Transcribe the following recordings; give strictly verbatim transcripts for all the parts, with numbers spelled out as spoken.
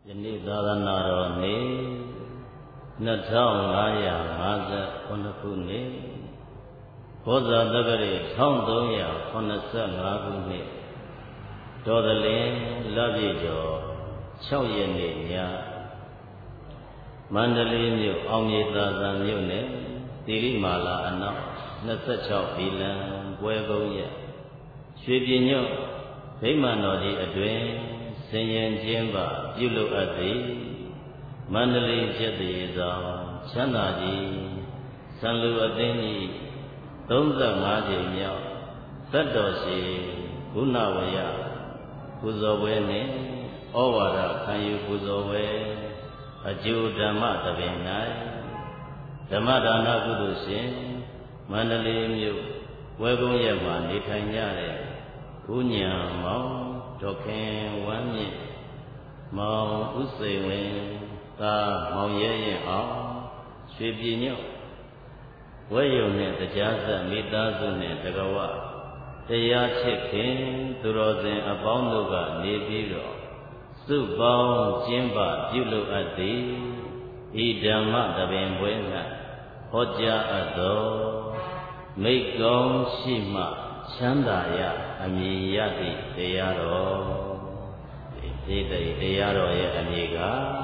ယနေ့သာသနာတော်နေ့နှစ်ထောင်ငါးရာငါးဆယ်ခုနှစ်ဘောဇာတက္ကရာတစ်ထောင်သုံးရာခုနှစ်ဆယ်ငါးခုနှစ်တော်သလင်းလပြည့်ကျော်ခြောက်ရက်နေ့ညမန္တလေးမြို့အောင်မြေသာသံမြို့နယ်တိရိမာလာအနောက်နှစ်ဆယ်ခြောက်ဘီလံပွဲကုန်းရက်ရွှေပြည်ညွတ်ဗိမာန်တော်ကြီးအတွင်ဆင်ရင်ကျင်းပပြုလုပ်အပ်သည်မန္တလေးကျက်သေးဆောင်ချမ်းသာကြီးစံလူအသင်းကြီးသုံးဆယ်ငါးကြိမ်မြောက်သက်တော်ရှိဂုဏဝရပူဇော်ပွဲနှင့်ဩဝါဒခံယူပူဇော်ပွဲအကျိုးဓမ္မတပင်၌ဓမ္မဒါနကုသိုလ်ရှင်မန္တလေးမြို့ဝဲကုန်းရက်မှာနေထိုင်ကြတဲ့ဘုညံမောင်ဒေါခင်ဝမ်းမြင့်မောင်ဥစိန်ဝင်းသာမောင်ရဲရင်အောင်ရွှေပြည်ညွတ်ဝဲယုံနဲ့တရားဆက်မိသားစုနဲ့တကဝတရားချစ်ခင်သူတော်စင်အပေါင်းတို့ကနေပြီးတော့စုပေါင်းကျင်းပပြုလုပ်အပ်သည်ဤဓမ္မတပင်ပွဲ၌ဟောကြားအပ်သောမိတ်ကောင်းရှိမှချမ်းသာရအမည်ရသည့်တရားတော်ဒီတရားတော်ရဲ့အမည်က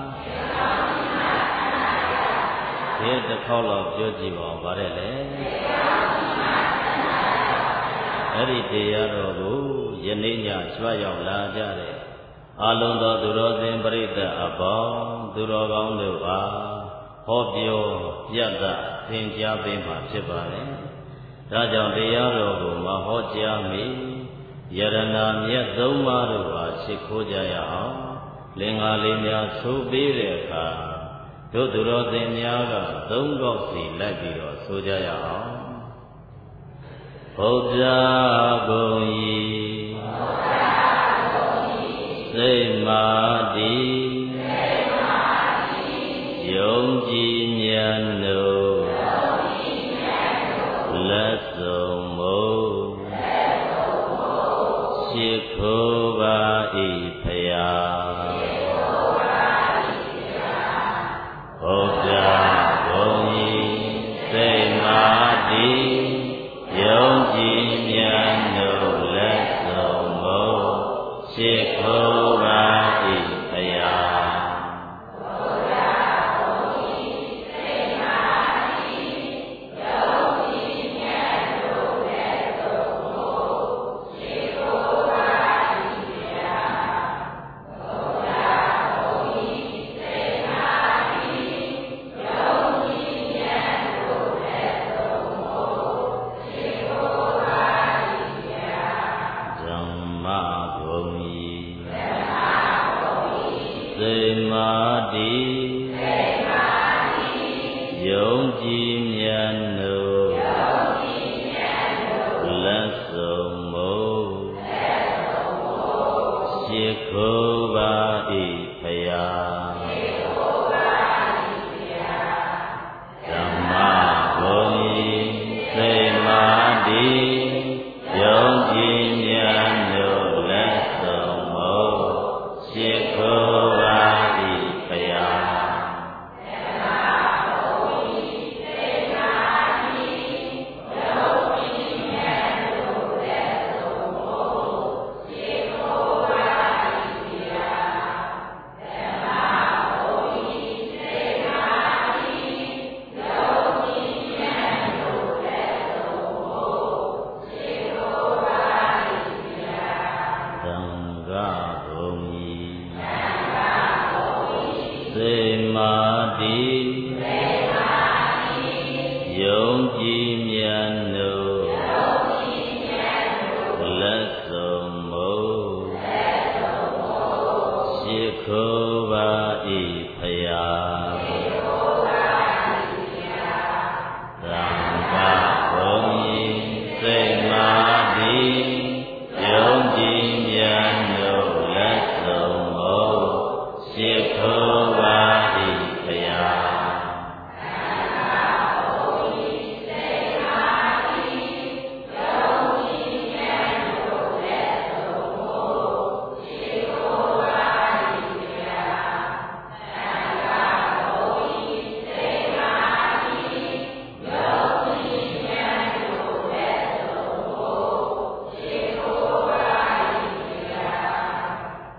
ဒီတစ်ခေါက်လောက်ပြောကြည့်ပါဦးဗါတဲ့လေအဲ့ဒီတရားတော်ကိုယနေ့ညကြွရောက်လာကြတဲ့အလုံးသောသူတော်စင်ပရိသတ်အပေါင်းသူတော်ကောင်းတို့အားဟောပြောပြတ်တာသင်ကြားပေးမှာဖြစ်ပါတယ်ဒါကြောင့်တရားတော်ကိုမဟောကြားမီယရဏမြတ်သုံးပါးတို့ဟာရှ िख ိုးကြရအောင်လင်္ကာလေးများဆိုပေးတဲ့အခါတို့သူတော်စင်များကသုံးခေါက်စီလိုက်ပြီးတော့ဆိုကြရအောင်ဘုရားဂုံဤစိတ်မာတိယုံကြည်မြတ်တို့လက်စုံမို့ရှ िख ိုးပါ၏ဖယားဘုရားဂုံဤစိတ်မာတိယုံကြည်မြတ်တို့လက်စုံမို့ရှ िख ိုးပါ၏ဖယားဓ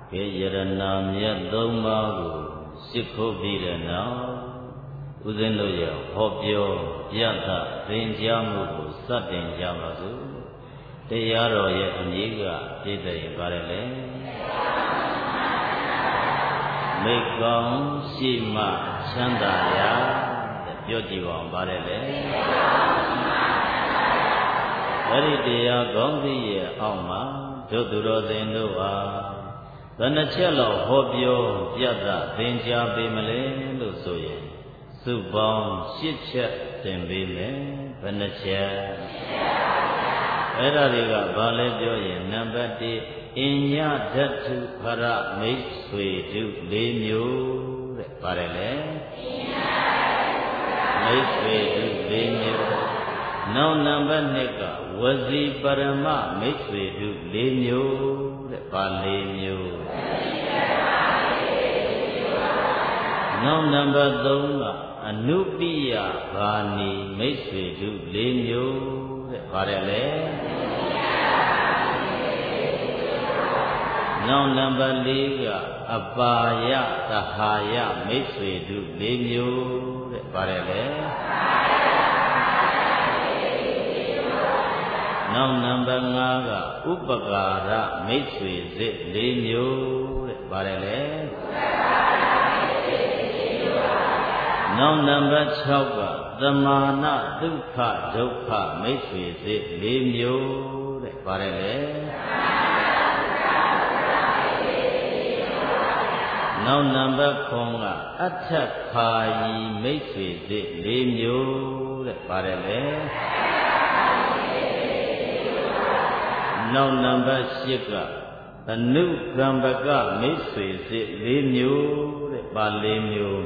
ကေယရဏမြတ်သုံးပါးကိုရှစ်ခုပြီးတဲ့နောက်ဦးဇင်းတို့ရဲ့ဟောပြောပြသသင်ကြားမှုကိုစတင်ကြပါစို့တရားတော်ရဲ့အမည်ကပြည့်တဲ့ပါတယ်လေမိကောင်းရှိမှချမ်းသာရာတဲ့ပြောကြည့်ပါအောင်ပါတယ်လေအဲ့ဒီတရားကောင်းကြီးရဲ့အောက်မှာတို့သူတော်စင်တို့ဟာဘယ်နှချက်လောက်ဟောပြောပြသသင်ကြားပေးမလဲလို့ဆိုရင်စုပေါင်းရှစ်ချက်သင်ပေးမယ်ဘယ်နှချက်အဲ့ဒါတွေကဘာလဲပြောရင်နံပါတ်တစ်အင်ညဓတ္ထုဖရမိတ်ဆွေတု၄မျိုးတဲ့ပါတယ်လေမိတ်ဆွေတု၄မျိုးနောက်နံပါတ်နှစ်ကဝစီပရမမိတ်ဆွေတု၄မျိုးတဲ့ဘာ၄မျိုးနောက်နံပါတ်သုံးကအနုပိယဘာနီမိတ်ဆွေတု၄မျိုးတဲ့ပါတယ်လေနောက်နံပါတ်လေးကအပါယသဟာယမိတ်ဆွေတု၄မျိုးတဲ့ပါတယ်လေနောက်နံပါတ်ငါးကဥပကာရမိတ်ဆွေစစ်၄မျိုးတဲ့ပါတယ်လေနောက်နံပါတ်၆ကသမာနဒုက္ခဒုက္ခမိတ်ဆွေစစ်၄မျိုးတဲ့ပါတယ်လေနောက်နံပါတ်ခုံကအဋ္ဌခာယီမိတ်ဆွေစစ်၄မျိုးတဲ့ပါတယ်လေနောက်နံပါတ်၈ကအနုကမ္ပကမိတ်ဆွေစစ်၄မျိုးတဲ့ပါ၄မျိုး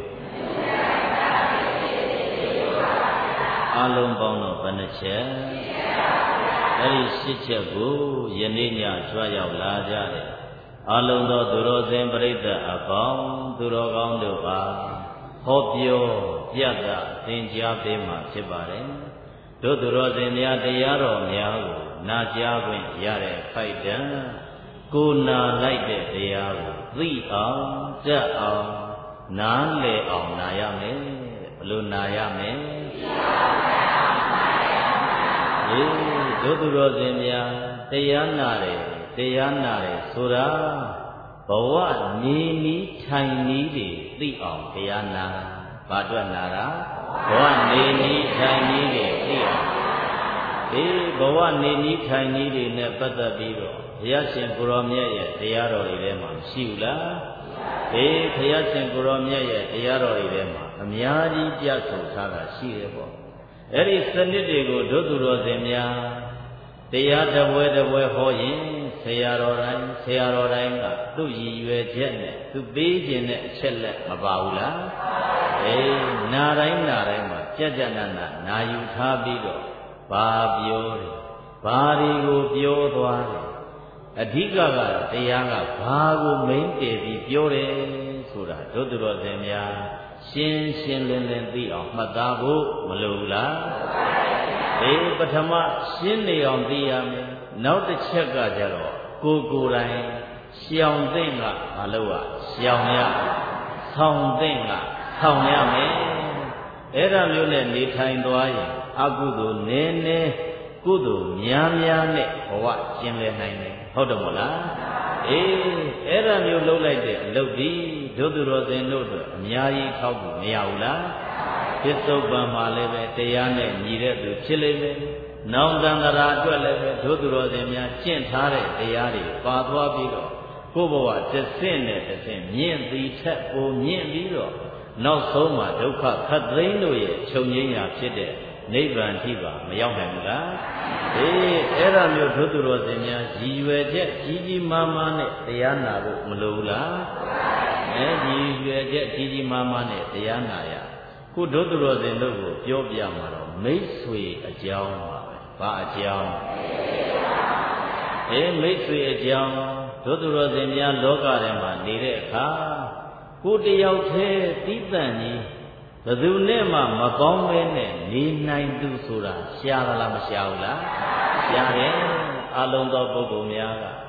အလုံးပေါင်းတော့ဘယ်နှချက်အဲ့ဒီ၈ချက်ကိုယနေ့ညကြွရောက်လာကြတယ်အလုံးသောသူတော်စင်ပရိသတ်အပေါင်းသူတော်ကောင်းတို့ပါဟောပြောပြသသင်ကြားပေးမှာဖြစ်ပါတယ်တို့သူတော်စင်များတရားတော်များကိုနာကြားခွင့်ရတဲ့ဖိုက်တံကိုနာလိုက်တဲ့တရားကိုသိအောင်တတ်အောင်နားလည်အောင်နာရမယ်ဘယ်လိုနာရမလဲအေးတို့သူတော်စင်များတရားနာတယ်တရားနာတယ်ဆိုတာဘဝနေနည်းထိုင်နည်းတွေသိအောင်တရားနာဘာအတွက်နာတာဘဝနေနည်းထိုင်နည်းတွေသိအောင်အေးဘဝနေနည်းထိုင်နည်းတွေနဲ့ပတ်သက်ပြီးတော့ဘုရားရှင်ကိုရောမြတ်ရဲ့တရားတော်တွေထဲမှာမရှိဘူးလားအေးဘုရားရှင်ကိုရောမြတ်ရဲ့တရားတော်တွေထဲမှာအများကြီးပြဆိုထားတာရှိတယ်ပေါ့အဲ့ဒီစနစ်တွေကိုဒုသူတော်စင်များတရားတပွဲတပွဲဟောရင်ဆရာတော်တိုင်းဆရာတော်တိုင်းကသူ့ရည်ရွယ်ချက်နဲ့သူပေးခြင်းနဲ့အချက်လက်မပါဘူးလားအေးနာတိုင်းနာတိုင်းမှာကြက်ကြက်နနနာယူထားပြီးတော့ဘာပြောတယ်ဘာတွေကိုပြောသွားတယ်အဓိကကတော့တရားကဘာကိုမိန်တည်ပြီးပြောတယ်ဆိုတာဒုသူတော်စင်များရှင်းရှင်းလင်းလင်းသိအောင်မှတ်သားဖို့မလိုဘူးလားအေးပထမရှင်းနေအောင်သိရမယ်နောက်တစ်ချက်ကကြတော့ကိုယ်ကိုယ်တိုင်ရှောင်သိမ့်ကမလို့อ่ะရှောင်ရဆောင်သိမ့်ကဆောင်ရမယ်အဲ့ဒါမျိုးနဲ့နေထိုင်သွားရင်အကုသိုလ်နည်းနည်းကုသိုလ်များများနဲ့ဘဝကျင်လည်နိုင်တယ်ဟုတ်တယ်မို့လားအေးအဲ့ဒါမျိုးလုပ်လိုက်တဲ့အလုပ်ဒီဒုသူတော်စင်တို့အတွက်အများကြီးထောက်ဖို့မရဘူးလားပစ္စုပ္ပန်မှာလည်းပဲတရားနဲ့ညီတဲ့သူဖြစ်လိမ့်မယ်နောင်တန်တရာအတွက်လည်းပဲဒုသူတော်စင်များကျင့်ထားတဲ့တရားတွေပါသွားပြီးတော့ကိုယ်ဘဝတစ်ဆင့်နဲ့တစ်ဆင့်မြင့်ပြီးထက်ပိုမြင့်ပြီးတော့နောက်ဆုံးမှာဒုက္ခခတ်သိမ်းတို့ရဲ့ချုပ်ငြိမ်းရာဖြစ်တဲ့နိဗ္ဗာန်ထိပါမရောက်နိုင်ဘူးလားအေးအဲ့ဒါမျိုးဒုသူတော်စင်များရည်ရွယ်ချက်ကြီးကြီးမားမားနဲ့တရားနာဖို့မလိုဘူးလားအဲဒီရွယ်ချက်ကြီးကြီးမားမားနဲ့တရားနာရခုဒုသူတော်စင်တို့ကိုပြောပြမှာတော့မိတ်ဆွေအကြောင်းပါပဲဘာအကြောင်းအေးမိတ်ဆွေအကြောင်းဒုသူတော်စင်များလောကထဲမှာနေတဲ့အခါကိုတယောက်တည်းသိတန်ကြီးဘယ်သူနဲ့မှမကောင်းပဲနဲ့နေနိုင်သူဆိုတာရှားသလားမရှားဘူးလားရှားတယ်အလုံးသောပုဂ္ဂိုလ်များက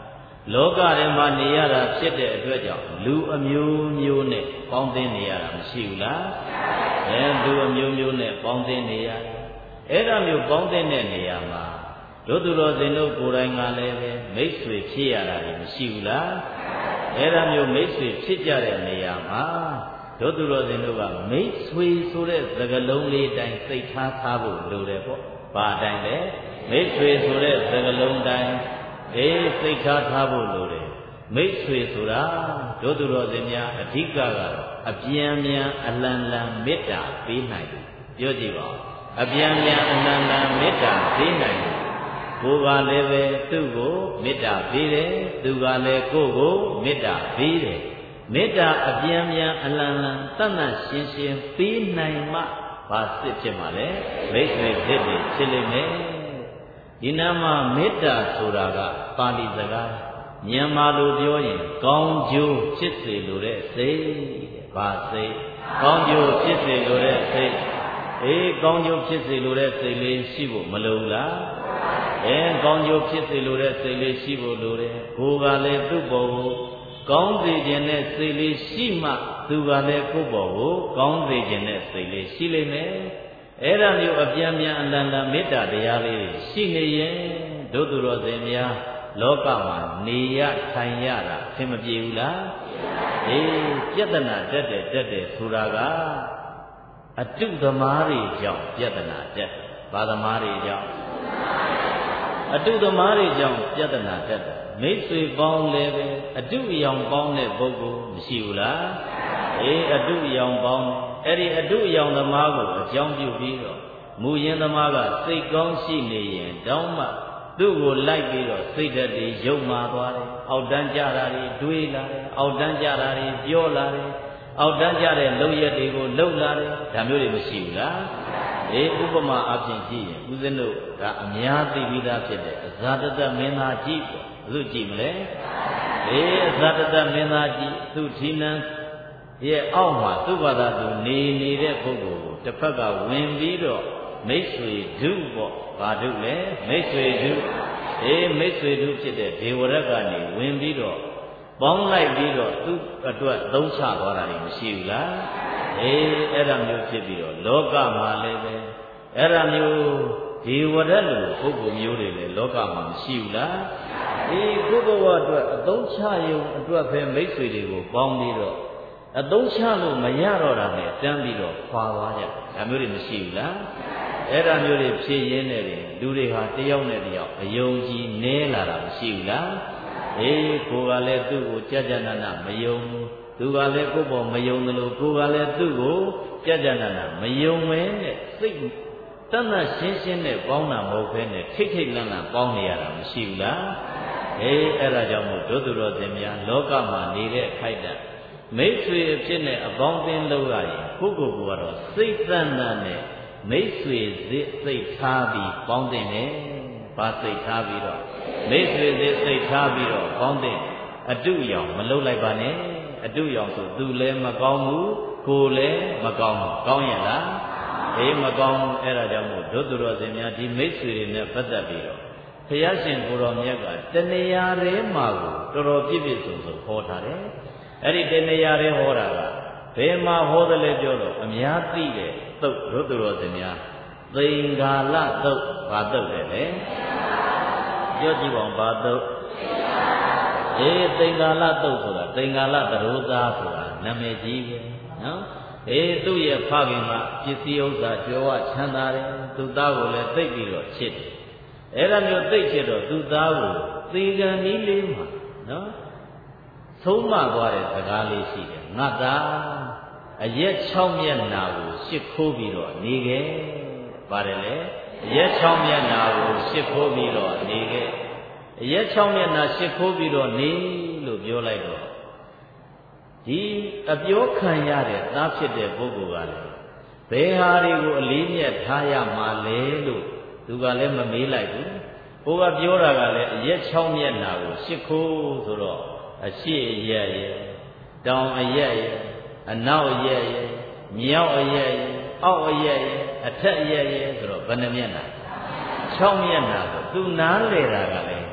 လောကထဲမှာနေရတာဖြစ်တဲ့အတွက်ကြောင့်လူအမျိုးမျိုးနဲ့ပေါင်းသင်းနေရတာမရှိဘူးလားအဲလူအမျိုးမျိုးနဲ့ပေါင်းသင်းနေရတယ်အဲ့ဒါမျိုးပေါင်းသင်းတဲ့နေရာမှာတို့သူတော်စင်တို့ကိုယ်တိုင်ကလည်းပဲမိတ်ဆွေဖြစ်ရတာမရှိဘူးလားအဲ့ဒါမျိုးမိတ်ဆွေဖြစ်ကြတဲ့နေရာမှာတို့သူတော်စင်တို့ကမိတ်ဆွေဆိုတဲ့သကလုံးလေးတိုင်းသိထားထားဖို့လိုတယ်ပေါ့ဘာတိုင်းလဲမိတ်ဆွေဆိုတဲ့သကလုံးတိုင်းအေးသိထားထားဖို့လိုတယ်မိတ်ဆွေဆိုတာတို့သူတော်စင်များအဓိကကတော့အပြန်မြန်အလံလံမေတ္တာပေးနိုင်တယ်ပြောကြည့်ပါဦးအပြန်မြန်အလံလံမေတ္တာပေးနိုင်တယ်ကိုယ်ကလည်းပဲသူ့ကိုမေတ္တာပေးတယ်သူကလည်းကိုယ့်ကိုမေတ္တာပေးတယ်မေတ္တာအပြန်မြန်အလံလံတတ်တတ်ရှင်းရှင်းပေးနိုင်မှဘာစစ်ဖြစ်မှာလဲမိတ်ဆွေဖြစ်နေဖြစ်လိမ့်မယ်ဒီနာမှာမေတ္တာဆိုတာကပါဠိစကားမြန်မာလိုပြောရင်ကောင်းကျိုးဖြစ်စေလိုတဲ့စိတ်ဘာစိတ်ကောင်းကျိုးဖြစ်စေလိုတဲ့စိတ်အေးကောင်းကျိုးဖြစ်စေလိုတဲ့စိတ်လေးရှိဖို့မလိုဘူးလားအဲကောင်းကျိုးဖြစ်စေလိုတဲ့စိတ်လေးရှိဖို့လိုတယ်ကိုယ်ကလည်းသူ့ဘောကိုကောင်းစေခြင်းနဲ့စိတ်လေးရှိမှသူကလည်းကိုယ့်ဘောကိုကောင်းစေခြင်းနဲ့စိတ်လေးရှိလိမ့်မယ်အဲ့ဒါမျိုးအပြန်ပြန်အလံလံမေတ္တာတရားလေးရှိနေရင်တို့သူတော်စင်များလောကမှာနေရထိုင်ရတာအဆင်မပြေဘူးလားအေးပြဿနာတက်တယ်တက်တယ်ဆိုတာကအတုသမားတွေကြောင့်ပြဿနာတက်တယ်ဘာသမားတွေကြောင့်အတုသမားတွေကြောင့်ပြဿနာတက်တယ်မိတ်ဆွေပေါင်းလည်းပဲအတုအယောင်ပေါင်းတဲ့ပုဂ္ဂိုလ်မရှိဘူးလားအေးအတုအယောင်ပေါင်းအဲ့ဒီအတုအယောင်သမားကိုအကြောင်းပြုပြီးတော့မူရင်းသမားကစိတ်ကောင်းရှိနေရင်တောင်းမှသူ့ကိုလိုက်ပြီးတော့စိတ်ဓာတ်တွေယုံမာသွားတယ်အောက်တန်းကြတာတွေတွေးလာတယ်အောက်တန်းကြတာတွေပြောလာတယ်အောက်တန်းကြတဲ့လုံရက်တွေကိုလှုပ်လာတယ်ဒါမျိုးတွေမရှိဘူးလားအေးဥပမာအပြင်ကြည့်ရင်ဦးဇင်းတို့ကအများသိပြီးသားဖြစ်တဲ့အဇာတတမင်းသားကြီးပေါ့ဘယ်လိုကြည့်မလဲအေးအဇာတတမင်းသားကြီးသူ့ထီနန်းရဲ့အောက်မှာသူ့ဘာသာသူနေနေတဲ့ပုဂ္ဂိုလ်ကိုတစ်ဖက်ကဝင်ပြီးတော့မိတ်ဆွေဓုပေါ့ဘာဓုလဲမိတ်ဆွေဓုအေးမိတ်ဆွေဓုဖြစ်တဲ့ဒေဝရတ်ကနေဝင်ပြီးတော့ပေါင်းလိုက်ပြီးတော့သူ့အတွက်သုံးချသွားတာမရှိဘူးလားအေးအဲ့ဒါမျိုးဖြစ်ပြီးတော့လောကမှာလည်းပဲအဲ့ဒါမျိုးဒေဝရတ်လိုပုဂ္ဂိုလ်မျိုးတွေလည်းလောကမှာမရှိဘူးလားဒီပုဂ္ဂိုလ်အတွက်အသုံးချရုံအတွက်ပဲမိတ်ဆွေတွေကိုပေါင်းပြီးတော့အသုံးချလို့မရတော့တာနဲ့တန်းပြီးတော့ခွာသွားကြဒါမျိုးတွေမရှိဘူးလားအဲ့ဒါမျိုးတွေဖြစ်ရင်းနဲ့လူတွေဟာတယောက်နဲ့တယောက်အယုံကြည်နည်းလာတာမရှိဘူးလားအေးကိုယ်ကလည်းသူ့ကိုကြကြနာနာမယုံသူကလည်းကိုယ့်ဘောမယုံတယ်လို့ကိုယ်ကလည်းသူ့ကိုကြကြနာနာမယုံမဲနဲ့စိတ်တတ်တတ်ရှင်းရှင်းနဲ့ပေါင်းတာမဟုတ်ဘဲနဲ့ထိတ်ထိတ်လန့်လန့်ပေါင်းနေရတာမရှိဘူးလားအေးအဲ့ဒါကြောင့်မို့ဒုသူတော်စင်များလောကမှာနေတဲ့ခိုက်တာမိတ်ဆွေအဖြစ်နဲ့အပေါင်းအသင်းလုပ်ရရင်ကိုယ့်ကိုယ်ကတော့စိတ်တဏ္ဍနဲ့မိတ်ဆွေစစ်စိတ်ထားပြီးပေါင်းတင်တယ်။ဘာစိတ်ထားပြီးတော့မိတ်ဆွေစစ်စိတ်ထားပြီးတော့ပေါင်းတင်အတုရောင်မလုပ်လိုက်ပါနဲ့အတုရောင်ဆိုသူလည်းမကောင်းဘူးကိုယ်လည်းမကောင်းဘူးကောင်းရဲ့လားအေးမကောင်းဘူးအဲ့ဒါကြောင့်မို့ဒုသူတော်စင်များဒီမိတ်ဆွေတွေနဲ့ပတ်သက်ပြီးတော့ဘုရားရှင်ကိုတော်မြတ်ကတဏှာရဲမှာကိုတော်တော်ပြည့်ပြည့်စုံစုံဟောထားတယ်အဲ့ဒီတဏှာရဲဟောတာကဘယ်မှာဟောတယ်လဲပြောတော့အများသိတဲ့သုတ်ဒုသူတော်စင်များသိင်္ဂါလသုတ်ဘာသုတ်လဲလေပြောကြည့်ပါဦးဘာသုတ်အေးသိင်္ဂါလသုတ်ဆိုတာသိင်္ဂါလသရောသားဆိုတာနာမည်ကြီးပဲနော်အေးသူ့ရဲ့ဖခင်ကပစ္စည်းဥစ္စာကြွယ်ဝချမ်းသာတယ်သူ့သားကိုလည်းသိပြီးတော့ချစ်တယ်အဲ့ဒါမျိုးသိချစ်တော့သူ့သားကိုသေကံနည်းလေးမှာနော်ဆုံးမသွားတဲ့စကားလေးရှိတယ်ငါသားအရက်၆မျက်နာကိုရှစ်ခိုးပြီးတော့နေခဲ့ပါတယ်လေအရက်၆မျက်နာကိုရှစ်ခိုးပြီးတော့နေခဲ့အရက်၆မျက်နာရှစ်ခိုးပြီးတော့နေလို့ပြောလိုက်တော့ဒီအပြောခံရတဲ့သားဖြစ်တဲ့ပုဂ္ဂိုလ်ကလည်းဘယ်ဟာတွေကိုအလေးမြတ်ထားရမှာလဲလို့သူကလည်းမမေးလိုက်ဘူးဟိုကပြောတာကလည်းအရက်၆မျက်နာကိုရှစ်ခိုးဆိုတော့အရှိအရက်ရဲ့တောင်အရက်ရဲ့အနောက်အရက်ရဲ့မြောက်အရက်ရဲ့အောက်အရက်ရဲ့အထက်အရက်ရဲ့ဆိုတော့ဘယ်နှမျက်နာ၆မျက်နာဆိုသူနားလေတာကလည်းဘ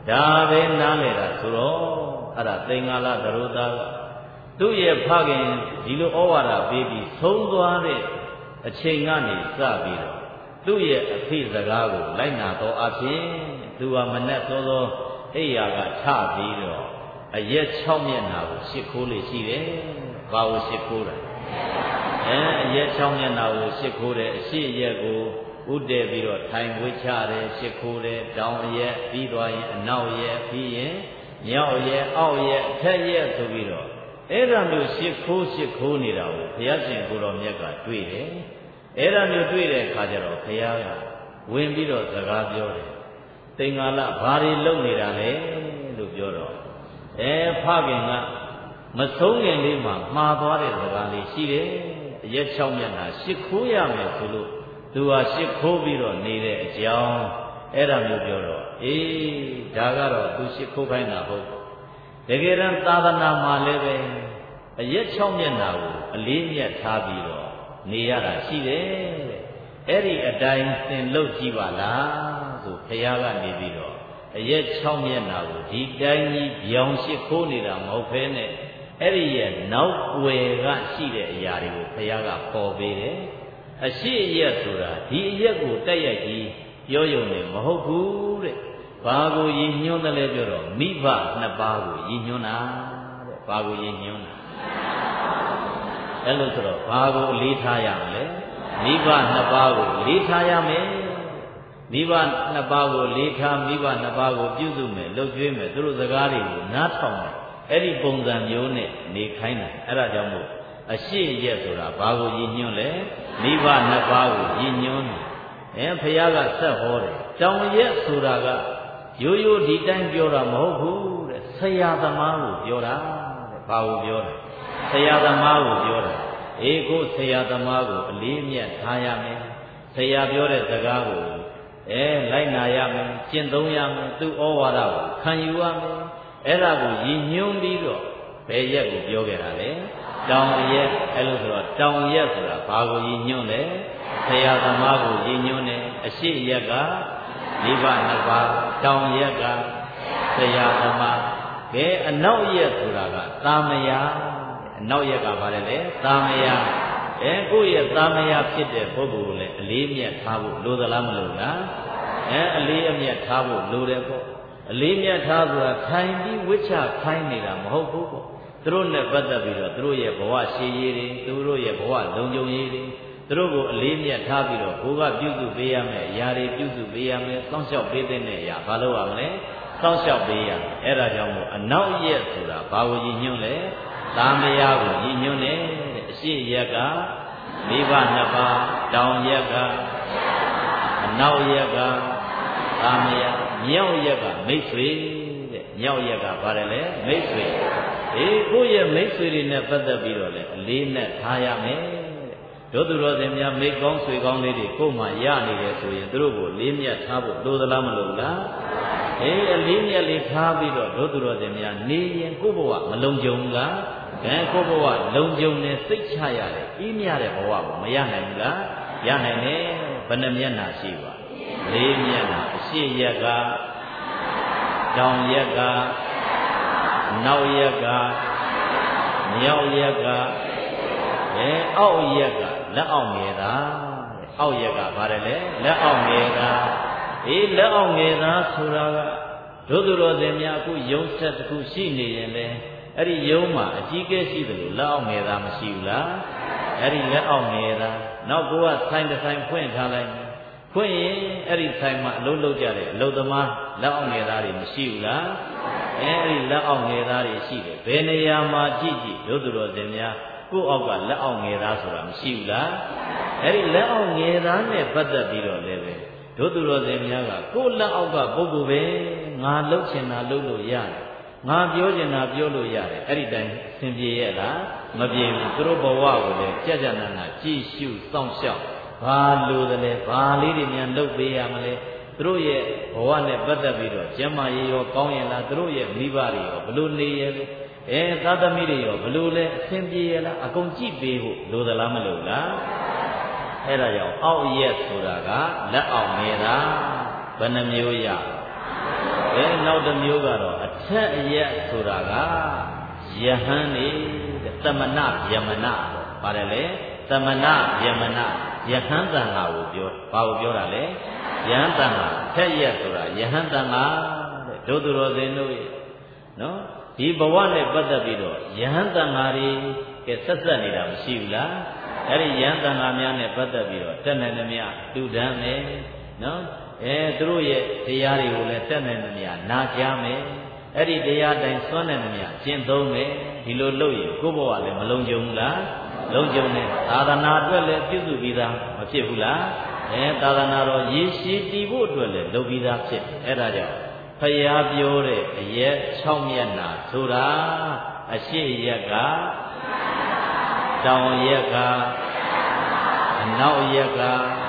ဒါပဲနားလေတာဆိုတော့အဲ့ဒါသင်္ဃာလသရောသားကသူ့ရဲ့ဖခင်ဒီလိုဩဝါဒပေးပြီးဆုံးသွားတဲ့အချိန်ကနေစပြီးတော့သူ့ရဲ့အဖေစကားကိုလိုက်နာတော့အဖြစ်သူကမနဲ့သောသောအိယာကထပြီးတော့အရက်၆မျက်နှာကိုရှစ်ခိုးလေးရှိတယ်။ဘာကိုရှစ်ခိုးတာအဲအရက်၆မျက်နှာကိုရှစ်ခိုးတယ်အရှိရက်ကိုဥတည်ပြီးတော့ထိုင်ဝှေ့ချတယ်ရှစ်ခိုးတယ်တောင်ရက်ပြီးသွားရင်အနောက်ရက်ပြီးရင်မြောက်ရက်အောက်ရက်အထက်ရက်ဆိုပြီးတော့အဲ့ဒါမျိုးရှစ်ခိုးရှစ်ခိုးနေတာကိုဘုရားရှင်ကိုတော်မြတ်ကတွေ့တယ်အဲ့ဒါမျိုးတွေ့တဲ့အခါကျတော့ဘုရားကဝင်ပြီးတော့စကားပြောတယ်သင်္ဃာလဘာတွေလုပ်နေတာလဲလို့ပြောတော့အဲဖခင်ကမဆုံးခင်လေးမှာမှားသွားတဲ့စကားလေးရှိတယ်အရက်၆မျက်နှာရှစ်ခိုးရမယ်ဆိုလို့သူဟာရှစ်ခိုးပြီးတော့နေတဲ့အကြောင်းအဲ့ဒါမျိုးပြောတော့အေးဒါကတော့သူရှစ်ခိုးခိုင်းတာဟုတ်တကယ်တမ်းသာသနာမှာလည်းပဲအရက်၆မျက်နှာကိုအလေးမြတ်ထားပြီးတော့နေရတာရှိတယ်တဲ့အဲ့ဒီအတိုင်းသင်လုပ်ကြည့်ပါလားဆိုဘုရားကနေပြီးတော့အရက်၆မျက်နှာကိုဒီတိုင်းကြီးပြောင်းရှစ်ခိုးနေတာမဟုတ်ဘဲနဲ့အဲ့ဒီရဲ့နောက်ွယ်ကရှိတဲ့အရာတွေကိုဘုရားကပေါ်ပေးတယ်အရှိအရက်ဆိုတာဒီအရက်ကိုတက်ရိုက်ကြီးပြောရုံနဲ့မဟုတ်ဘူးတဲ့ဘာကိုရည်ညွှန်းတယ်လဲပြောတော့မိဘနှစ်ပါးကိုရည်ညွှန်းတာတဲ့ဘာကိုရည်ညွှန်းတာအဲ့လိုဆိုတော့ဘာကိုအလေးထားရမလဲမိဘနှစ်ပါးကိုလေးထားရမယ်မိဘနှစ်ပါးကိုလေးထားမိဘနှစ်ပါးကိုပြုစုမယ်လှုပ်ကြွေးမယ်သူတို့စကားတွေကိုနားထောင်မယ်အဲ့ဒီပုံစံမျိုးနဲ့နေခိုင်းတယ်အဲ့ဒါကြောင့်မို့အရှိရက်ဆိုတာဘာကိုရည်ညွှန်းလဲမိဘနှစ်ပါးကိုရည်ညွှန်းတယ်အဲဘုရားကဆက်ဟောတယ်တောင်ရက်ဆိုတာကရိုးရိုးဒီတိုင်းပြောတာမဟုတ်ဘူးတဲ့ဆရာသမားကိုပြောတာတဲ့ဘာကိုပြောတာဆရာသမားကိုပြောတာအေးကိုဆရာသမားကိုအလေးမြတ်ထားရမယ်ဆရာပြောတဲ့စကားကိုအဲလိုက်နာရမယ်ကျင့်သုံးရမယ်သူ့ဩဝါဒကိုခံယူရမယ်အဲ့ဒါကိုရည်ညွှန်းပြီးတော့ဘယ်ရက်ကိုပြောခဲ့တာလဲတောင်ရက်အဲ့လိုဆိုတော့တောင်ရက်ဆိုတာဘာကိုရည်ညွှန်းလဲဆရာသမားကိုရည်ညွှန်းတယ်အရှိရက်ကမိဘနှစ်ပါးတောင်ရက်ကဆရာသမားကဲအနောက်ရက်ဆိုတာကသာမယာအနောက်ရက်ကဘာလဲလဲသာမယာအဲကိုယ့်ရဲ့သာမယာဖြစ်တဲ့ပုဂ္ဂိုလ်ကိုလည်းအလေးမြတ်ထားဖို့လိုသလားမလိုလားအဲအလေးအမြတ်ထားဖို့လိုတယ်ပေါ့အလေးမြတ်ထားဆိုတာခိုင်ပြီးဝိချခိုင်းနေတာမဟုတ်ဘူးပေါ့သူတို့နဲ့ပတ်သက်ပြီးတော့သူတို့ရဲ့ဘဝရှည်ရည်တွေသူတို့ရဲ့ဘဝလုံခြုံရေးတွေသူတို့ကိုအလေးမြတ်ထားပြီးတော့ကိုကပြုစုပေးရမယ်အရာတွေပြုစုပေးရမယ်စောင့်ရှောက်ပေးတဲ့အရာဘာလို့ရမလဲစောင့်ရှောက်ပေးရမယ်အဲ့ဒါကြောင့်မို့အနောက်ရက်ဆိုတာဘာကိုရည်ညွှန်းလဲသာမယာကိုရည်ညွှန်းတယ်တဲ့အရှိရက်ကမိဘနှစ်ပါးတောင်ရက်ကအနောက်ရက်ကသာမယာမြောက်ရက်ကမိတ်ဆွေတဲ့မြောက်ရက်ကဘာလဲလဲမိတ်ဆွေအေးကိုယ့်ရဲ့မိတ်ဆွေတွေနဲ့ပတ်သက်ပြီးတော့လေအလေးနဲ့ထားရမယ်တဲ့တို့သူတော်စင်များမိတ်ကောင်းဆွေကောင်းလေးတွေကိုယ်မှရနေတယ်ဆိုရင်သူတို့ကိုလေးမြတ်ထားဖို့လိုသလားမလိုလားအေးအလေးမြတ်လေးထားပြီးတော့တို့သူတော်စင်များနေရင်ကိုယ့်ဘဝမလုံခြုံလားအဲကိုယ့်ဘဝလုံခြုံနေစိတ်ချရတယ်အင်းမြတဲ့ဘဝကိုမရနိုင်ဘူးလားရနိုင်တယ်ဘယ်နှမျက်နှာရှိပါလေးမျက်နှာအရှိရက်ကတောင်ရက်ကနောက်ရက်ကမြောက်ရက်ကအဲအောက်ရက်ကလက်အောက်ငယ်တာအောက်ရက်ကဘာလဲလက်အောက်ငယ်တာအေးလက်အောက်ငယ်တာဆိုတာကဒုသူတော်စင်များအခုယုံဆက်တစ်ခုရှိနေရင်လေအဲ့ဒီယုံမှာအကြီးကဲရှိတယ်လို့လက်အောက်ငယ်တာမရှိဘူးလားအဲ့ဒီလက်အောက်ငယ်တာနောက်ကိုကဆိုင်တစ်ဆိုင်ဖွင့်ထားလိုက်ဖွင့်ရင်အဲ့ဒီဆိုင်မှာအလုပ်လုပ်ကြတယ်အလုပ်သမားလက်အောက်ငယ်သားတွေမရှိဘူးလားအဲအဲ့ဒီလက်အောက်ငယ်သားတွေရှိတယ်ဘယ်နေရာမှာကြည့်ကြည့်ဒုသူတော်စင်များကိုယ့်အောက်ကလက်အောက်ငယ်သားဆိုတာမရှိဘူးလားအဲ့ဒီလက်အောက်ငယ်သားနဲ့ပတ်သက်ပြီးတော့လည်းပဲဒုသူတော်စင်များကကိုယ့်လက်အောက်ကပုဂ္ဂိုလ်ပဲငါလှုပ်ချင်တာလှုပ်လို့ရတယ်ငါပြောချင်တာပြောလို့ရတယ်အဲ့ဒီတိုင်းအဆင်ပြေရဲ့လားမပြေဘူးသူတို့ဘဝကိုလည်းကြကြနာနာကြည့်ရှုစောင့်ရှောက်ဘာလို့လဲဘာလေးတွေများလုပ်ပေးရမလဲသူတို့ရဲ့ဘဝနဲ့ပတ်သက်ပြီးတော့ကျမ်းမာရေးရောကောင်းရင်လားသူတို့ရဲ့မိဘတွေရောဘလို့နေရဲလဲအဲသာသမီတွေရောဘလို့လဲအဆင်ပြေရလားအကုန်ကြည့်ပေးဖို့လိုသလားမလိုလားအဲ့ဒါကြောင့်အောက်ရက်ဆိုတာကလက်အောက်နေတာဘယ်နှမျိုးရကဲအဲနောက်တစ်မျိုးကတော့အထက်အရက်ဆိုတာကယဟန်နေသမဏဗျမနပါတယ်လေသမဏဗျမနယဟန်တန်ဃာကိုပြောဘာကိုပြောတာလဲယဟန်တန်ဃာထက်ရက်ဆိုတာယဟန်တန်ဃာတဲ့ဒုသူတော်စင်တို့ရဲ့နော်ဒီဘဝနဲ့ပတ်သက်ပြီးတော့ယဟန်တန်ဃာတွေကဆက်ဆက်နေတာမရှိဘူးလားအဲ့ဒီယဟန်တန်ဃာများနဲ့ပတ်သက်ပြီးတော့တက်နိုင်သမျှတူတန်းမယ်နော်အဲသူတို့ရဲ့တရားတွေကိုလည်းတက်နိုင်သမျှနာကြားမယ်အဲ့ဒီတရားတိုင်းစွန့်နိုင်သမျှကျင့်သုံးမယ်ဒီလိုလုပ်ရင်ကိုယ့်ဘဝလည်းမလုံးကြုံဘူးလားလုံးကြုံနဲ့သာသနာအတွက်လည်းပြုစုပြီးသားမဖြစ်ဘူးလားအဲသာသနာတော်ရေရှည်တည်ဖို့အတွက်လည်းလုပ်ပြီးသားဖြစ်တယ်အဲ့ဒါကြောင့်ဖယားပြောတဲ့အရက်၆မျက်နှာဆိုတာအရှိရက်ကတောင်ရက်ကအနောက်ရက်က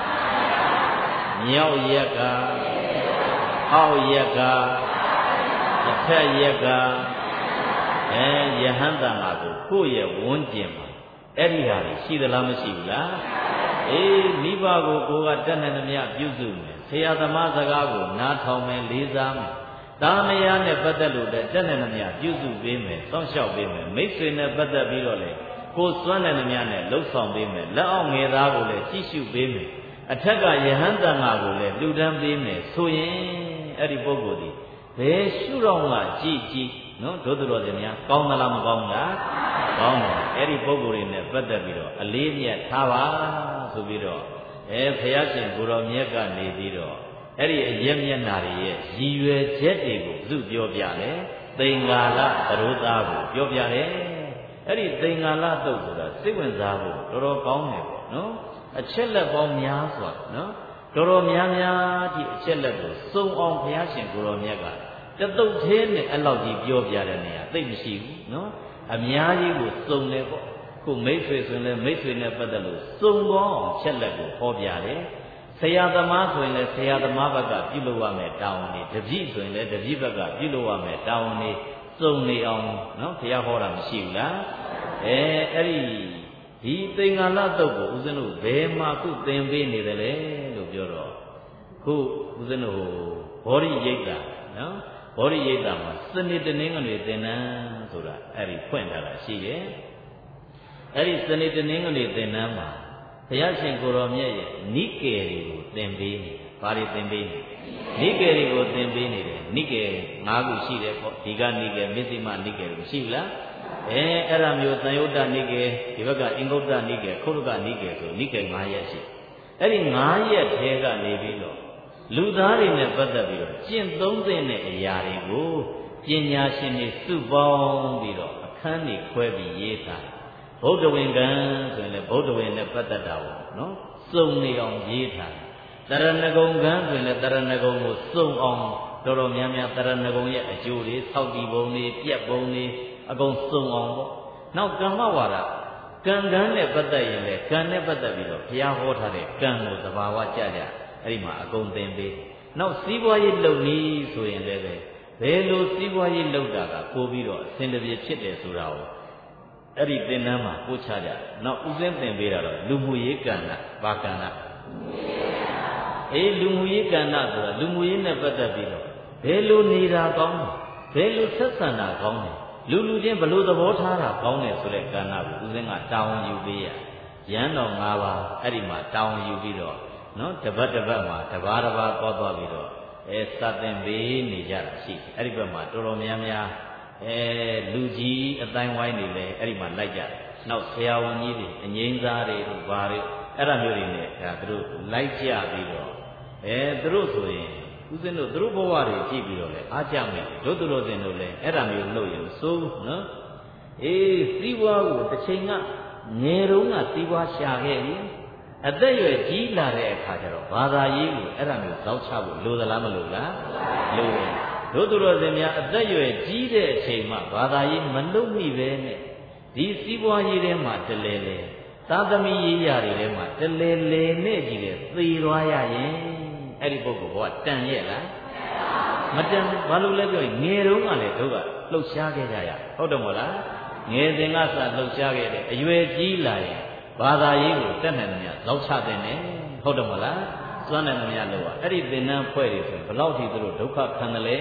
မြောက်ရက်ကအောက်ရက်ကအထက်ရက်ကအဲယဟန်တန်ဃာကိုကိုယ့်ရဲ့ဝန်းကျင်မှာအဲ့ဒီဟာရှိသလားမရှိဘူးလားအေးမိဘကိုကိုကတက်နိုင်သမျှပြုစုမယ်ဆရာသမားစကားကိုနားထောင်မယ်လေးစားမယ်တာမယားနဲ့ပတ်သက်လို့လည်းတက်နိုင်သမျှပြုစုပေးမယ်စောင့်ရှောက်ပေးမယ်မိတ်ဆွေနဲ့ပတ်သက်ပြီးတော့လေကိုစွမ်းနိုင်သမျှနဲ့လှုပ်ဆောင်ပေးမယ်လက်အောက်ငယ်သားကိုလည်းကြည့်ရှုပေးမယ်အထက်ကယဟန်တန်ဃာကိုလည်းလှူဒန်းပေးမယ်ဆိုရင်အဲ့ဒီပုဂ္ဂိုလ်ဒီဘယ်ရှုတော့မှကြည်ကြည်နော်ဒုသတော်စင်များကောင်းသလားမကောင်းလားကောင်းတယ်အဲ့ဒီပုဂ္ဂိုလ်တွေနဲ့ပတ်သက်ပြီးတော့အလေးမြတ်ထားပါဆိုပြီးတော့အဲဘုရားရှင်ကိုတော်မြတ်ကနေပြီးတော့အဲ့ဒီအရက်မျက်နာတွေရဲ့ရည်ရွယ်ချက်တွေကိုသူပြောပြတယ်သင်္ကာလသရောသားကိုပြောပြတယ်အဲ့ဒီသင်္ကာလတုတ်ဆိုတာစိတ်ဝင်စားဖို့တော်တော်ကောင်းတယ်ပေါ့နော်အချက်လက်ပေါင်းများစွာနော်တော်တော်များများဒီအချက်လက်ကိုစုံအောင်ဘုရားရှင်ကိုတော်မြတ်ကတတုတ်သေးနဲ့အဲ့လောက်ကြီးပြောပြတဲ့နေရာသိမရှိဘူးနော်အများကြီးကိုစုံတယ်ပေါ့ခုမိတ်ဆွေဆိုရင်လည်းမိတ်ဆွေနဲ့ပတ်သက်လို့စုံကောင်းအောင်ချက်လက်ကိုဟောပြတယ်ဆရာသမားဆိုရင်လည်းဆရာသမားဘက်ကပြုလုပ်ရမယ်တောင်းနေတပည့်ဆိုရင်လည်းတပည့်ဘက်ကပြုလုပ်ရမယ်တောင်းနေစုံနေအောင်နော်ဘုရားဟောတာမရှိဘူးလားအဲအဲ့ဒီဒီသင်္ကာလတုတ်ကိုဦးဇင်းတို့ဘယ်မှာခုသင်ပေးနေတယ်လဲလို့ပြောတော့ခုဦးဇင်းတို့ဘောဓိရိတ်တာနော်ဘောဓိရိတ်တာမှာစနေတနင်္ဂနွေသင်္นานဆိုတာအဲ့ဒီဖွင့်ထားတာရှိတယ်အဲ့ဒီစနေတနင်္ဂနွေသင်္นานမှာဘုရားရှင်ကိုရောမြတ်ရဲ့နိကေတွေကိုသင်ပေးနေတယ်ဘာတွေသင်ပေးနေနိကေတွေကိုသင်ပေးနေတယ်နိကေ၅ခုရှိတယ်ပေါ့ဒီကနိကေမစ္စည်းမနိကေလို့ရှိဘူးလားအဲအဲ့ဒါမျိုးသံယုတ်တနိကေဒီဘက်ကအင်္ဂုတ္တနိကေခုတ်ကနိကေဆိုနိကေ၅ရက်ရှိအဲ့ဒီ၅ရက်ထဲကနေပြီးတော့လူသားတွေနဲ့ပတ်သက်ပြီးတော့ကျင့်သုံးတဲ့အရာတွေကိုပညာရှင်တွေစုပေါင်းပြီးတော့အခန်းတွေခွဲပြီးရေးထားဗုဒ္ဓဝင်ကံဆိုရင်လည်းဗုဒ္ဓဝင်နဲ့ပတ်သက်တာပေါ့နော်စုံနေအောင်ရေးထားတရဏဂုံကံဆိုရင်လည်းတရဏဂုံကိုစုံအောင်တော်တော်များများတရဏဂုံရဲ့အကျိုးတွေသောက်တည်ပုံတွေပြက်ပုံတွေအကုန်စုံအောင်ပေါ့နောက်ကမ္မဝါဒကံကံနဲ့ပတ်သက်ရင်လည်းကံနဲ့ပတ်သက်ပြီးတော့ဘုရားဟောထားတဲ့ကံကိုသဘာဝကြကြအဲ့ဒီမှာအကုန်သင်ပေးနောက်စီးပွားရေးလုပ်နည်းဆိုရင်လည်းပဲဘယ်လိုစီးပွားရေးလုပ်တာကပို့ပြီးတော့အစင်တပြေဖြစ်တယ်ဆိုတာကိုအဲ့ဒီသင်္นานမှာပို့ချကြနောက်ဥစဉ်သင်ပေးတာတော့လူမှုရေးကဏ္ဍဘာကဏ္ဍအေးလူမှုရေးကဏ္ဍဆိုတာလူမှုရေးနဲ့ပတ်သက်ပြီးတော့ဘယ်လိုနေတာကောင်းတယ်ဘယ်လိုဆက်ဆံတာကောင်းတယ်လူလူချင်းဘလို့သဘောထားတာကောင်းတယ်ဆိုတဲ့ကဏ္ဍကိုဥစဉ်ကတောင်းယူပေးရရန်တော်၅ပါးအဲ့ဒီမှာတောင်းယူပြီးတော့နော်တပတ်တပတ်မှာတပါးတပါးသွားသွားပြီးတော့အဲစသင်ပေးနေကြတာရှိအဲ့ဒီဘက်မှာတော်တော်များများအဲလူကြီးအတိုင်းဝိုင်းနေလေအဲ့ဒီမှာလိုက်ကြတယ်နောက်ဆရာဝန်ကြီးတွေအငိမ့်သားတွေတို့ဘာတွေအဲ့ဒါမျိုးတွေနဲ့ဒါသူတို့လိုက်ကြပြီးတော့အဲသူတို့ဆိုရင်ဦးဇင်းတို့သူတို့ဘဝတွေကြည့်ပြီးတော့လေအားကြမယ်တို့သူတို့စင်တို့လည်းအဲ့ဒါမျိုးလုပ်ရင်စိုးနော်အေးစီးပွားကိုတစ်ချိန်ကငယ်တုန်းကစီးပွားရှာခဲ့ပြီအသက်ရွယ်ကြီးလာတဲ့အခါကျတော့ဘာသာရေးကိုအဲ့ဒါမျိုးဇောက်ချဖို့လိုသလားမလိုလားလိုတယ်တို့သူတော်စင်များအသက်ရွယ်ကြီးတဲ့အချိန်မှဘာသာရေးမလုပ်မိပဲနဲ့ဒီစီးပွားရေးထဲမှာတလဲလဲသာသမီရေးရာတွေထဲမှာတလဲလဲနဲ့ကြီးတယ်သေသွားရရင်အဲ့ဒီပုဂ္ဂိုလ်ဘဝတန်ရဲ့လားမတန်ဘာလို့လဲပြောရင်ငယ်တုန်းကလည်းတို့ကလှုပ်ရှားခဲ့ကြရဟုတ်တယ်မို့လားငယ်စဉ်ကစလှုပ်ရှားခဲ့တယ်အရွယ်ကြီးလာရင်ဘာသာရေးကိုတက်နိုင်တယ်များဇောက်ချတဲ့နဲ့ဟုတ်တယ်မို့လားစွမ်းနိုင်တယ်များလို့อ่ะအဲ့ဒီသင်္นานဖွဲ့တွေဆိုဘယ်လောက်ထိသူတို့ဒုက္ခခံတယ်လဲလို့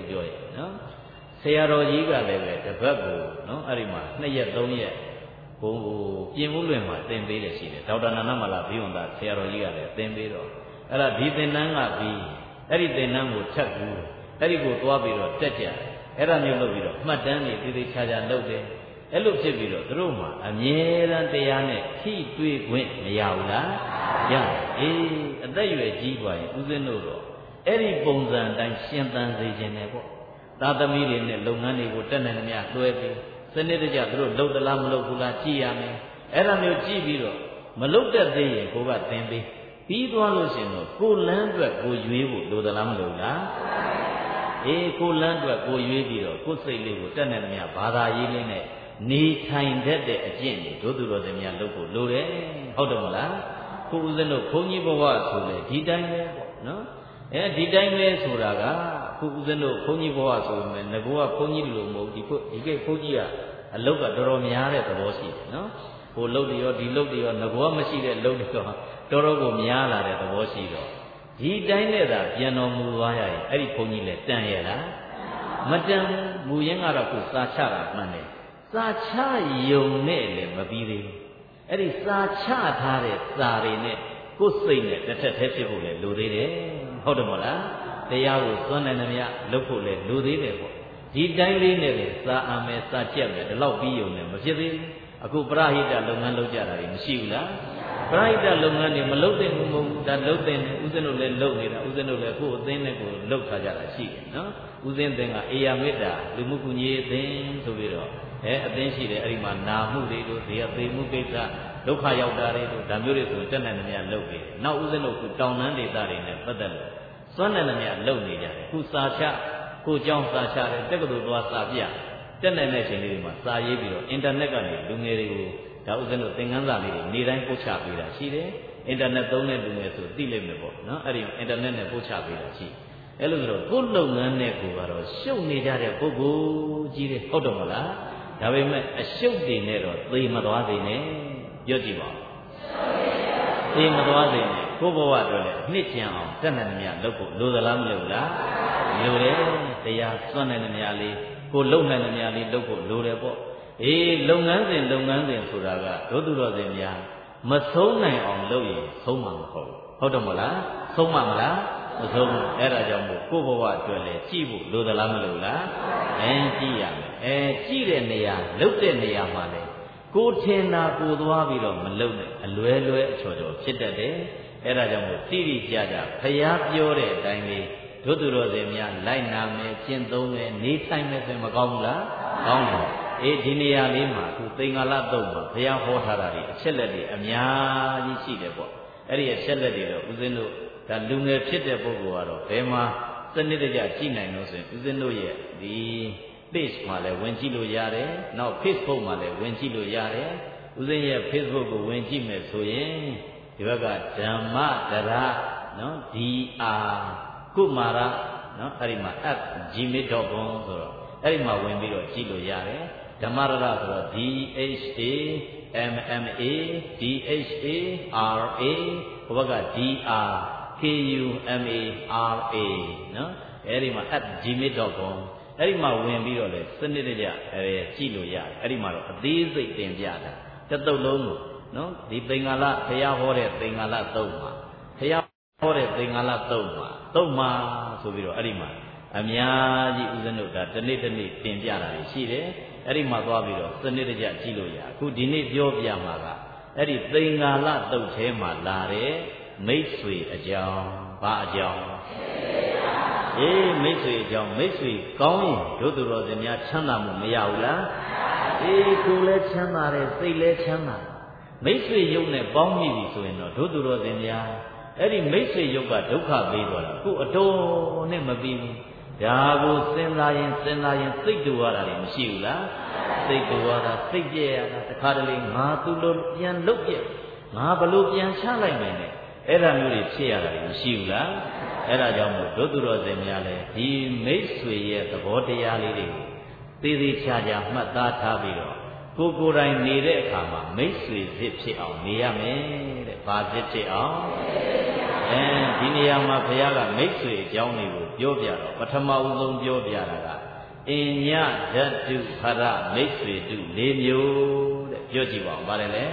လို့ပြောရဲ့နော်ဆရာတော်ကြီးကလည်းပဲတစ်ပတ်ကိုနော်အဲ့ဒီမှာနှစ်ရက်သုံးရက်ဘုံကိုပြင်မှုလွင်မှာသင်ပေးတယ်ရှိတယ်ဒေါက်တာနန္ဒမလာဘိဝန္တာဆရာတော်ကြီးကလည်းသင်ပေးတော့အဲ့ဒါဒီသင်တန်းကပြီးအဲ့ဒီသင်တန်းကိုထပ်ကူအဲ့ဒီကိုသွားပြီးတော့တက်ကြအဲ့ဒါမျိုးလုပ်ပြီးတော့မှတ်တမ်းတွေသေးသေးချာချာလုပ်တယ်အဲ့လိုဖြစ်ပြီးတော့သူတို့မှာအမြဲတမ်းတရားနဲ့ထိတွေ့ခွင့်မရဘူးလားရတယ်အေးအသက်ရွယ်ကြီးသွားရင်ဦးဇင်းတို့တော့အဲ့ဒီပုံစံတိုင်းရှင်သန်စေခြင်းနဲ့ပေါ့သာသမီတွေနဲ့လုပ်ငန်းတွေကိုတက်နိုင်သမျှလွှဲပြီးစနစ်တကျသူတို့လုပ်သလားမလုပ်ဘူးလားကြည့်ရမယ်အဲ့ဒါမျိုးကြည့်ပြီးတော့မလုပ်တတ်သေးရင်ကိုကသင်ပေးပြီးသွားလို့ရှိရင်တော့ကိုလန်းအတွက်ကိုရွေးဖို့လိုသလားမလိုလားအေးကိုလန်းအတွက်ကိုရွေးပြီးတော့ကိုယ်စိတ်လေးကိုတက်နိုင်သမျှဘာသာရေးလေးနဲ့နေထိုင်တတ်တဲ့အကျင့်တွေတို့သူတော်စင်များလုပ်ဖို့လိုတယ်ဟုတ်တယ်မလားကိုဦးဇင်းတို့ဘုန်းကြီးဘဝဆိုလေဒီတိုင်းပဲပေါ့နော်အဲဒီတိုင်းပဲဆိုတာကခုဦးဇင်းတို့ဘုန်းကြီးဘဝဆိုပေမဲ့ငကောကဘုန်းကြီးလိုမဟုတ်ဒီခုဒီကိဘုန်းကြီးကအလုတ်ကတော်တော်များတဲ့သဘောရှိတယ်နော်ဟိုလုတ်တွေရောဒီလုတ်တွေရောငကောမရှိတဲ့လုတ်တွေတော့တော်တော်ကိုများလာတဲ့သဘောရှိတော့ဒီတိုင်းနဲ့သာပြန်တော်မူသွားရရင်အဲ့ဒီဘုန်းကြီးလည်းတန်ရလားမတန်မူရင်းကတော့ခုစာချတာမှန်တယ်စာချယုံနဲ့လည်းမပြီးသေးဘူးအဲ့ဒီစာချထားတဲ့စာတွေနဲ့ကိုယ်စိတ်နဲ့တစ်ထက်တည်းဖြစ်ဖို့လည်းလိုသေးတယ်ဟုတ်တယ်မဟုတ်လားတရားကိုစွန့်နိုင်သမျှလုပ်ဖို့လည်းလိုသေးတယ်ပေါ့ဒီတိုင်းလေးနဲ့လည်းစာအမယ်စာချက်မယ်ဒီလောက်ပြီးယုံနဲ့မဖြစ်သေးဘူးအခုပရဟိတလုပ်ငန်းလုပ်ကြတာတွေမရှိဘူးလားပရဟိတလုပ်ငန်းတွေမလုပ်တဲ့ဘူးမဟုတ်ဘူးဒါလုပ်တဲ့ဦးဇင်းတို့လည်းလုပ်နေတာဦးဇင်းတို့လည်းကိုယ်အသင်းနဲ့ကိုယ်လုပ်ထားကြတာရှိတယ်နော်ဦးဇင်းသင်ကအေယာမေတ္တာလူမှုကူညီရေးအသင်းဆိုပြီးတော့အဲအသင်းရှိတယ်အဲ့ဒီမှာနာမှုတွေတို့ဒီအသေးမှုကိစ္စဒုက္ခရောက်တာတွေတို့ဒါမျိုးတွေဆိုတက်နိုင်သမျှလုပ်ပြီးနောက်ဦးဇင်းတို့ကတောင်တန်းဒေသတွေနဲ့ပတ်သက်လို့စွမ်းနိုင်သမျှလုပ်နေကြတယ်ခုစာချကိုเจ้าစာချတယ်တက္ကသိုလ်သွားစာပြတက်နိုင်တဲ့အချိန်လေးတွေမှာစာရေးပြီးတော့အင်တာနက်ကနေလူငယ်တွေကိုဒါဦးဇင်းတို့သင်ခန်းစာလေးတွေနေ့တိုင်းပို့ချပေးတာရှိတယ်အင်တာနက်သုံးတဲ့လူငယ်ဆိုသိလိမ့်မယ်ပေါ့နော်အဲ့ဒီအင်တာနက်နဲ့ပို့ချပေးတာရှိအဲ့လိုဆိုတော့ကိုယ်လုပ်ငန်းနဲ့ကိုကတော့ရှုပ်နေကြတဲ့ပုဂ္ဂိုလ်ကြီးတွေဟုတ်တော့မလားဒါပေမဲ့အရှုပ်တွေနဲ့တော့သေမသွားသေးနဲ့ပြောကြည့်ပါဦးသေမသွားသေးနဲ့ကိုယ်ဘဝအတွက်လည်းနှစ်ကျန်အောင်တက်နိုင်သမျှလုပ်ဖို့လိုသလားမလိုလားလိုတယ်တရားစွန့်နိုင်သမျှလေးကိုလုံနိုင်သမျှလေးလုပ်ဖို့လိုတယ်ပေါ့အေးလုပ်ငန်းစဉ်လုပ်ငန်းစဉ်ဆိုတာကဒုသူတော်စင်များမဆုံးနိုင်အောင်လုပ်ရင်ဆုံးမှာမဟုတ်ဟုတ်တယ်မလားဆုံးမှာမလားမဆုံးဘူးအဲ့ဒါကြောင့်မို့ကိုယ့်ဘဝအတွက်လည်းကြည့်ဖို့လိုသလားမလိုလားအဲကြည့်ရမယ်အဲကြည့်တဲ့နေရာလုပ်တဲ့နေရာမှာလည်းကိုထင်တာကိုသွားပြီးတော့မလုပ်နဲ့အလွဲလွဲအချော်ချော်ဖြစ်တတ်တယ်အဲ့ဒါကြောင့်မို့တိတိကျကျဘုရားပြောတဲ့အတိုင်းလေးဒုသူတော်စင်များလိုက်နာမယ်ကျင့်သုံးမယ်နေဆိုင်မယ်ဆိုရင်မကောင်းဘူးလားကောင်းတယ်အေးဒီနေရာလေးမှာသူသင်္ဃာလတုံးမှာဘုရားဟောထားတာတွေအချက်လက်တွေအများကြီးရှိတယ်ပေါ့အဲ့ဒီအချက်လက်တွေတော့ဦးဇင်းတို့ဒါလူငယ်ဖြစ်တဲ့ပုဂ္ဂိုလ်ကတော့ဘယ်မှာစနစ်တကျကြည့်နိုင်လို့ဆိုရင်ဦးဇင်းတို့ရဲ့ဒီ page မှာလည်းဝင်ကြည့်လို့ရတယ်နောက် Facebook မှာလည်းဝင်ကြည့်လို့ရတယ်ဦးဇင်းရဲ့ Facebook ကိုဝင်ကြည့်မယ်ဆိုရင်ဒီဘက်ကဓမ္မဒရနော် D R ကုမာရနော်အဲ့ဒီမှာ at gmail dot com ဆိုတော့အဲ့ဒီမှာဝင်ပြီးတော့ကြည့်လို့ရတယ်ဓမ္မရရဆိုတော့ D H A M M A D H A R A ဟိုဘက်က D R K U M A R A နော်အဲ့ဒီမှာ at gmail dot com အဲ့ဒီမှာဝင်ပြီးတော့လေစနစ်တကျအဲကြည့်လို့ရတယ်အဲ့ဒီမှာတော့အသေးစိတ်တင်ပြတာတစ်သုတ်လုံးကိုနော်ဒီသင်္ဃာလဘုရားဟောတဲ့သင်္ဃာလသုံးမှာဘုရားဟောတဲ့သင်္ဃာလသုံးမှာသုံးမှာဆိုပြီးတော့အဲ့ဒီမှာအများကြီးဦးဇင်းတို့ဒါတစ်နေ့တစ်နေ့တင်ပြတာရှိတယ်အဲ့ဒီမှာသွားပြီးတော့စနစ်တကျကြည့်လို့ရအခုဒီနေ့ပြောပြမှာကအဲ့ဒီသင်္ဃာလတုတ်ထဲမှာလာတဲ့မိတ်ဆွေအကြောင်းဘာအကြောင်းအေးမိတ်ဆွေအကြောင်းမိတ်ဆွေကောင်းရင်ဒုသူတော်စင်များချမ်းသာမှုမရဘူးလားအေးကိုယ်လည်းချမ်းသာတယ်စိတ်လည်းချမ်းသာမိတ်ဆွေယုတ်နဲ့ပေါင်းမိပြီဆိုရင်တော့ဒုသူတော်စင်များအဲ့ဒီမိတ်ဆွေယုတ်ကဒုက္ခပေးသွားတာခုအတော်နဲ့မပြီးဘူးဒါကိုစဉ်းစားရင်စဉ်းစားရင်စိတ်တူရတာလည်းမရှိဘူးလားစိတ်တူရတာစိတ်ပြည့်ရတာတခါတလေငါသူ့လိုပြန်လုတ်ပြက်ငါဘလို့ပြန်ချလိုက်မယ်နဲ့အဲ့ဒါမျိုးတွေဖြစ်ရတာလည်းမရှိဘူးလားအဲ့ဒါကြောင့်မို့ဒုသူတော်စင်များလဲဒီမိတ်ဆွေရဲ့သဘောတရားလေးတွေကိုသေသေးချာချာမှတ်သားထားပြီးတော့ကိုကိုယ်တိုင်နေတဲ့အခါမှာမိတ်ဆွေစစ်ဖြစ်အောင်နေရမယ်တဲ့ဘာစစ်ဖြစ်အောင်အဲဒီနေရာမှာဘုရားကမိတ်ဆွေအကြောင်းတွေကိုပြောပြတော့ပထမဦးဆုံးပြောပြတာကအညဓာတုဖရမိတ်ဆွေတု၄မျိုးတဲ့ပြောကြည့်ပါဦးဗါတယ်လေ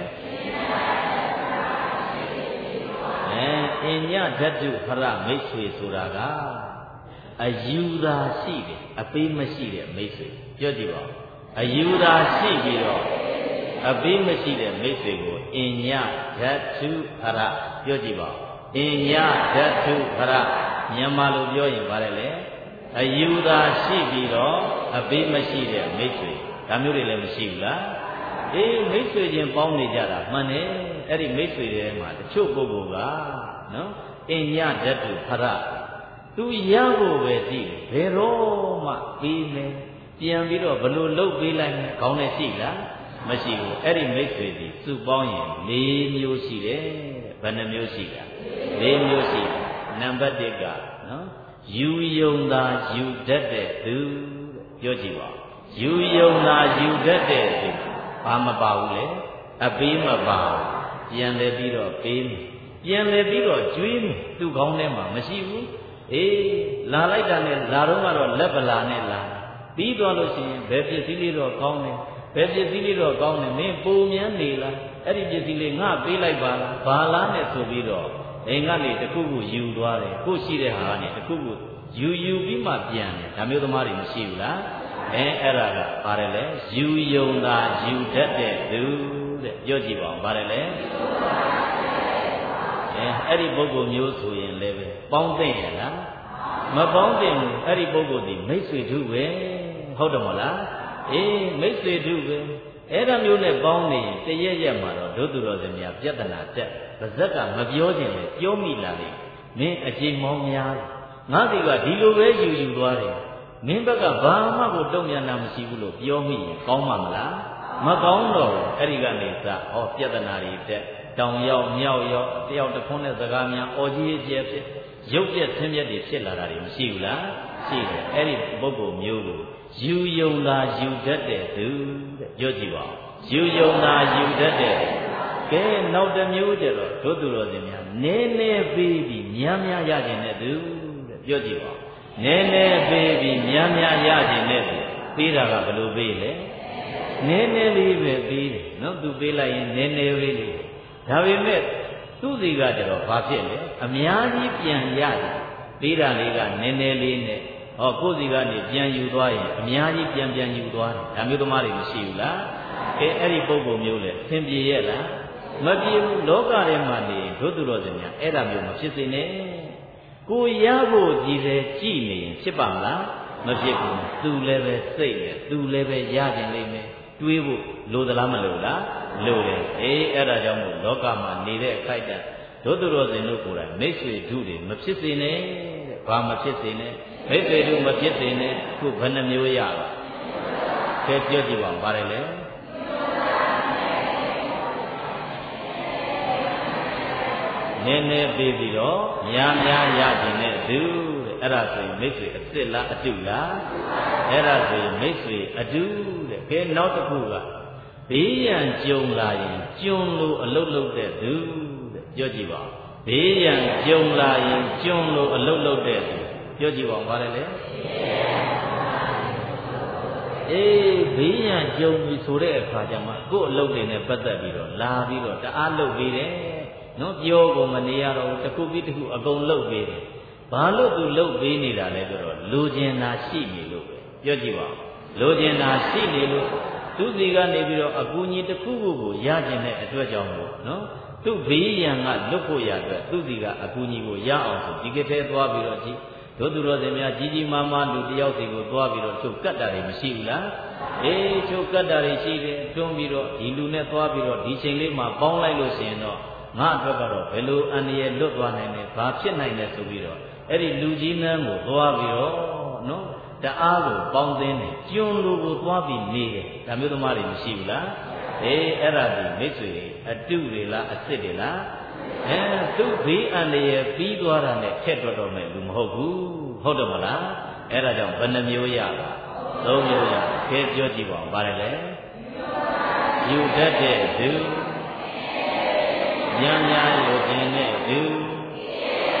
အဲအညဓာတုဖရမိတ်ဆွေဆိုတာကအယူသာရှိတယ်အပေးမရှိတဲ့မိတ်ဆွေပြောကြည့်ပါဦးအယူသာရှိပြီးတော့အပေးမရှိတဲ့မိတ်ဆွေကိုအညဓာတုဖရပြောကြည့်ပါဦးအညဓာတုဖရမြန်မာလိုပြောရင်ဗါတယ်လေအယူသာရှိပြီးတော့အပေးမရှိတဲ့မိတ်ဆွေဒါမျိုးတွေလည်းမရှိဘူးလားအေးမိတ်ဆွေချင်းပေါင်းနေကြတာမှန်တယ်အဲ့ဒီမိတ်ဆွေတွေမှာတချို့ပုဂ္ဂိုလ်ကနော်အညဓာတုဖရသူရဖို့ပဲကြည့်ဘယ်တော့မှပြီးနေပြန်ပြီးတော့ဘလို့လှုပ်ပေးလိုက်ခေါင်းနဲ့ရှိလားမရှိဘူးအဲ့ဒီမိတ်ဆွေကြီးစုပေါင်းရင်၄မျိုးရှိတယ်ဘယ်နှမျိုးရှိတာ၄မျိုးရှိတယ်နံပါတ်၁ကနော်ယူယုံသာယူတတ်တဲ့သူပြောကြည့်ပါယူယုံသာယူတတ်တဲ့သူဘာမပါဘူးလေအပေးမပါဘူးပြန်လဲပြီးတော့ပေးမယ်ပြန်လဲပြီးတော့ကျွေးမယ်သူ့ခေါင်းထဲမှာမရှိဘူးအေးလာလိုက်တာနဲ့လာတော့ကတော့လက်ပလာနဲ့လာပြီးသွားလို့ရှိရင်ဘယ်ပစ္စည်းလေးတော့ကောင်းတယ်ဘယ်ပစ္စည်းလေးတော့ကောင်းတယ်မင်းပုံမြန်းနေလားအဲ့ဒီပစ္စည်းလေးငါပေးလိုက်ပါလားဘာလားနဲ့ဆိုပြီးတော့အိမ်ကနေတခုခုယူသွားတယ်ကိုရှိတဲ့ဟာကနေတခုခုယူယူပြီးမှပြန်တယ်ဒါမျိုးသမားတွေမရှိဘူးလားအဲအဲ့ဒါကပါတယ်လေယူယုံသာယူတတ်တဲ့သူတဲ့ပြောကြည့်ပါဦးပါတယ်လေအဲအဲ့ဒီပုဂ္ဂိုလ်မျိုးဆိုရင်လည်းပဲပေါင်းသိမ့်ရလားမပေါင်းသိမ့်ဘူးအဲ့ဒီပုဂ္ဂိုလ်ဒီမိတ်ဆွေထုပဲဟုတ်တယ်မလားအေးမိတ်ဆွေထုပဲအဲ့ဒါမျိုးနဲ့ပေါင်းနေရင်တရက်ရက်မှာတော့ဒုသူတော်စင်များပြဿနာတက်ပါဇက်ကမပြောခြင်းလေပြောမိလာလေမင်းအချိန်မောင်းများငါစီကဒီလိုပဲယူယူသွားတယ်မင်းဘက်ကဘာမှကိုတုံ့ပြန်တာမရှိဘူးလို့ပြောမိရင်ကောင်းမှာမလားမကောင်းတော့အဲ့ဒီကနေစဟောပြဿနာတွေတက်တောင်ရောက်မြောက်ရောက်တယောက်တစ်ခွန်းနဲ့စကားများအော်ကြီးကျဲဖြစ်ရုပ်ပြက်ဆင်းရဲတွေဖြစ်လာတာတွေမရှိဘူးလားရှိတယ်အဲ့ဒီပုဂ္ဂိုလ်မျိုးကိုယူယုံသာယူတတ်တဲ့သူတဲ့ပြောကြည့်ပါဦးယူယုံသာယူတတ်တဲ့ကဲနောက်တစ်မျိုးတည်းတော့ဒုသူတော်စင်များနည်းနည်းပေးပြီးများများရခြင်းတဲ့သူတဲ့ပြောကြည့်ပါဦးနည်းနည်းပေးပြီးများများရခြင်းတဲ့သူပေးတာကဘယ်လိုပေးလဲနည်းနည်းလေးပဲပေးတယ်နော်သူပေးလိုက်ရင်နည်းနည်းလေးလေးဒါပေမဲ့သူ့စီကကျတော့ဘာဖြစ်လဲအများကြီးပြန်ရတယ်ပေးတာလေးကနည်းနည်းလေးနဲ့ဟောကိုယ်စီကနေပြန်ယူသွားရင်အများကြီးပြန်ပြန်ယူသွားတယ်ဒါမျိုးသမားတွေမရှိဘူးလားအဲအဲ့ဒီပုံပုံမျိုးလေသင်ပြေရဲ့လားမပြေဘူးလောကထဲမှာနေဒုသူတော်စင်များအဲ့ဒါမျိုးမဖြစ်စေနဲ့ကိုရဖို့ကြည်စေကြည်နေရင်ဖြစ်ပါမလားမဖြစ်ဘူးသူလည်းပဲစိတ်နဲ့သူလည်းပဲရခြင်းလိမ့်မယ်တွေးဖို့လိုသလားမလိုလားလိုတယ်အေးအဲ့ဒါကြောင့်မို့လောကမှာနေတဲ့အခိုက်အတန့်ဒုသူတော်စင်တို့ကိုယ်တိုင်မိတ်ဆွေထုတွေမဖြစ်စေနဲ့တဲ့ဘာမဖြစ်စေနဲ့မိတ်ဆွေထုမဖြစ်စေနဲ့ခုဘယ်နှမျိုးရပါကဲပြောကြည့်ပါဦးပါတယ်လေနည်းနည်းပေးပြီးတော့များများရခြင်းနဲ့သူတဲ့အဲ့ဒါဆိုရင်မိတ်ဆွေအစ်စ်လားအတုလားအဲ့ဒါဆိုရင်မိတ်ဆွေအတုတဲ့ကဲနောက်တစ်ခုကဘေးရန်ကြုံလာရင်ကျွန်းလို့အလုတ်လုတ်တဲ့သူတဲ့ပြောကြည့်ပါဦးဘေးရန်ကြုံလာရင်ကျွန်းလို့အလုတ်လုတ်တဲ့သူပြောကြည့်ပါဦးဘာလဲလဲအေးဘေးရန်ကြုံပြီဆိုတဲ့အခါကျမှကို့အလုတ်တွေနဲ့ပတ်သက်ပြီးတော့လာပြီးတော့တအားလုတ်ပြီးတယ်နော်ပြောကုန်မနေရတော့ဘူးတစ်ခုပြီးတစ်ခုအကုန်လုတ်ပေးတယ်ဘာလို့သူလုတ်ပေးနေတာလဲဆိုတော့လိုချင်တာရှိနေလို့ပဲပြောကြည့်ပါဦးလိုချင်တာရှိနေလို့သူစီကနေပြီးတော့အကူအညီတစ်ခုခုကိုရကျင်တဲ့အတွက်ကြောင့်မို့နော်သူဘေးရန်ကလွတ်ဖို့ရအတွက်သူစီကအကူအညီကိုရအောင်ဆိုဒီကထဲသွားပြီးတော့ကြည့်တို့သူတော်စင်များကြီးကြီးမားမားလူတယောက်စီကိုသွားပြီးတော့ချုပ်ကတ်တာတွေမရှိဘူးလားအေးချုပ်ကတ်တာတွေရှိတယ်တွန်းပြီးတော့ဒီလူနဲ့သွားပြီးတော့ဒီချိန်လေးမှာပေါင်းလိုက်လို့ရှိရင်တော့ငါအတွက်ကတော့ဘယ်လိုအန္တရာယ်လွတ်သွားနိုင်လဲဘာဖြစ်နိုင်လဲဆိုပြီးတော့အဲ့ဒီလူကြီးနှမ်းကိုသွားပြီးတော့နော်တအားကိုပေါင်းသင်းတယ်ကျွန်းလူကိုသွားပြီးနေတယ်ဒါမျိုးသမားတွေမရှိဘူးလားအေးအဲ့ဒါဒီမိတ်ဆွေအတုတွေလားအစ်စ်တွေလားအဲသူ့ဘေးအန္တရာယ်ပြီးသွားတာနဲ့ထက်တော်တော်မဲ့လူမဟုတ်ဘူးဟုတ်တယ်မလားအဲ့ဒါကြောင့်ဘယ်နှမျိုးရပါသုံးမျိုးရခဲပြောကြည့်ပါဦးဗါတယ်လေယူတတ်တဲ့သူညံ့ညံ့လိုခြင်းနဲ့သူ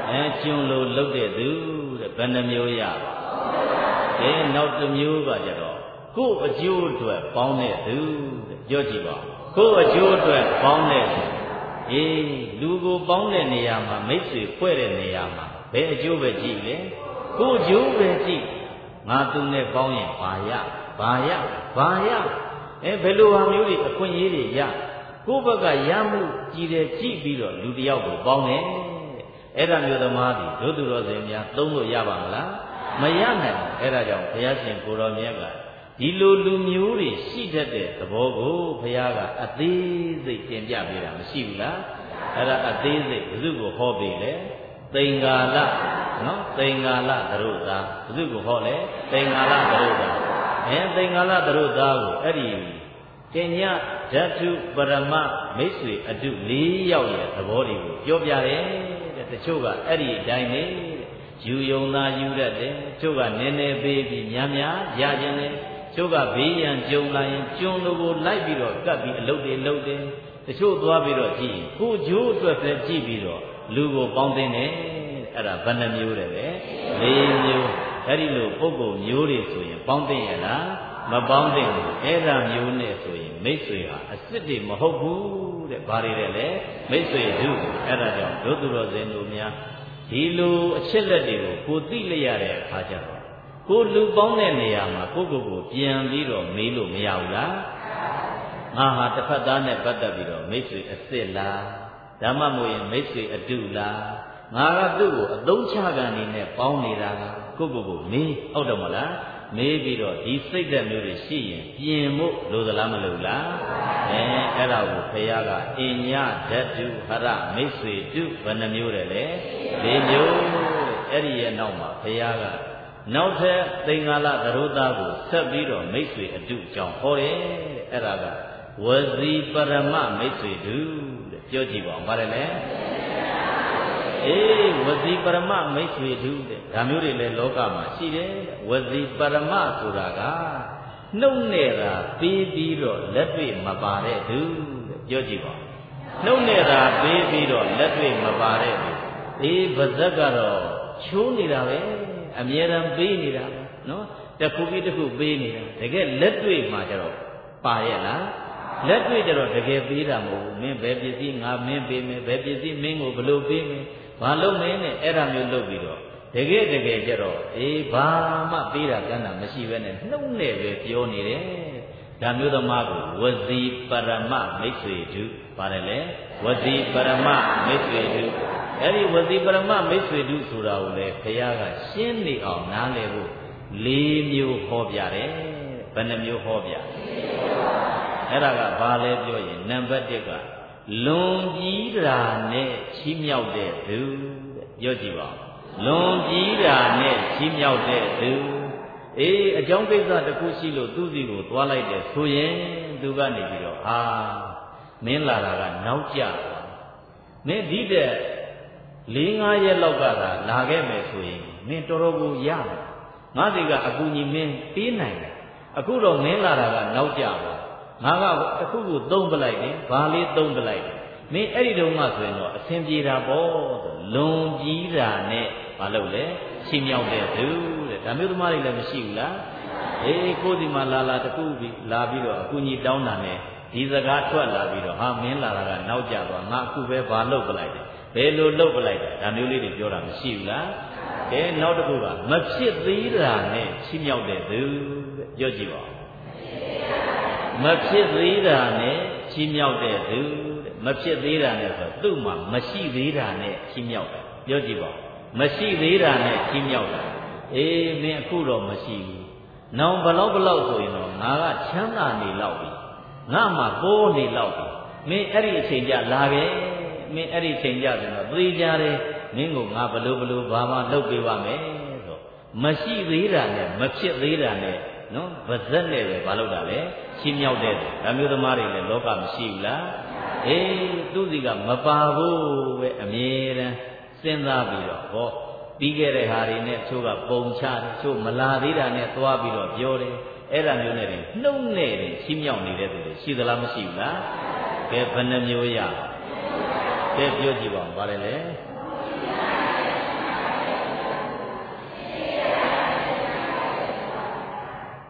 အဲကျွန်းလိုလှုပ်တဲ့သူတဲ့ဘယ်နှမျိုးရအဲနောက်တစ်မျိုးကကြတော့ကိုယ်အကျိုးအတွက်ပေါင်းတဲ့သူတဲ့ပြောကြည့်ပါကိုယ်အကျိုးအတွက်ပေါင်းတဲ့သူအေးလူကိုပေါင်းတဲ့နေရာမှာမိတ်ဆွေဖွဲ့တဲ့နေရာမှာဘယ်အကျိုးပဲကြည့်လေကိုယ်အကျိုးပဲကြည့်ငါသူနဲ့ပေါင်းရင်ဘာရဘာရဘာရအဲဘယ်လိုဟာမျိုးတွေအခွင့်အရေးတွေရကိုယ့်ဘက်ကရမှုကြည်တယ်ကြည့်ပြီးတော့လူတယောက်ကိုပေါင်းတယ်အဲ့ဒါမျိုးသမားတွေဒုသူတော်စင်များသုံးလို့ရပါမလားမရနိုင်ဘူးအဲ့ဒါကြောင့်ဘုရားရှင်ကိုတော်မြတ်ကဒီလိုလူမျိုးတွေရှိတတ်တဲ့သဘောကိုဘုရားကအသေးစိတ်တင်ပြပေးတာမရှိဘူးလားအဲ့ဒါအသေးစိတ်ဘု து ကိုဟောပေးလေသင်္ကာလနော်သင်္ကာလသရုပ်သားဘု து ကိုဟောလေသင်္ကာလသရုပ်သားအဲသင်္ကာလသရုပ်သားကိုအဲ့ဒီတင်ညဓာတုပရမမိတ်ဆွေအတု၄ယောက်ရဲ့သဘောတွေကိုပြောပြတယ်တဲ့တချို့ကအဲ့ဒီအတိုင်းနေယူယုံသာယူတတ်တယ်တချို့ကနည်းနည်းပေးပြီးများများရခြင်းတယ်တချို့ကဘေးရန်ကြုံလာရင်ကျွန်းလိုကိုလိုက်ပြီးတော့ကပ်ပြီးအလုပ်တွေလုပ်တယ်တချို့သွားပြီးတော့ကြည့်ကိုကျိုးအတွက်ပဲကြည့်ပြီးတော့လူကိုပေါင်းသိတယ်အဲ့ဒါဘယ်နှမျိုးလဲပဲ၄မျိုးအဲ့ဒီလိုပုဂ္ဂိုလ်မျိုးတွေဆိုရင်ပေါင်းသိရလားမပေါင်းသိဘူးအဲ့ဒါမျိုးနဲ့ဆိုရင်မိတ်ဆွေဟာအစ်စ်တွေမဟုတ်ဘူးတဲ့ဘာတွေလဲလဲမိတ်ဆွေသူအဲ့ဒါကြောင့်ဒုသူတော်စင်တို့များဒီလိုအချက်လက်တွေကိုကိုသိလျရတဲ့အခါကျတော့ကိုလူပေါင်းတဲ့နေရာမှာကိုကိုကိုပြန်ပြီးတော့မေးလို့မရဘူးလားငါဟာတစ်ဖက်သားနဲ့ပတ်သက်ပြီးတော့မိတ်ဆွေအစ်စ်လားဓမ္မမို့ရင်မိတ်ဆွေအတုလားငါကသူ့ကိုအသုံးချခံနေနဲ့ပေါင်းနေတာလားကိုကိုကိုမေးဟုတ်တယ်မလားမေးပြီးတော့ဒီစိတ်ဓာတ်မျိုးတွေရှိရင်ပြင်ဖို့လိုသလားမလိုလားအဲအဲ့ဒါကိုဘုရားကအင်ညဓာတုဟရမိတ်ဆွေတုဘယ်နှမျိုးတယ်လဲ၄မျိုးအဲ့ဒီရဲ့နောက်မှာဘုရားကနောက်ထပ်သင်္ကာလသရုပ်သားကိုဆက်ပြီးတော့မိတ်ဆွေအတုကြောင့်ဟောတယ်အဲ့ဒါကဝစီပရမမိတ်ဆွေတုတဲ့ပြောကြည့်ပါဦးဗါတယ်လေအေးဝစီပရမမိတ်ဆွေတုတဲ့ဒါမျိုးတွေလည်းလောကမှာရှိတယ်ဝစီပရမဆိုတာကနှုတ်နဲ့သာပြီးပြီးတော့လက်တွေ့မပါတဲ့သူတဲ့ပြောကြည့်ပါနှုတ်နဲ့သာပြီးပြီးတော့လက်တွေ့မပါတဲ့သူအေးဗဇက်ကတော့ချိုးနေတာပဲအမြဲတမ်းပေးနေတာနော်တစ်ခုပြီးတစ်ခုပေးနေတာတကယ်လက်တွေ့မှာကျတော့ပါရဲ့လားလက်တွေ့ကျတော့တကယ်ပေးတာမဟုတ်ဘူးမင်းဘယ်ပစ္စည်းငါမင်းပေးမယ်ဘယ်ပစ္စည်းမင်းကိုဘလို့ပေးမယ်ဘာလို့မင်းနဲ့အဲ့ဒါမျိုးလုပ်ပြီးတော့တကယ်တကယ်ကျတော့အေးဘာမှပေးတာကမ်းတာမရှိဘဲနဲ့နှုတ်နဲ့ပဲပြောနေတယ်ဒါမျိုးသမားကိုဝစီပရမမိတ်ဆွေတုပါတယ်လေဝစီပရမမိတ်ဆွေတုအဲ့ဒီဝစီပရမမိတ်ဆွေတုဆိုတာကိုလေဘုရားကရှင်းနေအောင်နားလည်ဖို့၄မျိုးဟောပြတယ်ဘယ်နှမျိုးဟောပြအဲ့ဒါကဘာလဲပြောရင်နံပါတ်၁ကလွန်ကြီးတာနဲ့ချီးမြှောက်တဲ့သူတဲ့ပြောကြည့်ပါလွန်ကြီးတာနဲ့ချီးမြှောက်တဲ့သူအေးအကြောင်းကိစ္စတစ်ခုရှိလို့သူ့စီကိုသွားလိုက်တယ်ဆိုရင်သူကနေပြီးတော့ဟာမင်းလာတာကနောက်ကျသွားမင်းဒီတဲ့၄-၅ရက်လောက်ကသာလာခဲ့မယ်ဆိုရင်မင်းတော်တော်ကိုရမယ်ငါစီကအကူညီမင်းပေးနိုင်တယ်အခုတော့မင်းလာတာကနောက်ကျသွားငါကတစ်ခုခုသုံးပလိုက်တယ်ဘာလေးသုံးပလိုက်တယ်မင်းအဲ့ဒီတုန်းကဆိုရင်တော့အဆင်ပြေတာပေါ့ဆိုလွန်ကြီးတာနဲ့မလုပ်လဲချီးမြှောက်တဲ့သူတဲ့ဒါမျိုးသမားတွေလည်းမရှိဘူးလားအေးကိုယ်ဒီမှာလာလာတစ်ခုပြီးလာပြီးတော့အကူကြီးတောင်းတာနဲ့ဒီစကားထွက်လာပြီးတော့ဟာမင်းလာတာကနောက်ကျသွားငါအခုပဲဘာလုပ်ပလိုက်တယ်ဘယ်လိုလုပ်ပလိုက်တယ်ဒါမျိုးလေးတွေပြောတာမရှိဘူးလားကဲနောက်တစ်ခုကမဖြစ်သေးတာနဲ့ချီးမြှောက်တဲ့သူတဲ့ပြောကြည့်ပါမဖြစ်သေးတာနဲ့ချီးမြှောက်တဲ့သူတဲ့မဖြစ်သေးတာနဲ့ဆိုသူ့မှာမရှိသေးတာနဲ့ချီးမြှောက်တယ်ပြောကြည့်ပါမရှိသေးတာနဲ့ချီးမြှောက်တာအေးမင်းအခုတော့မရှိဘူးနောင်ဘလောက်ဘလောက်ဆိုရင်တော့ငါကချမ်းသာနေလောက်ပြီငါမှပိုးနေလောက်ပြီမင်းအဲ့ဒီအချိန်ကြလာခဲ့မင်းအဲ့ဒီအချိန်ကြဆိုတော့သေကြတယ်မင်းကိုငါဘလို့ဘလို့ဘာမှလုပ်ပေးပါမယ်ဆိုမရှိသေးတာနဲ့မဖြစ်သေးတာနဲ့နော်ဗဇက်နဲ့ပဲဘာလုပ်တာလဲချီးမြှောက်တဲ့ဒါမျိုးသမားတွေလည်းလောကမရှိဘူးလားအေးသူ့စီကမပါဘူးပဲအမြဲတမ်းစဉ်းစားပြီးတော့ဟောပြီးခဲ့တဲ့ဟာတွေနဲ့ချို့ကပုံချတယ်ချို့မလာသေးတာနဲ့သွားပြီးတော့ပြောတယ်အဲ့ဒါမျိုးနဲ့နှုတ်နဲ့ချီးမြှောက်နေတဲ့သူတွေရှိသလားမရှိဘူးလားကဲဘယ်နှမျိုးရကဲပြောကြည့်ပါဦးဗါတယ်လေ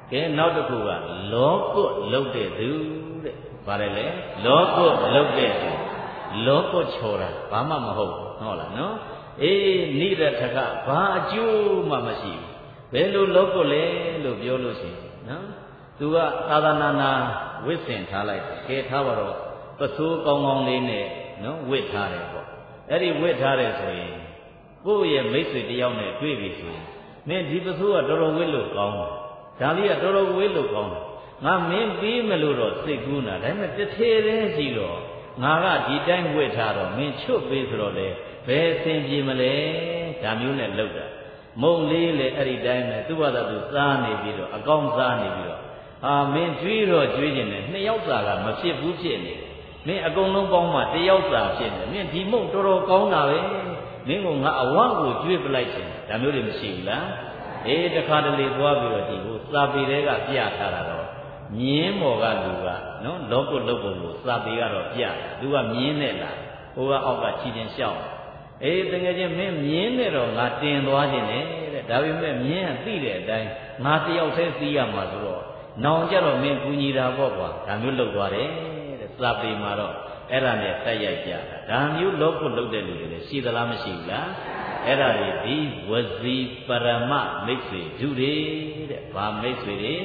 ကဲနောက်တစ်ခုကလောကုတ်လုတ်တဲ့သူတဲ့ဗါတယ်လေလောကုတ်လုတ်တဲ့သူလောကုတ်ချော်တာဘာမှမဟုတ်ဟုတ်လားနော်အေးနိရထကဘာအကျိုးမှမရှိဘူးဘယ်လိုလောကုတ်လဲလို့ပြောလို့ရှိရင်နော်သူကသာသနာနာဝစ်စင်ထားလိုက်ကဲထားပါတော့ပစိုးကောင်းကောင်းလေးနဲ့နော်ဝစ်ထားတယ်ပေါ့အဲ့ဒီဝစ်ထားတယ်ဆိုရင်ကိုယ့်ရဲ့မိတ်ဆွေတယောက်နဲ့တွေ့ပြီဆိုရင်မင်းဒီပစိုးကတော်တော်ဝစ်လို့ကောင်းတယ်ဒါလေးကတော်တော်ဝစ်လို့ကောင်းတယ်ငါမင်းပြီးမလို့တော့စိတ်ကူးနာဒါပေမဲ့တစ်ထေတည်းရှိတော့ငါကဒီတိုင်းဝစ်ထားတော့မင်းချွတ်ပေးဆိုတော့လေဘယ်အစဉ်ပြေမလဲဒါမျိုးနဲ့လောက်တာမုံလေးလေအဲ့ဒီတိုင်းပဲသူ့ဘာသာသူစားနေပြီးတော့အကောင်းစားနေပြီးတော့အာမင်းကျွေးတော့ကျွေးခြင်းနဲ့နှစ်ယောက်စာကမဖြစ်ဘူးဖြစ်နေမင်းအကုန်လုံးပေါင်းမှတစ်ယောက်စာဖြစ်နေမင်းဒီမုံတော်တော်ကောင်းတာပဲမင်းကငါအဝကိုကျွေးပလိုက်ခြင်းဒါမျိုးတွေမရှိဘူးလားအေးတခါတလေသွားပြီးတော့ဒီကိုစာပေတွေကပြထားတာတော့မြင်းမော်ကလူကနော်လောကုတ်လုတ်ပုံကိုစာပေကတော့ပြတယ်သူကမြင်းနဲ့လားဟိုကအောက်ကချီတင်လျှောက်အေးတကယ်ချင်းမင်းမြင်းနဲ့တော့ငါတင်သွားခြင်းနဲ့တဲ့ဒါပေမဲ့မြင်းကသိတဲ့အတိုင်းငါတယောက်တည်းသိရမှာဆိုတော့နောင်ကြတော့မင်းကူညီတာပေါ့ကွာဒါမျိုးလုပ်သွားတယ်တဲ့စာပေမှာတော့အဲ့ဒါနဲ့တက်ရိုက်ကြတာဒါမျိုးလောကုတ်လုတ်တဲ့လူတွေလည်းရှိသလားမရှိဘူးလားအဲ့ဒါတွေဒီဝစီပရမမိတ်ဆွေဓုတွေတဲ့ဘာမိတ်ဆွေတွေ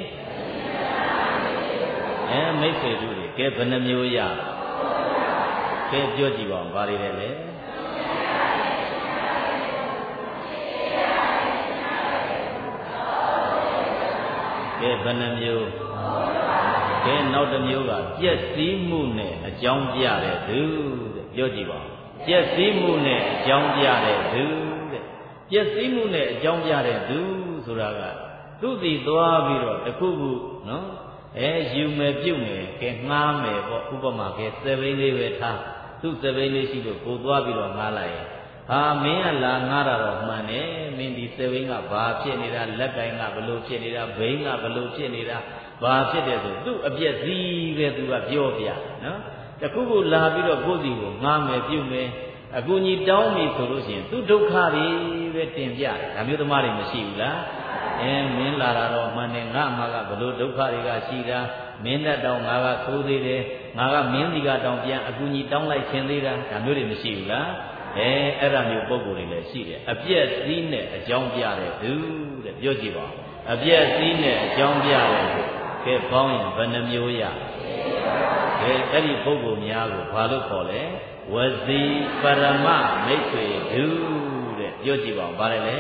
အဲမိတ်ဆွေဓုတွေကဲဘယ်နှမျိုးရကဲပြောကြည့်ပါဦးဘာတွေလဲလဲကဲဘယ်နှမျိုးကဲနောက်တစ်မျိုးကပျက်စီးမှုနဲ့အကြောင်းပြတဲ့သူတဲ့ပြောကြည့်ပါဦးပျက်စီးမှုနဲ့အကြောင်းပြတဲ့သူတဲ့ပျက်စီးမှုနဲ့အကြောင်းပြတဲ့သူဆိုတာကသူ့စီသွားပြီးတော့တခုခုနော်အဲယူမယ်ပြုတ်မယ်ကဲငှားမယ်ပေါ့ဥပမာကဲစပိန်လေးပဲထားသူ့စပိန်လေးရှိလို့ကိုသွားပြီးတော့ငှားလိုက်ရင်ဟာမင်းကလာငှားတာတော့မှန်တယ်မင်းဒီစပိန်ကဘာဖြစ်နေတာလက်ကင်ကဘလို့ဖြစ်နေတာဘိန်းကဘလို့ဖြစ်နေတာဘာဖြစ်တယ်ဆိုသူ့အပြက်စီးပဲသူကပြောပြနော်တခုခုလာပြီးတော့ကိုယ့်စီကိုငှားမယ်ပြုတ်မယ်အကူကြီးတောင်းပြီဆိုလို့ရှိရင်သူဒုက္ခတွေပဲတင်ပြတယ်ဒါမျိုးသမားတွေမရှိဘူးလားအဲမင်းလာတာတော့မှန်တယ်ငါမှကဘလို့ဒုက္ခတွေကရှိတာမင်းနဲ့တောင်းငါကသိုးသေးတယ်ငါကမင်းဒီကတောင်းပြန်အကူကြီးတောင်းလိုက်ခြင်းသေးတာဒါမျိုးတွေမရှိဘူးလားအဲအဲ့ဒါမျိုးပုံကိုယ်တွေလည်းရှိတယ်အပြက်စီးနဲ့အကြောင်းပြတဲ့သူတဲ့ပြောကြည့်ပါအပြက်စီးနဲ့အကြောင်းပြတဲ့သူကဲပေါင်းရင်ဘယ်နှမျိုးရကဲအဲ့ဒီပုဂ္ဂိုလ်များကိုဘာလို့ခေါ်လဲဝစီပရမမိတ်ဆွေဓုတဲ့ပြောကြည့်ပါဦးဗါတယ်လေ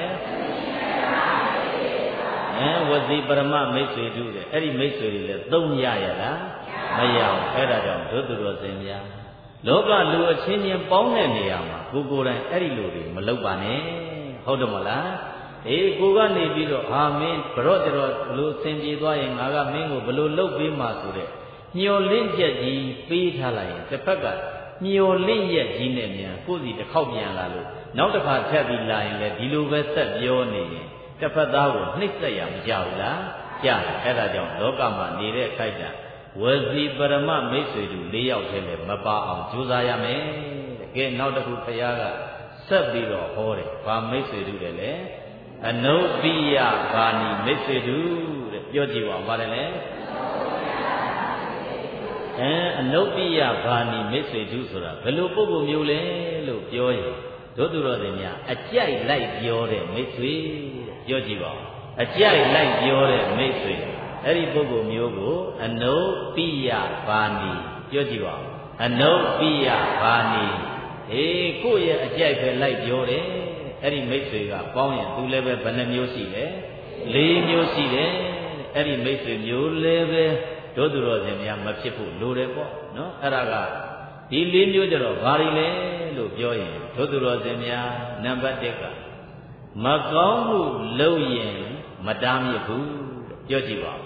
အဲဝစီပရမမိတ်ဆွေဓုတဲ့အဲ့ဒီမိတ်ဆွေတွေလည်းသုံးရရလားမရအောင်အဲ့ဒါကြောင့်ဒုသူတော်စင်များလောကလူအချင်းချင်းပေါင်းတဲ့နေရာမှာကိုကိုယ်တိုင်အဲ့ဒီလိုတွေမလုပ်ပါနဲ့ဟုတ်တယ်မလားအေးကိုကနေပြီးတော့ဟာမင်းဘရော့တော်ဘလို့ဆင်ပြေသွားရင်ငါကမင်းကိုဘလို့လှုပ်ပေးမှာဆိုတဲ့ညှော်လင့်ချက်ကြီးပေးထားလိုက်ရင်တစ်ဖက်ကညှော်လင့်ရက်ကြီးနဲ့မြန်ကိုယ်စီတစ်ခေါက်ပြန်လာလို့နောက်တစ်ခါထပ်ပြီးလာရင်လည်းဒီလိုပဲဆက်ပြောနေရင်တစ်ဖက်သားကိုနှိမ့်ဆက်ရမကြဘူးလားကြားတယ်အဲ့ဒါကြောင့်လောကမှာနေတဲ့ခိုက်တာဝစီပရမမိတ်ဆွေတို့၄ယောက်ထဲလည်းမပါအောင်ကြိုးစားရမယ်တဲ့ကဲနောက်တစ်ခုဘုရားကဆက်ပြီးတော့ဟောတယ်ဗာမိတ်ဆွေတို့တယ်လေအနုပိယဘာနီမိတ်ဆွေတို့တဲ့ပြောကြည့်ပါဦးဗါတယ်လေအဲအနုပိယဘာနီမိတ်ဆွေတို့ဆိုတာဘယ်လိုပုဂ္ဂိုလ်မျိုးလဲလို့ပြောရင်တို့သူတော်စင်များအကြိုက်လိုက်ပြောတဲ့မိတ်ဆွေတဲ့ပြောကြည့်ပါဦးအကြိုက်လိုက်ပြောတဲ့မိတ်ဆွေအဲ့ဒီပုဂ္ဂိုလ်မျိုးကိုအနုပိယဘာနီပြောကြည့်ပါဦးအနုပိယဘာနီအေးကိုယ့်ရဲ့အကြိုက်ပဲလိုက်ပြောတယ်အဲ့ဒီမိတ်ဆွေကပေါင်းရင်သူလည်းပဲဘယ်နှမျိုးရှိလဲ၄မျိုးရှိတယ်အဲ့ဒီမိတ်ဆွေမျိုးလည်းပဲတို့သူတော်စင်များမဖြစ်ဖို့လိုတယ်ပေါ့နော်အဲ့ဒါကဒီ၄မျိုးကြတော့ဘာတွေလဲလို့ပြောရင်တို့သူတော်စင်များနံပါတ်၁ကမကောင်းမှုလုပ်ရင်မတားမြစ်ဘူးပြောကြည့်ပါဦး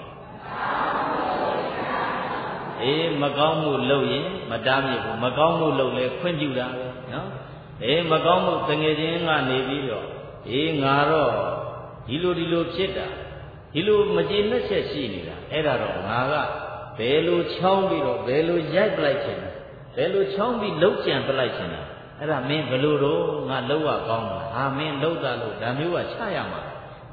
အေးမကောင်းမှုလုပ်ရင်မတားမြစ်ဘူးမကောင်းမှုလုပ်လဲခွင့်ပြုတာပဲနော်အေးမကောင်းမှုတငယ်ချင်းကနေပြီးတော့အေးငါတော့ဒီလိုဒီလိုဖြစ်တာဒီလိုမကျေနပ်ချက်ရှိနေတာအဲ့ဒါတော့ငါကဘယ်လိုချောင်းပြီးတော့ဘယ်လိုရိုက်ပလိုက်ချင်လဲဘယ်လိုချောင်းပြီးလှုပ်ကြံပလိုက်ချင်လဲအဲ့ဒါမင်းဘယ်လိုတော့ငါလှုပ်ရကောင်းတာဟာမင်းလှုပ်တာလို့ဒါမျိုးကချရမှာ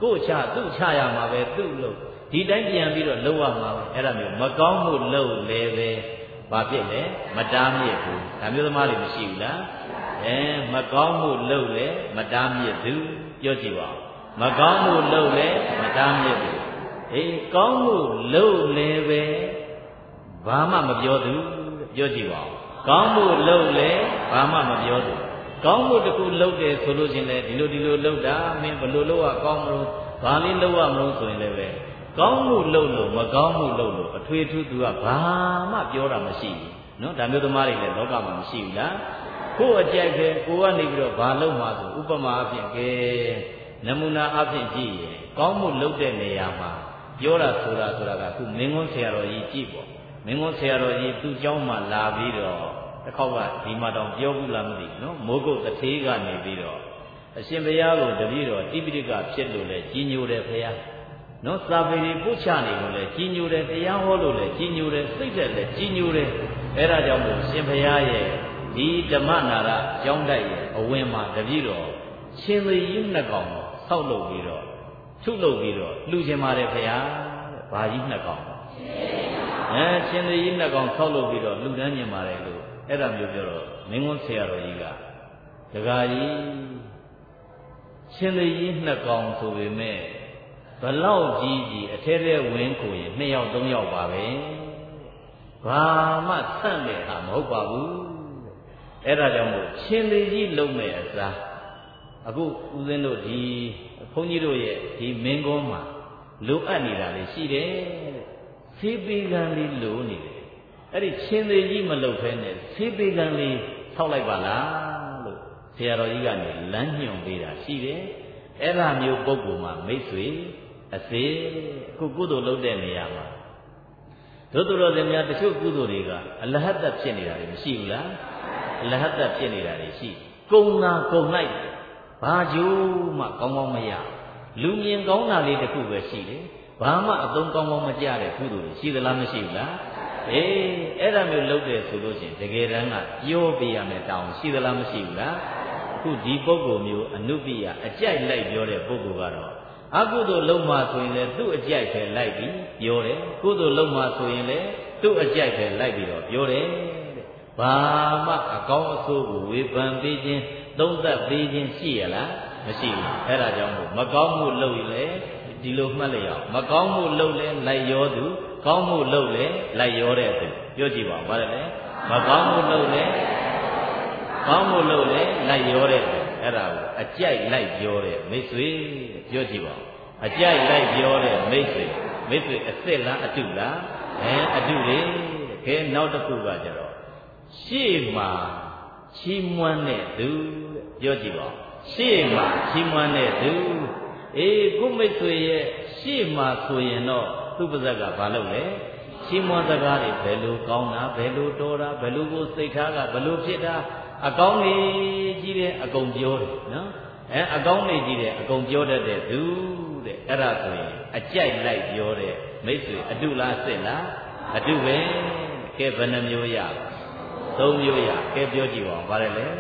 ကိုချသူ့ချရမှာပဲသူ့လို့ဒီတိုင်းပြန်ပြီးတော့လှုပ်ရမှာပဲအဲ့ဒါမျိုးမကောင်းမှုလှုပ်လဲပဲဘာဖြစ်လဲမတားမြစ်ဘူးဒါမျိုးသမားတွေမရှိဘူးလားအဲမကောင်းမှုလှုပ်လဲမတားမြစ်ဘူးပြောကြည့်ပါဦးမကောင်းမှုလှုပ်လဲမတားမြစ်ဘူးအေးကောင်းမှုလှုပ်လဲပဲဘာမှမပြောသူပြောကြည့်ပါဦးကောင်းမှုလှုပ်လဲဘာမှမပြောသူကောင်းမှုတစ်ခုလှုပ်တယ်ဆိုလို့ချင်းလေဒီလိုဒီလိုလှုပ်တာမင်းဘယ်လိုလှုပ်ရကောင်းမလို့ဘာလေးလှုပ်ရမလို့ဆိုရင်လည်းပဲကောင်းမှုလှုပ်လို့မကောင်းမှုလှုပ်လို့အထွေထူးသူကဘာမှပြောတာမရှိဘူးနော်ဒါမျိုးသမားတွေလည်းလောကမှာမရှိဘူးလားကိုယ်အကြိုက်ပဲကိုယ်ကနေပြီးတော့ဘာလှုပ်မှဆိုဥပမာအဖြစ်ကဲနမူနာအဖြစ်ကြည့်ရင်ကောင်းမှုလှုပ်တဲ့နေရာမှာပြောတာဆိုတာဆိုတာကအခုမင်းကုန်းဆရာတော်ကြီးကြည့်ပေါ့မင်းကုန်းဆရာတော်ကြီးသူ့เจ้าမှာလာပြီးတော့တစ်ခေါက်ကဒီမှာတောင်ပြောဘူးလားမသိဘူးနော်မိုးကုတ်တထေးကနေပြီးတော့အရှင်ဘုရားကိုတပည့်တော်တိပိဋကဖြစ်လို့လဲကြီးညိုတယ်ဘုရားနော်စာပေတွေပို့ချနေလို့လဲကြီးညိုတယ်တရားဟောလို့လဲကြီးညိုတယ်စိတ်သက်လဲကြီးညိုတယ်အဲဒါကြောင့်မို့ရှင်ဘုရားရဲ့ဒီဓမ္မနာရကျောင်းတိုက်ရဲ့အဝင်မှာတပည့်တော်ရှင်သေကြီးနှစ်ကောင်ဆောက်လုပ်ပြီးတော့ထုလုပ်ပြီးတော့လှူခြင်းပါတယ်ဘုရားတဲ့ဘာကြီးနှစ်ကောင်အဲရှင်သေကြီးနှစ်ကောင်ဆောက်လုပ်ပြီးတော့လှူဒန်းခြင်းပါတယ်လို့အဲ့ဒါမျိုးပြောတော့မင်းကုန်းဆရာတော်ကြီးကဒကာကြီးရှင်သေကြီးနှစ်ကောင်ဆိုပေမဲ့ဘလောက်ကြီးကြီးအထဲထဲဝင်ကိုရင်နှစ်ယောက်သုံးယောက်ပါပဲဘာမှဆန့်မဲ့ဟာမဟုတ်ပါဘူးအဲ့ဒါကြောင့်မို့ရှင်သေကြီးလုံးမဲ့အစားအခုဦးဇင်းတို့ဒီဘုန်းကြီးတို့ရဲ့ဒီမင်းကုန်းမှာလိုအပ်နေတာလေးရှိတယ်တဲ့ဆေးပေးကံလေးလိုနေတယ်အဲ့ဒီရှင်သေကြီးမလုပ်ဖဲနဲ့ဆေးပေးကံလေးထောက်လိုက်ပါလားလို့ဆရာတော်ကြီးကနေလမ်းညွှန်ပေးတာရှိတယ်အဲ့ဒါမျိုးပုဂ္ဂိုလ်မှာမိတ်ဆွေအစေအခုကုသိုလ်လုပ်တဲ့နေရာမှာတို့သူတော်စင်များတချို့ကုသိုလ်တွေကအလဟတ္တဖြစ်နေတာတွေမရှိဘူးလားအလဟတ္တဖြစ်နေတာတွေရှိကုံနာကုံလိုက်ဘာကြိုးမှကောင်းကောင်းမရလူမြင်ကောင်းတာလေးတစ်ခုပဲရှိတယ်ဘာမှအသုံးကောင်းကောင်းမကျတဲ့ကုသိုလ်တွေရှိသလားမရှိဘူးလားအေးအဲ့ဒါမျိုးလုပ်တယ်ဆိုလို့ရှိရင်တကယ်တမ်းကပြောပြရမယ်တောင်းရှိသလားမရှိဘူးလားအခုဒီပုဂ္ဂိုလ်မျိုးအနုပိယအကြိုက်လိုက်ပြောတဲ့ပုဂ္ဂိုလ်ကတော့အကုသိုလ်လုံးမှဆိုရင်လည်းသူ့အကြိုက်ပဲလိုက်ပြီးပြောတယ်ကုသိုလ်လုံးမှဆိုရင်လည်းသူ့အကြိုက်ပဲလိုက်ပြီးတော့ပြောတယ်တဲ့ဘာမှအကောင်းအဆိုးကိုဝေဖန်ပေးခြင်းသုံးသပ်ပေးခြင်းရှိရလားမရှိဘူးအဲ့ဒါကြောင့်မို့မကောင်းမှုလုပ်ရင်လည်းဒီလိုမှတ်လိုက်အောင်မကောင်းမှုလုပ်လဲလိုက်ရောသူကောင်းမှုလုပ်လဲလိုက်ရောတဲ့သူပြောကြည့်ပါဦးဗါတယ်လေမကောင်းမှုလုပ်လဲကောင်းမှုလုပ်လဲလိုက်ရောတဲ့သူအဲ့ဒါကိုအကြိုက်လိုက်ပြောတဲ့မိတ်ဆွေပြောကြည့်ပါဦးအကြိုက်လိုက်ပြောတဲ့မိတ်ဆွေမိတ်ဆွေအစ်စ်လားအတုလားအဲအတုလေခဲနောက်တစ်ခုကကြတော့ရှေ့မှာချီးမွမ်းတဲ့သူပြောကြည့်ပါဦးရှေ့မှာချီးမွမ်းတဲ့သူအေးကိုမိတ်ဆွေရဲ့ရှေ့မှာဆိုရင်တော့သူ့ပါဇက်ကဘာလုပ်လဲချီးမွမ်းစကားတွေဘယ်လိုကောင်းတာဘယ်လိုတော်တာဘယ်လိုကိုစိတ်ထားကဘယ်လိုဖြစ်တာအကောင်းကြီးကြီးတဲ့အကုန်ပြောတယ်နော်အဲအကောင်းကြီးကြီးတဲ့အကုန်ပြောတတ်တဲ့သူတဲ့အဲ့ဒါဆိုရင်အကြိုက်လိုက်ပြောတဲ့မိတ်ဆွေအတုလားစစ်လားအတုပဲကဲဘယ်နှမျိုးရသုံးမျိုးရကဲပြောကြည့်ပါဦးဗါတယ်လေ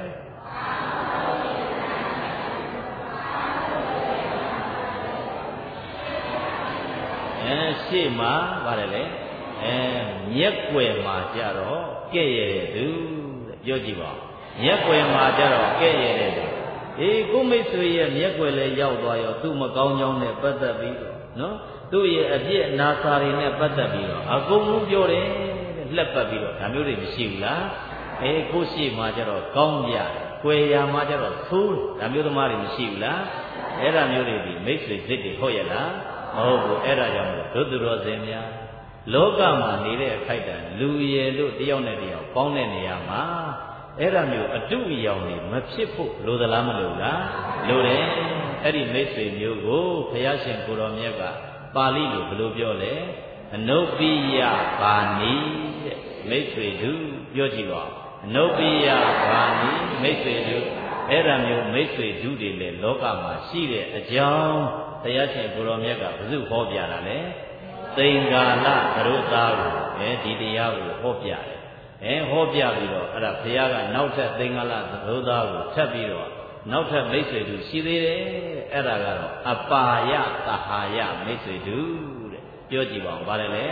အဲရှေ့မှာဗါတယ်လေအဲမျက်ွယ်မှာကြတော့ကဲ့ရဲ့သူတဲ့ပြောကြည့်ပါဦးမျက်ွယ်မှာကြတော့ကဲ့ရဲ့တဲ့သူအေးကိုမိတ်ဆွေရဲ့မျက်ွယ်လည်းရောက်သွားရောသူ့မကောင်းကြောင်းနဲ့ပတ်သက်ပြီးတော့နော်သူ့ရဲ့အပြစ်နာစာတွေနဲ့ပတ်သက်ပြီးတော့အကုန်လုံးပြောတယ်တဲ့လှက်ပတ်ပြီးတော့ဒါမျိုးတွေမရှိဘူးလားအေးကိုရှိမှကြတော့ကောင်းကြကွယ်ရာမှကြတော့သိုးဒါမျိုးသမားတွေမရှိဘူးလားအဲ့ဒါမျိုးတွေဒီမိတ်ဆွေစစ်တွေဟုတ်ရဲ့လားမဟုတ်ဘူးအဲ့ဒါကြောင့်ဒုသူတော်စင်များလောကမှာနေတဲ့အခိုက်အတန့်လူရည်လို့တယောက်နဲ့တယောက်ပေါင်းတဲ့နေရာမှာအဲ့ဒါမျိုးအတုအယောင်တွေမဖြစ်ဖို့လိုသလားမလိုလားလိုတယ်အဲ့ဒီမိတ်ဆွေမျိုးကိုဘုရားရှင်ကိုတော်မြတ်ကပါဠိလိုဘယ်လိုပြောလဲအနုပိယဘာနိတဲ့မိတ်ဆွေတို့ပြောကြည့်ပါအနုပိယဘာနိမိတ်ဆွေတို့အဲ့ဒါမျိုးမိတ်ဆွေတို့တွေလည်းလောကမှာရှိတဲ့အကြောင်းဘုရားရှင်ကိုတော်မြတ်ကဘုသူဟောပြတာလေသင်္ကာလသရုပ်သားကိုအဲဒီတရားကိုဟောပြတယ်အဲဟောပြပြီးတော့အဲ့ဒါဘုရားကနောက်ထပ်သင်္ကာလသရုပ်သားကိုထပ်ပြီးတော့နောက်ထပ်မိတ်ဆွေတို့ရှိသေးတယ်အဲ့ဒါကတော့အပါယသဟာယမိတ်ဆွေတို့တဲ့ပြောကြည့်ပါဦးဗါတယ်လေ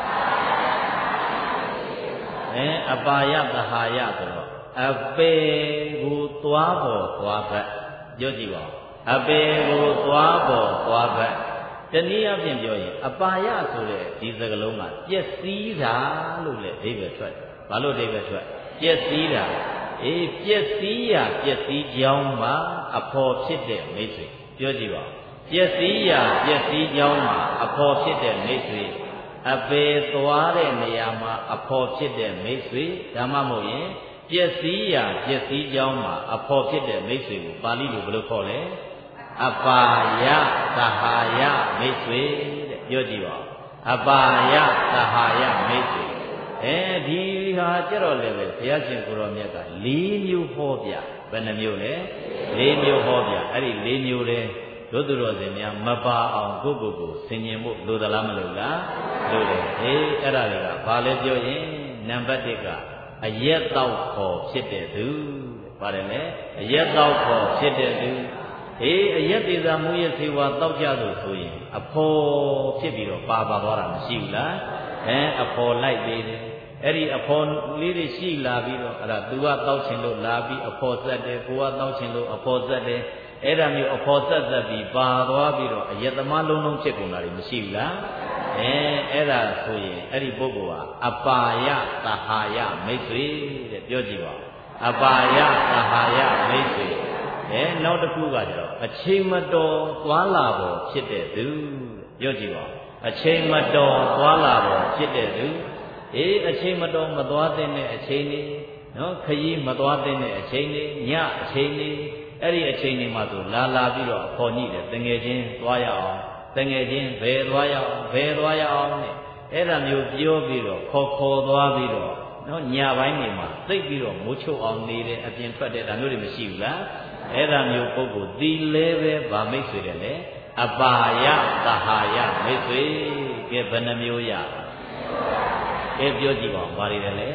အဲအပါယသဟာယဆိုတော့အပေကိုသွားပေါ်သွားဘက်ပြောကြည့်ပါဦးအပေကိုသွားပေါ်သွားဘက်တနည်းအားဖြင့်ပြောရင်အပါယဆိုတဲ့ဒီစကားလုံးကပျက်စီးတာလို့လည်းအဓိပ္ပာယ်ထွက်ဘာလို့အဓိပ္ပာယ်ထွက်ပျက်စီးတာအေးပျက်စီးရာပျက်စီးကြောင်းမှာအဖော်ဖြစ်တဲ့မိတ်ဆွေပြောကြည့်ပါပျက်စီးရာပျက်စီးကြောင်းမှာအဖော်ဖြစ်တဲ့မိတ်ဆွေအပေသွားတဲ့နေရာမှာအဖော်ဖြစ်တဲ့မိတ်ဆွေဒါမှမဟုတ်ရင်ပျက်စီးရာပျက်စီးကြောင်းမှာအဖော်ဖြစ်တဲ့မိတ်ဆွေကိုပါဠိလိုဘယ်လိုခေါ်လဲအပါယသဟာယမိတ်ဆွေတဲ့ပြောကြည့်ပါအပါယသဟာယမိတ်ဆွေအဲဒီဟာကြတော့လည်းပဲဘုရားရှင်ကိုရောမြတ်က၄မျိုးဟောပြဘယ်နှမျိုးလဲ၄မျိုးဟောပြအဲ့ဒီ၄မျိုးလဲတို့သူတော်စင်များမပါအောင်ကိုယ့်ကိုယ်ကိုဆင်ញင်ဖို့လိုသလားမလိုလားလိုတယ်အေးအဲ့ဒါတွေကဘာလဲပြောရင်နံပါတ်၁ကအရက်တော့ခေါ်ဖြစ်တဲ့သူပါတယ်လေအရက်တော့ခေါ်ဖြစ်တဲ့သူအေးအရက်ဒေသာမူရဲ့စေဝါတောက်ကြလို့ဆိုရင်အဖော်ဖြစ်ပြီးတော့ပါပါသွားတာမရှိဘူးလားအဲအဖော်လိုက်သေးတယ်အဲ့ဒီအဖော်လေးတွေရှိလာပြီးတော့အဲ့ဒါ तू ကတောက်ချင်လို့လာပြီးအဖော်ဆက်တယ်ကိုကတောက်ချင်လို့အဖော်ဆက်တယ်အဲ့ဒါမျိုးအဖော်ဆက်ဆက်ပြီးပါသွားပြီးတော့အယက်သမားလုံးလုံးဖြစ်ကုန်တာတွေမရှိဘူးလားအဲအဲ့ဒါဆိုရင်အဲ့ဒီပုဂ္ဂိုလ်ဟာအပါယသဟာယမိတ်ဆွေတဲ့ပြောကြည့်ပါအပါယသဟာယမိတ်ဆွေအဲနောက်တစ်ခုကကျတော့အချိန်မတော်သွားလာပေါ်ဖြစ်တဲ့သူပြောကြည့်ပါအချိန်မတော်သွားလာပေါ်ဖြစ်တဲ့သူအေးအချိန်မတော်မသွားတဲ့အချိန်လေးနော်ခရီးမသွားတဲ့အချိန်လေးညအချိန်လေးအဲ့ဒီအချိန်လေးမှဆိုလာလာပြီးတော့ခေါ်ညိတယ်တငယ်ချင်းသွားရအောင်တငယ်ချင်းဘယ်သွားရအောင်ဘယ်သွားရအောင်နဲ့အဲ့ဒါမျိုးပြောပြီးတော့ခေါ်ခေါ်သွားပြီးတော့နော်ညပိုင်းနေမှာသိပ်ပြီးတော့မိုးချုပ်အောင်နေတဲ့အပြင်ထွက်တဲ့ဒါမျိုးတွေမရှိဘူးလားအဲ့ဒါမျိုးပုဂ္ဂိုလ်ဒီလဲပဲဗာမိတ်ဆွေတယ်လေအပါယသဟာယမိတ်ဆွေကဲဘယ်နှမျိုးရကဲပြောကြည့်ပါဦးဘာတွေလဲလဲ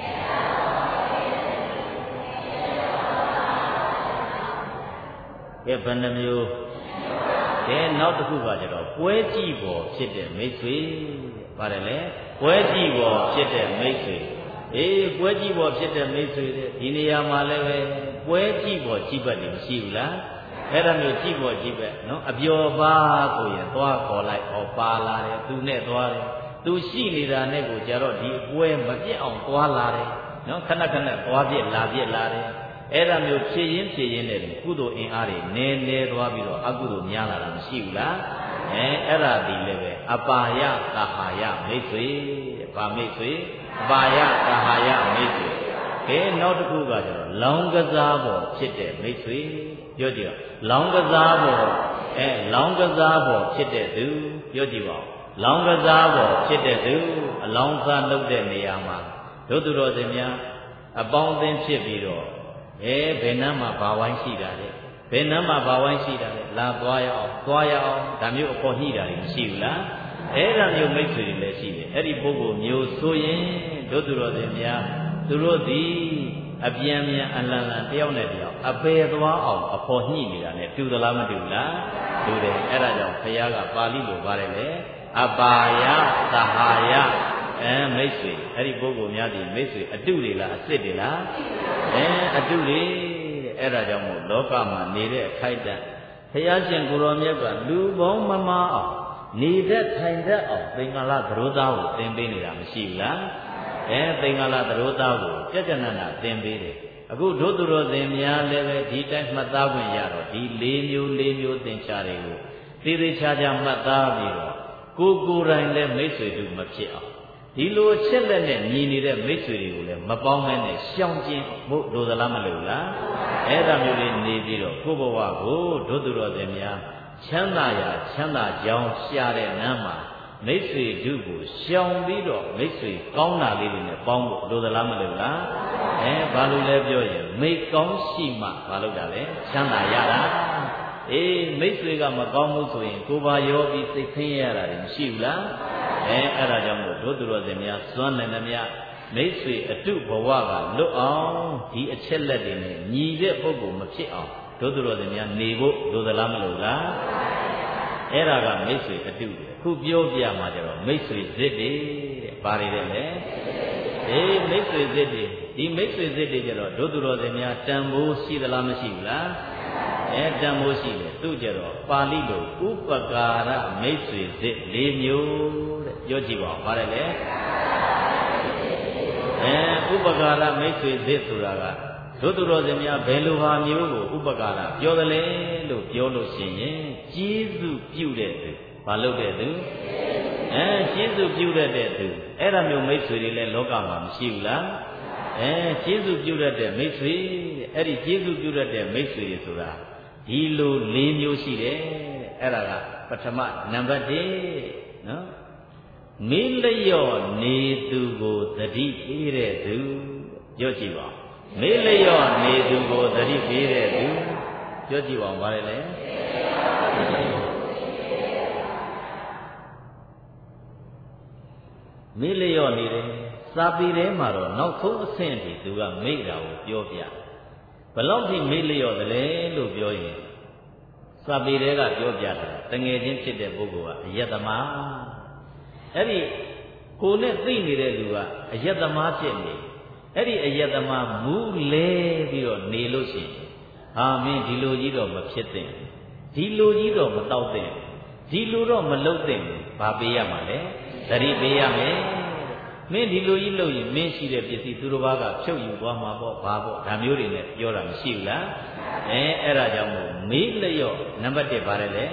ကဲဘယ်နှမျိုးကဲနောက်တစ်ခုကကျတော့ပွဲကြည့်ပေါ်ဖြစ်တဲ့မိတ်ဆွေပါတယ်လေပွဲကြည့်ပေါ်ဖြစ်တဲ့မိတ်ဆွေအေးပွဲကြည့်ပေါ်ဖြစ်တဲ့မိတ်ဆွေတဲ့ဒီနေရာမှာလည်းပဲပွဲကြည့်ပေါ်ကြည့်ပတ်နေမရှိဘူးလားအဲ့ဒါမျိုးကြည့်ပေါ်ကြည့်ပတ်နော်အပျော်ပါဆိုရင်သွားခေါ်လိုက်ဟောပါလာတယ်သူနဲ့သွားတယ်သူရှိနေတာနဲ့ကိုကြတော့ဒီအပွဲမပြတ်အောင်သွားလာတယ်နော်ခဏခဏသွားပြစ်လာပြစ်လာတယ်အဲ့ဒါမျိုးဖြည့်ရင်းဖြည့်ရင်းနဲ့ကုသိုလ်အင်အားတွေနည်းနည်းသွားပြီးတော့အကုသိုလ်များလာတာမရှိဘူးလားအဲအဲ့ဒါဒီလည်းပဲအပါယသဟာယမိတ်ဆွေတဲ့ဗာမိတ်ဆွေအပါယသဟာယမိတ်ဆွေကဲနောက်တစ်ခုကကျတော့လောင်းကစားပေါ်ဖြစ်တဲ့မိတ်ဆွေပြောကြည့်တော့လောင်းကစားပေါ်အဲလောင်းကစားပေါ်ဖြစ်တဲ့သူပြောကြည့်ပါဦးလောင်းကစားပေါ်ဖြစ်တဲ့သူအလောင်းစားလုပ်တဲ့နေရာမှာတို့သူတော်စင်များအပေါင်းအသင်းဖြစ်ပြီးတော့အဲဘယ်နှမ်းမှာဘာဝိုင်းရှိတာလဲဘယ်နှမ်းမှာဘာဝိုင်းရှိတာလဲလာသွားရအောင်သွားရအောင်ဒါမျိုးအဖို့ညှိတာတွေမရှိဘူးလားအဲ့ဒါမျိုးမိတ်ဆွေတွေလည်းရှိတယ်အဲ့ဒီပုဂ္ဂိုလ်မျိုးဆိုရင်တို့သူတော်စင်များသူတို့သည်အပြန်ပြန်အလန်လန်တယောက်နဲ့တယောက်အပေသွားအောင်အဖို့ညှိနေတာနဲ့တူသလားမတူလားတူတယ်အဲ့ဒါကြောင့်ဘုရားကပါဠိလိုပါတယ်လေအပါယသဟာယအဲမိတ်ဆွေအဲ့ဒီပုဂ္ဂိုလ်များဒီမိတ်ဆွေအတုတွေလားအစ်စ်တွေလားအဲအတုတွေအဲ့ဒါကြောင့်မို့လောကမှာနေတဲ့အခိုက်အတန့်ဘုရားရှင်ကိုရောမြတ်ကလူပေါင်းမမာအောင်နေတတ်ထိုင်တတ်အောင်သင်္ကာလသရောသားကိုသင်ပေးနေတာမရှိဘူးလားအဲသင်္ကာလသရောသားကိုကြကြနနာသင်ပေးတယ်အခုဒုသူတော်သင်များလည်းပဲဒီတိုင်းမှတ်သားခွင့်ရတော့ဒီ၄မျိုး၄မျိုးသင်္ချာတွေကိုသေသေးချာချာမှတ်သားပြီးတော့ကိုကိုယ်တိုင်လည်းမိတ်ဆွေတို့မဖြစ်အောင်ဒီလိုချက်လက်နဲ့ညီနေတဲ့မိတ်ဆွေတွေကိုလည်းမပေါင်းမဲနဲ့ရှောင်ကျဉ်ဖို့လိုသလားမလိုလားအဲ့ဒါမျိုးလေးနေပြီးတော့ကိုယ့်ဘဝကိုဒုသူတော်စင်များချမ်းသာရာချမ်းသာကြောင်းရှာတဲ့နမ်းမှာမိတ်ဆွေတို့ကိုရှောင်ပြီးတော့မိတ်ဆွေကောင်းတာလေးတွေနဲ့ပေါင်းဖို့လိုသလားမလိုလားအဲဘာလို့လဲပြောရင်မိတ်ကောင်းရှိမှဘာလို့တာလဲချမ်းသာရတာအေးမိတ်ဆွေကမကောင်းဘူးဆိုရင်ကိုယ်ပါရောပြီးစိတ်ဆင်းရဲရတာမရှိဘူးလားအဲအဲ့ဒါကြောင့်မို့တို့သူတော်စင်များစွမ်းနိုင်သမျှမိတ်ဆွေအတုဘဝကလွတ်အောင်ဒီအချက်လက်တွေနဲ့ညီတဲ့ပုဂ္ဂိုလ်မဖြစ်အောင်ဒတို့သူတော်စင်များနေဖို့လိုသလားမလိုလားအဲ့ဒါကမိတ်ဆွေအတုတယ်ခုပြောပြမှာကြတော့မိတ်ဆွေဇစ်တွေတဲ့ဘာတွေလဲလေအေးမိတ်ဆွေဇစ်တွေဒီမိတ်ဆွေဇစ်တွေကြတော့တို့သူတော်စင်များတန်ဖိုးရှိသလားမရှိဘူးလားအဲတန်ဖိုးရှိတယ်သူကြတော့ပါဠိလိုဥပကာရမိတ်ဆွေဇစ်၄မျိုးတဲ့ပြောကြည့်ပါဦးဗါတယ်လေအဲဥပကာရမိတ်ဆွေဇစ်ဆိုတာကတို့သူတော်စင်များဘယ်လိုဟာမျိုးကိုဥပကာရပြောတယ်လေလို့ပြောလို့ရှိရင်ကျေးဇူးပြုတဲ့သူဘာလုပ်တဲ့သူအဲကျေးဇူးပြုတဲ့သူအဲ့ဒါမျိုးမိတ်ဆွေတွေလည်းလောကမှာမရှိဘူးလားအဲကျေးဇူးပြုတဲ့မိတ်ဆွေအဲ့ဒီကျေးဇူးပြုတဲ့မိတ်ဆွေတွေဆိုတာဒီလို၄မျိုးရှိတယ်အဲ့ဒါကပထမနံပါတ်၁နော်မေးလျော့နေသူကိုသတိပေးတဲ့သူပြောကြည့်ပါမေးလျော့နေသူကိုသတိပေးတဲ့သူပြောကြည့်ပါဦးဗါလဲလေမေးလျော့နေတယ်စာပေထဲမှာတော့နောက်ဆုံးအဆင့်ထိသူကမေ့တာကိုပြောပြဘလောက်ထိမေ့လျော့တယ်လဲလို့ပြောရင်စာပေထဲကပြောပြတာတငယ်ချင်းဖြစ်တဲ့ပုဂ္ဂိုလ်ကအယက်သမားအဲ့ဒီကိုယ်နဲ့သိနေတဲ့လူကအယက်သမားဖြစ်နေအဲ့ဒီအယက်သမားမူးလဲပြီးတော့နေလို့ရှိရင်ဟာမင်းဒီလိုကြီးတော့မဖြစ်သင့်ဒီလိုကြီးတော့မတောက်သင့်ဒီလိုတော့မလုပ်သင့်ဘာပေးရမှာလဲသတိပေးရမယ်မင်းဒီလိုကြီးလုပ်ရင်မင်းရှိတဲ့ပစ္စည်းသူတစ်ပါးကဖြုတ်ယူသွားမှာပေါ့ဘာပေါ့ဒါမျိုးတွေနဲ့ပြောတာမရှိဘူးလားအဲအဲ့ဒါကြောင့်မို့မေးလျော့နံပါတ်၁ပါတယ်လေ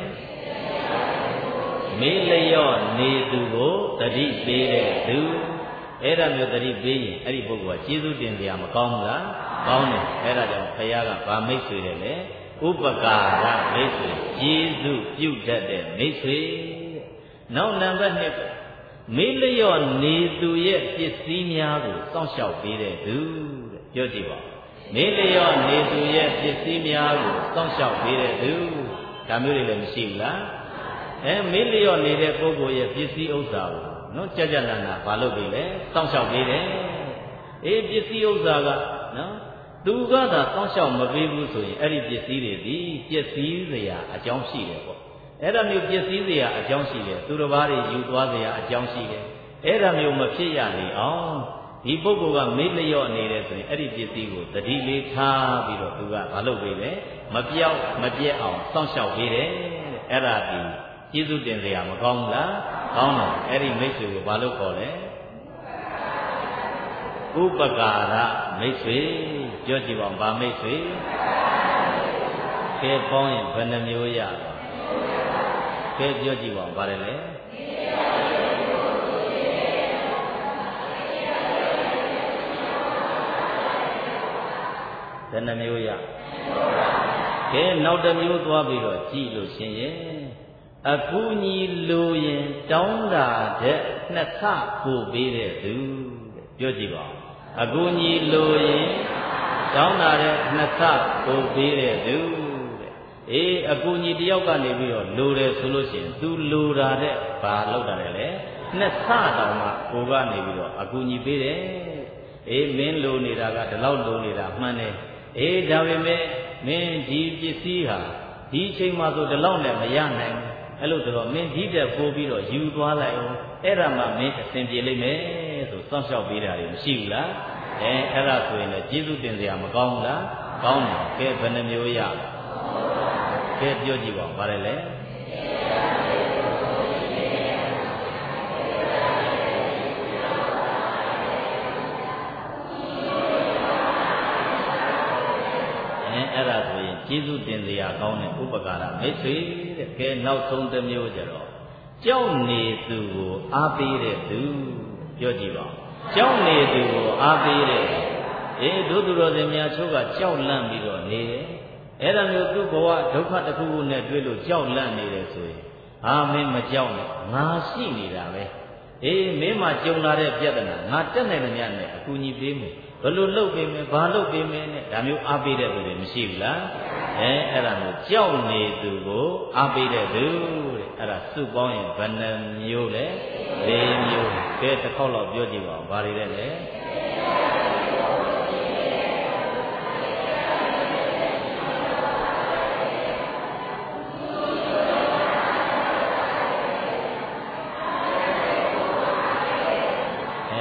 မေးလျော့နေသူကိုသတိပေးတဲ့သူအဲ့ဒါမျိုးသတိပေးရင်အဲ့ဒီပုဂ္ဂိုလ်ကကျေးဇူးတင်စရာမကောင်းဘူးလားကောင်းတယ်အဲ့ဒါကြောင့်ဘုရားကဗာမိတ်ဆွေတယ်လေဥပကာရမိတ်ဆွေကျေးဇူးပြုတတ်တဲ့မိတ်ဆွေနောက်နံပါတ်၂မေးလျော့နေသူရဲ့ပစ္စည်းများကိုစောင့်ရှောက်ပေးတဲ့သူတဲ့ပြောကြည့်ပါမေးလျော့နေသူရဲ့ပစ္စည်းများကိုစောင့်ရှောက်ပေးတဲ့သူဒါမျိုးတွေလည်းမရှိဘူးလားအဲမေးလျော့နေတဲ့ပုဂ္ဂိုလ်ရဲ့ပစ္စည်းဥစ္စာကိုနော်ကြကြလန်လာဘာလုပ်ပြီလဲစောင့်ရှောက်ပေးတယ်အေးပစ္စည်းဥစ္စာကနော်သူကသာစောင့်ရှောက်မပေးဘူးဆိုရင်အဲ့ဒီပစ္စည်းတွေဒီပစ္စည်းစရာအကြောင်းရှိတယ်ပေါ့အဲ့ဒါမျိုးပစ္စည်းစရာအကြောင်းရှိတယ်သူတစ်ပါးတွေယူသွားစရာအကြောင်းရှိတယ်အဲ့ဒါမျိုးမဖြစ်ရလေအောင်ဒီပုဂ္ဂိုလ်ကမေ့လျော့နေတယ်ဆိုရင်အဲ့ဒီပစ္စည်းကိုတတိလေးထားပြီးတော့သူကဘာလုပ်ပေးလဲမပြောက်မပြက်အောင်စောင့်ရှောက်ပေးတယ်အဲ့ဒါဒီကျေးဇူးတင်စရာမကောင်းဘူးလားကောင်းတယ်အဲ့ဒီမိတ်ဆွေကိုဘာလို့ခေါ်လဲဥပကာရမိတ်ဆွေပြောကြည့်ပါဦးဗာမိတ်ဆွေကဲပေါင်းရင်ဘယ်နှမျိုးရကဲပြောကြည့်ပါဦးဗါတယ်လေဘယ်နှမျိုးရကဲနောက်တစ်မျိုးသွားပြီးတော့ကြည့်လို့ရှင်ရဲ့အကူကြီးလိုရင်တောင်းတာတဲ့နှစ်ဆပို့ပေးတဲ့သူပြောကြည့်ပါဦးအကူကြီးလိုရင်တောင်းတာတဲ့နှစ်ဆပို့ပေးတဲ့သူတဲ့အေးအကူကြီးတယောက်ကနေပြီးတော့လိုတယ်ဆိုလို့ရှိရင် तू လိုတာတဲ့ဘာလောက်တာလဲနှစ်ဆတောင်မှကိုကနေပြီးတော့အကူကြီးပေးတယ်အေးမင်းလိုနေတာကဒီလောက်လိုနေတာမှန်တယ်အေးဒါပေမဲ့မင်းဒီပစ္စည်းဟာဒီအချိန်မှဆိုဒီလောက်နဲ့မရနိုင်ဘူးအဲ့လိုဆိုတော့မင်းဒီတက်ပို့ပြီးတော့ယူသွားလိုက်အောင်အဲ့ဒါမှမင်းအဆင်ပြေလိမ့်မယ်ဆိုစောင့်ရှောက်ပေးတာတွေမရှိဘူးလားအဲအဲ့ဒါဆိုရင်လည်းကျေးဇူးတင်စရာမကောင်းဘူးလားကောင်းတယ်ကဲဘယ်နှမျိုးရကဲပြောကြည့်ပါဦးဗါတယ်လေအဲ့ဒါဆိုရင်ကျေးဇူးတင်စရာကောင်းတဲ့ဥပကာရမိတ်ဆွေတဲ့ကဲနောက်ဆုံးတစ်မျိုးကြတော့ကြောက်နေသူကိုအားပေးတဲ့သူပြောကြည့်ပါကြောက်နေသူကိုအားပေးတဲ့အေးတို့သူတော်စင်များချို့ကကြောက်လန့်ပြီးတော့နေတယ်အဲ့ဒါမျိုးသူ့ဘဝဒုက္ခတစ်ခုခုနဲ့တွေ့လို့ကြောက်လန့်နေတယ်ဆိုရင်အာမင်းမကြောက်နဲ့ငါရှိနေတာပဲအေးမင်းမှကြုံလာတဲ့ပြဿနာငါတက်နိုင်တယ်များနဲ့အကူအညီပေးမယ်ဘယ်လိုလုပ်ပေးမယ်ဘာလုပ်ပေးမယ်နဲ့ဒါမျိုးအားပေးတဲ့သူတွေမရှိဘူးလားအဲအဲ့ဒါမျိုးကြောက်နေသူကိုအားပေးတဲ့သူတဲ့အဲ့ဒါစုပေါင်းရင်ဘယ်နှမျိုးလဲ၄မျိုးကဲတစ်ခေါက်လောက်ပြောကြည့်ပါဦးဘာတွေလဲလဲက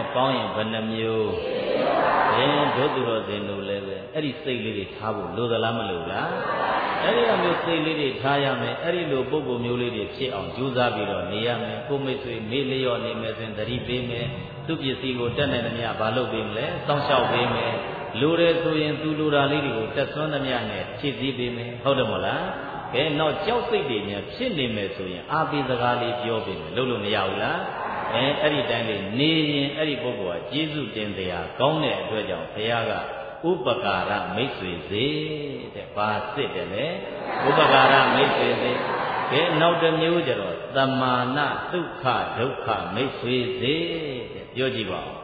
ပေါင်းရင်ဘယ်နှမျိုးဘယ်ဒုသူတော်စင်တို့လည်းပဲအဲ့ဒီစိတ်လေးတွေထားဖို့လိုသလားမလိုလားအဲ့ဒီလိုမျိုးစိတ်လေးတွေထားရမယ်အဲ့ဒီလိုပုံပုံမျိုးလေးတွေဖြစ်အောင်ကြိုးစားပြီးတော့နေရမယ်ကိုမိတ်ဆွေမေးလျော့နေမယ်ဆိုရင်သတိပေးမယ်သူပစ္စည်းကိုတက်နိုင်သမျှဘာလုပ်ပေးမလဲစောင့်ရှောက်ပေးမယ်လိုတယ်ဆိုရင်သူလိုတာလေးတွေကိုတက်ဆွမ်းသမျှနဲ့ဖြည့်ဆည်းပေးမယ်ဟုတ်တယ်မဟုတ်လားကဲတော့ကြောက်စိတ်တွေများဖြစ်နေမယ်ဆိုရင်အာပိစကားလေးပြောပေးမယ်လုပ်လို့မရဘူးလားအဲအဲ့ဒီတိုင်းလေးနေရင်အဲ့ဒီပုဂ္ဂိုလ်ကကျေးဇူးတင်တရားကောင်းတဲ့အတွက်ကြောင့်ဘုရားကဥပကာရမိတ်ဆွေစေတဲ့ဘာစစ်တယ်လဲဥပကာရမိတ်ဆွေစေကဲနောက်တစ်မျိုးကျတော့သမာနဒုက္ခဒုက္ခမိတ်ဆွေစေတဲ့ပြောကြည့်ပါဦး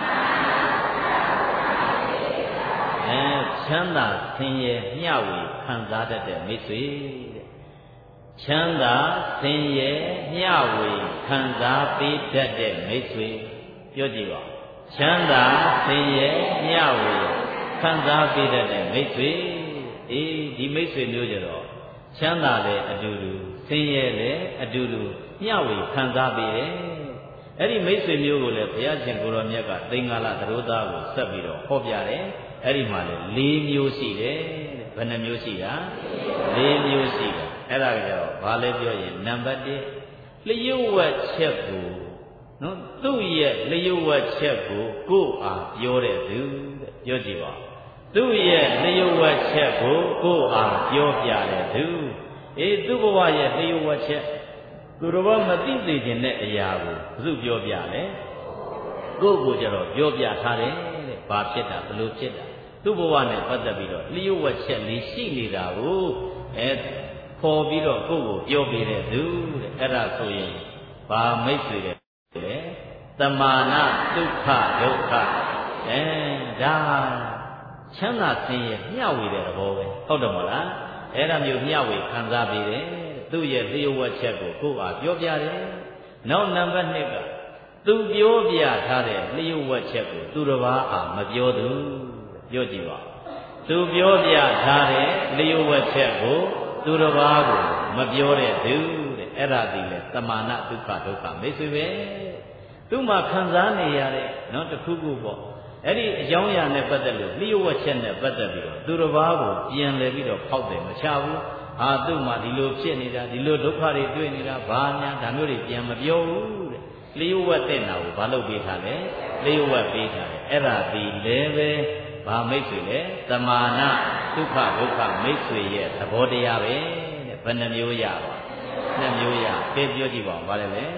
အဲချမ်းသာဆင်းရဲမျှဝေခံစားတတ်တဲ့မိတ်ဆွေတဲ့ချမ်းသာဆင်းရဲမျှဝေခံစားပေးတတ်တဲ့မိတ်ဆွေပြောကြည့်ပါချမ်းသာဆင်းရဲမျှဝေခံစားပေးတတ်တဲ့မိတ်ဆွေအေးဒီမိတ်ဆွေမျိုးကြတော့ချမ်းသာလည်းအတူတူဆင်းရဲလည်းအတူတူမျှဝေခံစားပေးတယ်အဲ့ဒီမိတ်ဆွေမျိုးကိုလည်းဘုရားရှင်ကိုရောမြတ်ကသင်္ဃာလသရောသားကိုဆက်ပြီးတော့ဟောပြတယ်အဲ့ဒီမှာလည်း၄မျိုးရှိတယ်တဲ့ဘယ်နှမျိုးရှိတာ၄မျိုးရှိတာအဲ့ဒါကြတော့ဘာလဲပြောရင်နံပါတ်၁လျှို့ဝှက်ချက်ကိုနော်သူ့ရဲ့လျှို့ဝှက်ချက်ကိုကိုယ်အားပြောတဲ့သူတဲ့ပြောကြည့်ပါသူ့ရဲ့လျှို့ဝှက်ချက်ကိုကိုယ်အားပြောပြတဲ့သူအေးသူ့ဘဝရဲ့လျှို့ဝှက်ချက်သူတော်ဘာမသိသိခြင်းတဲ့အရာကိုဘုသူပြောပြလဲကိုယ့်ကိုကြတော့ပြောပြထားတယ်တဲ့ဘာဖြစ်တာဘယ်လိုဖြစ်တာသူ့ဘဝနဲ့ပတ်သက်ပြီးတော့လျှို့ဝှက်ချက်လေးရှိနေတာကိုအဲခေါ်ပြီးတော့ကိုယ့်ကိုပြောပြတဲ့သူတဲ့အဲ့ဒါဆိုရင်ဘာမိတ်ဆွေတဲ့လေသမာနဒုက္ခဒုက္ခအဲဒါချမ်းသာဆင်းရဲမျှဝေတဲ့သဘောပဲဟုတ်တယ်မလားအဲ့ဒါမျိုးမျှဝေခံစားပေးတယ်သူ့ရဲ့လျှို့ဝှက်ချက်ကိုကိုယ့်အားပြောပြတယ်နောက်နံပါတ်၂ကသူပြောပြထားတဲ့လျှို့ဝှက်ချက်ကိုသူတစ်ပါးအားမပြောသူပြောကြည့်ပါသူပြောပြထားတဲ့လျှို့ဝှက်ချက်ကိုသူတစ်ပါးကိုမပြောတဲ့သူတဲ့အဲ့ဒါဒီလေသမာနဒုက္ခဒုက္ခမိတ်ဆွေပဲသူ့မှာခံစားနေရတဲ့နော်တစ်ခုခုပေါ့အဲ့ဒီအကြောင်းအရာနဲ့ပတ်သက်လို့လျှို့ဝှက်ချက်နဲ့ပတ်သက်ပြီးတော့သူတစ်ပါးကိုပြန်လည်ပြီးတော့ဖောက်တယ်မချဘူးဟာသူ့မှာဒီလိုဖြစ်နေတာဒီလိုဒုက္ခတွေတွေ့နေတာဘာများဒါမျိုးတွေပြန်မပြောဘူးတဲ့လျှို့ဝှက်တဲ့နာကိုဘာလုပ်ပေးထားလဲလျှို့ဝှက်ပေးထားတယ်အဲ့ဒါဒီလည်းပဲဘာမိတ်ဆွေလဲသမာနဒုက္ခဒုက္ခမိတ်ဆွေရဲ့သဘောတရားပဲတဲ့ဘယ်နှမျိုးရပါနှစ်မျိုးရကဲပြောကြည့်ပါဦးဗါလဲလေ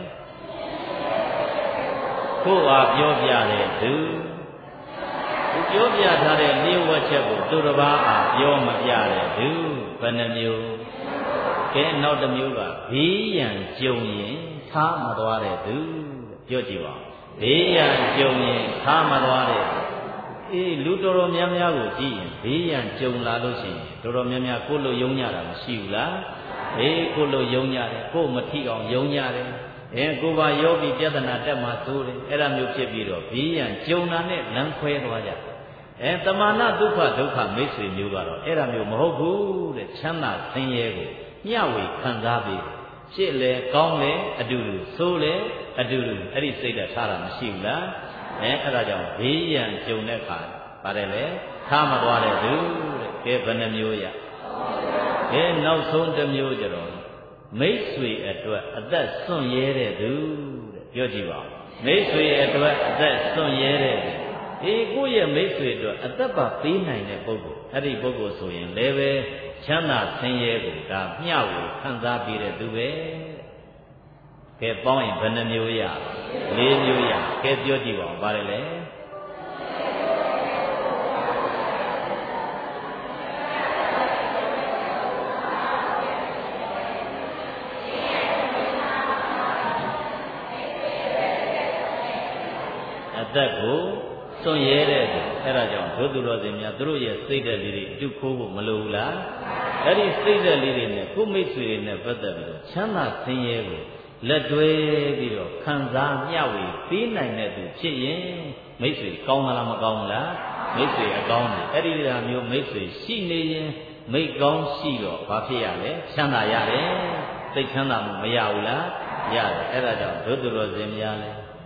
ကိုယ်အားပြောပြတဲ့သူသူပြောပြထားတဲ့လျှို့ဝှက်ချက်ကိုသူတစ်ပါးအားပြောမပြတဲ့သူဘယ်နှမျိုးကဲနောက်တစ်မျိုးကဘေးရန်ကြုံရင်ထားမသွားတဲ့သူပြောကြည့်ပါဘေးရန်ကြုံရင်ထားမသွားတဲ့အေးလူတော်တော်များများကိုကြည့်ရင်ဘေးရန်ကြုံလာလို့ရှိရင်တော်တော်များများကိုယ်လိုယုံကြတာမရှိဘူးလားအေးကိုယ်လိုယုံကြတယ်ကိုယ်မထီအောင်ယုံကြတယ်အဲကိုယ်ပါယောဂီပြဿနာတက်မှသိုးတယ်အဲ့ဒါမျိုးဖြစ်ပြီးတော့ဘေးရန်ကြုံတာနဲ့လမ်းခွဲသွားကြအဲတမာနဒုက္ခဒုက္ခမိတ်ဆွေမျိုးကတော့အဲ့ဒါမျိုးမဟုတ်ဘူးတဲ့ချမ်းသာဆင်းရဲကိုမျှဝေခံစားပြီးရှစ်လေကောင်းလေအတူတူဆိုးလေအတူတူအဲ့ဒီစိတ်ဓာတ်ထားတာမရှိဘူးလားအဲအဲ့ဒါကြောင့်ဘေးရန်ကြုံတဲ့အခါပါတယ်လေထားမသွားတဲ့သူတဲ့ကဲဘယ်နှမျိုးရကဲနောက်ဆုံးတစ်မျိုးကြတော့မိတ်ဆွေအတွက်အသက်စွန့်ရဲတဲ့သူတဲ့ပြောကြည့်ပါမိတ်ဆွေအတွက်အသက်စွန့်ရဲတဲ့သူအေးကိုယ့်ရဲ့မိတ်ဆွေအတွက်အသက်ပါပေးနိုင်တဲ့ပုဂ္ဂိုလ်အဲ့ဒီပုဂ္ဂိုလ်ဆိုရင်လည်းပဲချမ်းသာဆင်းရဲကိုဒါမျှဝေခံစားပေးတဲ့သူပဲကဲပေါင်းရင်ဘယ်နှမျိုးရ၄မျိုးရကဲပြောကြည့်ပါဦးဗါလဲလေအသက်ကိုစွန့်ရဲတဲ့အဲ့ဒါကြောင့်ဒုသူတော်စင်များသူတို့ရဲ့စိတ်ဓာတ်လေးတွေအတုခိုးဖို့မလိုဘူးလားအဲ့ဒီစိတ်ဓာတ်လေးတွေနဲ့ကိုယ်မိတ်ဆွေတွေနဲ့ပတ်သက်ပြီးတော့ချမ်းသာဆင်းရဲကိုလက်တွဲပြီးတော့ခံစားမျှဝေပေးနိုင်တဲ့သူဖြစ်ရင်မိတ်ဆွေကောင်းလားမကောင်းလားမိတ်ဆွေအကောင်းတယ်အဲ့ဒီလိုမျိုးမိတ်ဆွေရှိနေရင်မိတ်ကောင်းရှိတော့ဘာဖြစ်ရလဲချမ်းသာရတယ်စိတ်ချမ်းသာမှုမရဘူးလားရတယ်အဲ့ဒါကြောင့်ဒုသူတော်စင်များလဲ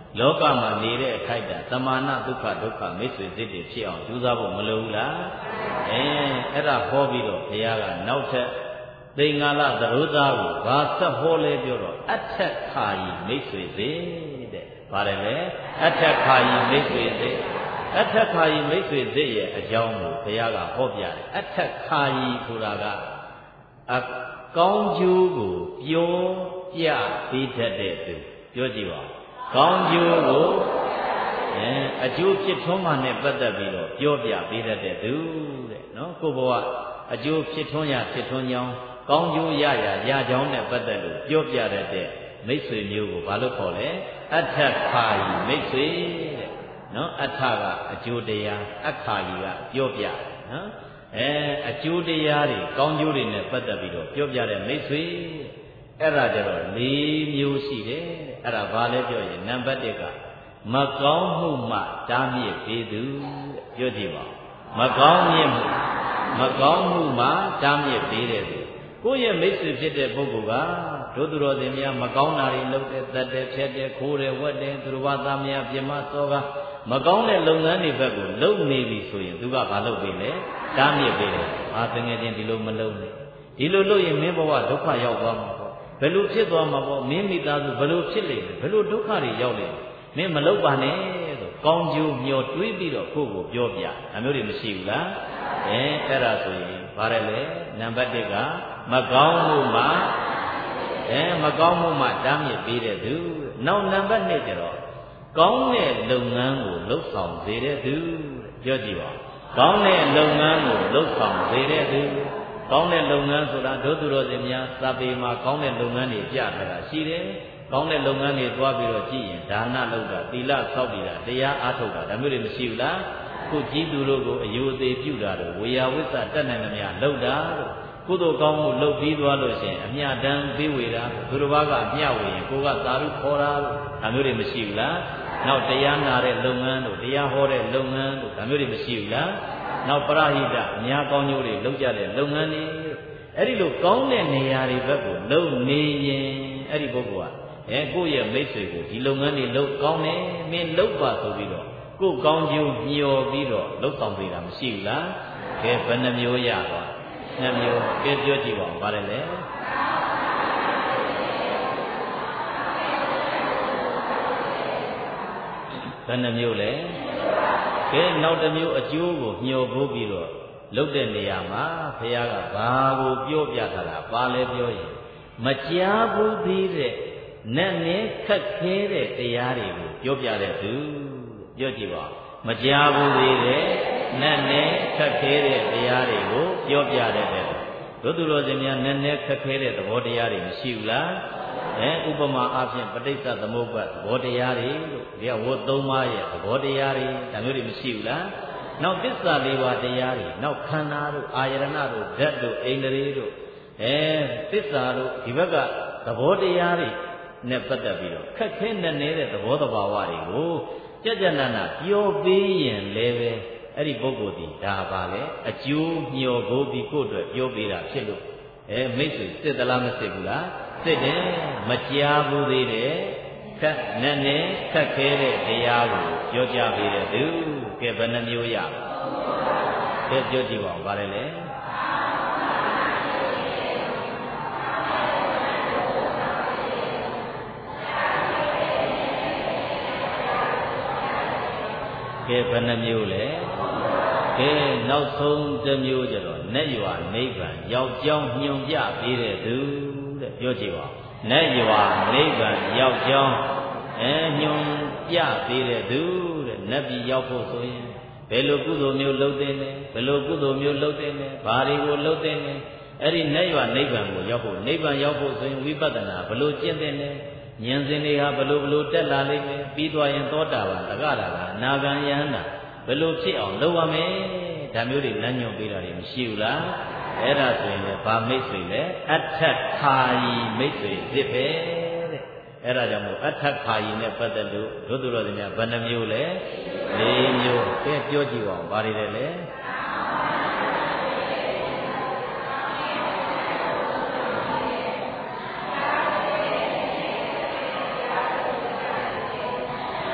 လောကမှာနေတဲ့အခိုက်အတန့်သမာနဒုက္ခဒုက္ခမိတ်ဆွေစိတ်တွေဖြစ်အောင်ကြိုးစားဖို့မလိုဘူးလားအဲအဲ့ဒါဟောပြီးတော့ဘုရားကနောက်ထပ်သင်္ကာလသရုပ်သားကိုဘာဆက်ဟောလဲပြောတော့အထက်ခါဤမိတ်ဆွေစေတဲ့ပါတယ်လေအထက်ခါဤမိတ်ဆွေစေအထက်ခါဤမိတ်ဆွေစေရဲ့အကြောင်းကိုဘုရားကဟောပြတယ်အထက်ခါဤဆိုတာကအကောင်းကျိုးကိုပြောပြပေးတတ်တဲ့သူပြောကြည့်ပါကောင်းကျိုးကိုအဲအကျိုးဖြစ်ထွန်းမှနဲ့ပတ်သက်ပြီးတော့ပြောပြပေးတတ်တဲ့သူတဲ့နော်ကိုဘဝအကျိုးဖြစ်ထွန်းရဖြစ်ထွန်းကြောင်းကောင်းကျိုးရရရကြောင်းနဲ့ပတ်သက်လို့ပြောပြတတ်တဲ့မိတ်ဆွေမျိုးကိုဘာလို့ခေါ်လဲအထက်ခါဤမိတ်ဆွေတဲ့နော်အထကအကျိုးတရားအခါကြီးကပြောပြတယ်နော်အဲအကျိုးတရားတွေကောင်းကျိုးတွေနဲ့ပတ်သက်ပြီးတော့ပြောပြတဲ့မိတ်ဆွေအဲ့ဒါကြတော့၄မျိုးရှိတယ်အဲ့ဒါဘာလဲပြောရင်နံပါတ်၁ကမကောင်းမှုမှတားမြစ်ပေးသူပြောကြည့်ပါမကောင်းမြင်မှုမကောင်းမှုမှတားမြစ်ပေးတဲ့သူကိုယ့်ရဲ့မိတ်ဆွေဖြစ်တဲ့ပုဂ္ဂိုလ်ကတို့သူတော်စင်များမကောင်းတာတွေလုပ်တဲ့တတ်တဲ့ဖြတ်တဲ့ခိုးတဲ့ဝက်တဲ့သူတော်ဘာသားများပြမစောကမကောင်းတဲ့လုပ်ငန်းတွေဘက်ကိုလုပ်နေပြီဆိုရင်သူကဘာလုပ်ပေးလဲတားမြစ်ပေးတယ်အာတငယ်ချင်းဒီလိုမလုပ်နဲ့ဒီလိုလုပ်ရင်မင်းဘဝဒုက္ခရောက်သွားမှာပေါ့ဘယ်လိုဖြစ်သွားမှာပေါ့မင်းမိသားစုဘယ်လိုဖြစ်လိမ့်မယ်ဘယ်လိုဒုက္ခတွေရောက်လိမ့်မယ်မင်းမလုပ်ပါနဲ့ဆိုကောင်းကျိုးမျှော်တွေးပြီးတော့ကိုယ့်ကိုပြောပြဒါမျိုးတွေမရှိဘူးလားအဲအဲ့ဒါဆိုရင်ဘာလဲလဲနံပါတ်၁ကမကောင်းမှုမှအဲမကောင်းမှုမှတားမြစ်ပေးတဲ့သူနောက်နံပါတ်၂ကျတော့ကောင်းတဲ့လုပ်ငန်းကိုလှုပ်ဆောင်စေတဲ့သူပြောကြည့်ပါကောင်းတဲ့လုပ်ငန်းကိုလှုပ်ဆောင်စေတဲ့သူကောင်းတဲ့လုပ်ငန်းဆိုတာဒုသူတော်စင်များစာပေမှာကောင်းတဲ့လုပ်ငန်းတွေပြထားတာရှိတယ်ကောင်းတဲ့လုပ်ငန်းတွေတွားပြီးတော့ကြည့်ရင်ဒါနလုပ်တာသီလဆောက်တည်တာတရားအားထုတ်တာဒါမျိုးတွေမရှိဘူးလားခုကြီးသူတို့ကိုအယုအသေးပြုတာတို့ဝေယဝိသတတ်နိုင်သမျှလုပ်တာတို့ကုသိုလ်ကောင်းမှုလုပ်ပြီးသွားလို့ရှိရင်အမျှတန်းပေးဝေတာသူတစ်ပါးကအမျှဝေရင်ကိုကသာဓုခေါ်တာတို့ဒါမျိုးတွေမရှိဘူးလားနောက်တရားနာတဲ့လုပ်ငန်းတို့တရားဟောတဲ့လုပ်ငန်းတို့ဒါမျိုးတွေမရှိဘူးလားနောက်ပရဟိတအများကောင်းကျိုးတွေလုပ်ကြတဲ့လုပ်ငန်းတွေအဲ့ဒီလိုကောင်းတဲ့နေရာတွေဘက်ကိုလုပ်နေရင်အဲ့ဒီပုဂ္ဂိုလ်ကအဲကိုယ့်ရဲ့မိတ်ဆွေကိုဒီလုပ်ငန်းတွေလုပ်ကောင်းတယ်မင်းလုပ်ပါဆိုပြီးတော့ကိုယ်ကောင်းကျိုးမျှော်ပြီးတော့လုပ်ဆောင်ပေးတာမရှိဘူးလားကဲဘယ်နှမျိုးရသွားနှစ်မျိုးကဲပြောကြည့်ပါဦးပါတယ်လေဘယ်နှမျိုးလဲကဲနောက်တစ်မျိုးအကျိုးကိုမျှော်ဖို့ပြီးတော့လုပ်တဲ့နေရာမှာဘုရားကဘာကိုပြောပြထားတာပါလဲပြောရင်မကြားဘူးသေးတဲ့နဲ့နဲ့ခက်ခဲတဲ့တရားတွေကိုပြောပြတဲ့သူပြောကြည့်ပါမကြားဘူးသေးတဲ့နဲ့နဲ့ခက်ခဲတဲ့တရားတွေကိုပြောပြတဲ့တဲ့တို့သူတော်စင်များနဲ့နဲ့ခက်ခဲတဲ့သဘောတရားတွေမရှိဘူးလားအဲဥပမာအားဖြင့်ပဋိစ္စသမုပ္ပါသဘောတရားတွေလို့ဒီကဝတ်သုံးပါးရဲ့သဘောတရားတွေဒါမျိုးတွေမရှိဘူးလားနောက်သစ္စာလေးပါးတရားတွေနောက်ခန္ဓာတို့အာယရဏတို့ဓာတ်တို့အိန္ဒြေတို့အဲသစ္စာတို့ဒီဘက်ကသဘောတရားတွေနဲ့ပတ်သက်ပြီးတော့ခက်ခဲနဲ့နေတဲ့သဘောတဘာဝတွေကိုကြကြနနပြောပေးရင်လည်းပဲအဲ့ဒီပုဂ္ဂိုလ်ဒီဒါပါလေအကျိုးမျှော်ဖို့ပြီးကိုယ့်အတွက်ပြောပေးတာဖြစ်လို့အဲမိတ်ဆွေစစ်သလားမစစ်ဘူးလားစစ်တယ်မကြားဘူးသေးတယ်ခက်နဲ့နဲ့ခက်ခဲတဲ့တရားကိုပြောကြပေးတဲ့သူကဲဘယ်နှမျိုးရကဲပြောကြည့်ပါဦးဗါတယ်လေကဲဘယ်နှမျိုးလဲကဲနောက်ဆုံးတစ်မျိုးကျတော့နတ်ရွာနိဗ္ဗာန်ရောက်ကြောင်းညွန်ပြပေးတဲ့သူတဲ့ပြောကြည့်ပါနတ်ရွာနိဗ္ဗာန်ရောက်ကြောင်းအဲညွန်ပြပေးတဲ့သူတဲ့နတ်ပြည်ရောက်ဖို့ဆိုရင်ဘယ်လိုကုသိုလ်မျိုးလုပ်တဲ့လဲဘယ်လိုကုသိုလ်မျိုးလုပ်တဲ့လဲဘာတွေကိုလုပ်တဲ့လဲအဲ့ဒီနတ်ရွာနိဗ္ဗာန်ကိုရောက်ဖို့နိဗ္ဗာန်ရောက်ဖို့ဆိုရင်ဝိပဿနာဘယ်လိုကျင့်တဲ့လဲဉာဏ်စဉ်တွေဟာဘလို့ဘလို့တက်လာလိမ့်မယ်ပြီးသွားရင်သောတာပန်တက္ကရာကအနာဂံယဟန္တာဘယ်လိုဖြစ်အောင်လုပ်ရမလဲဒါမျိုးတွေလမ်းညွှန်ပေးတာတွေမရှိဘူးလားအဲ့ဒါဆိုရင်လည်းဗာမိတ်ဆွေလဲအထက်ခါယီမိတ်ဆွေဖြစ်ပဲတဲ့အဲ့ဒါကြောင့်မို့အထက်ခါယီနဲ့ပတ်သက်လို့ဒုသူတော်စင်များဘယ်နှမျိုးလဲ၄မျိုးကဲပြောကြည့်ပါဦးဘာတွေလဲလဲက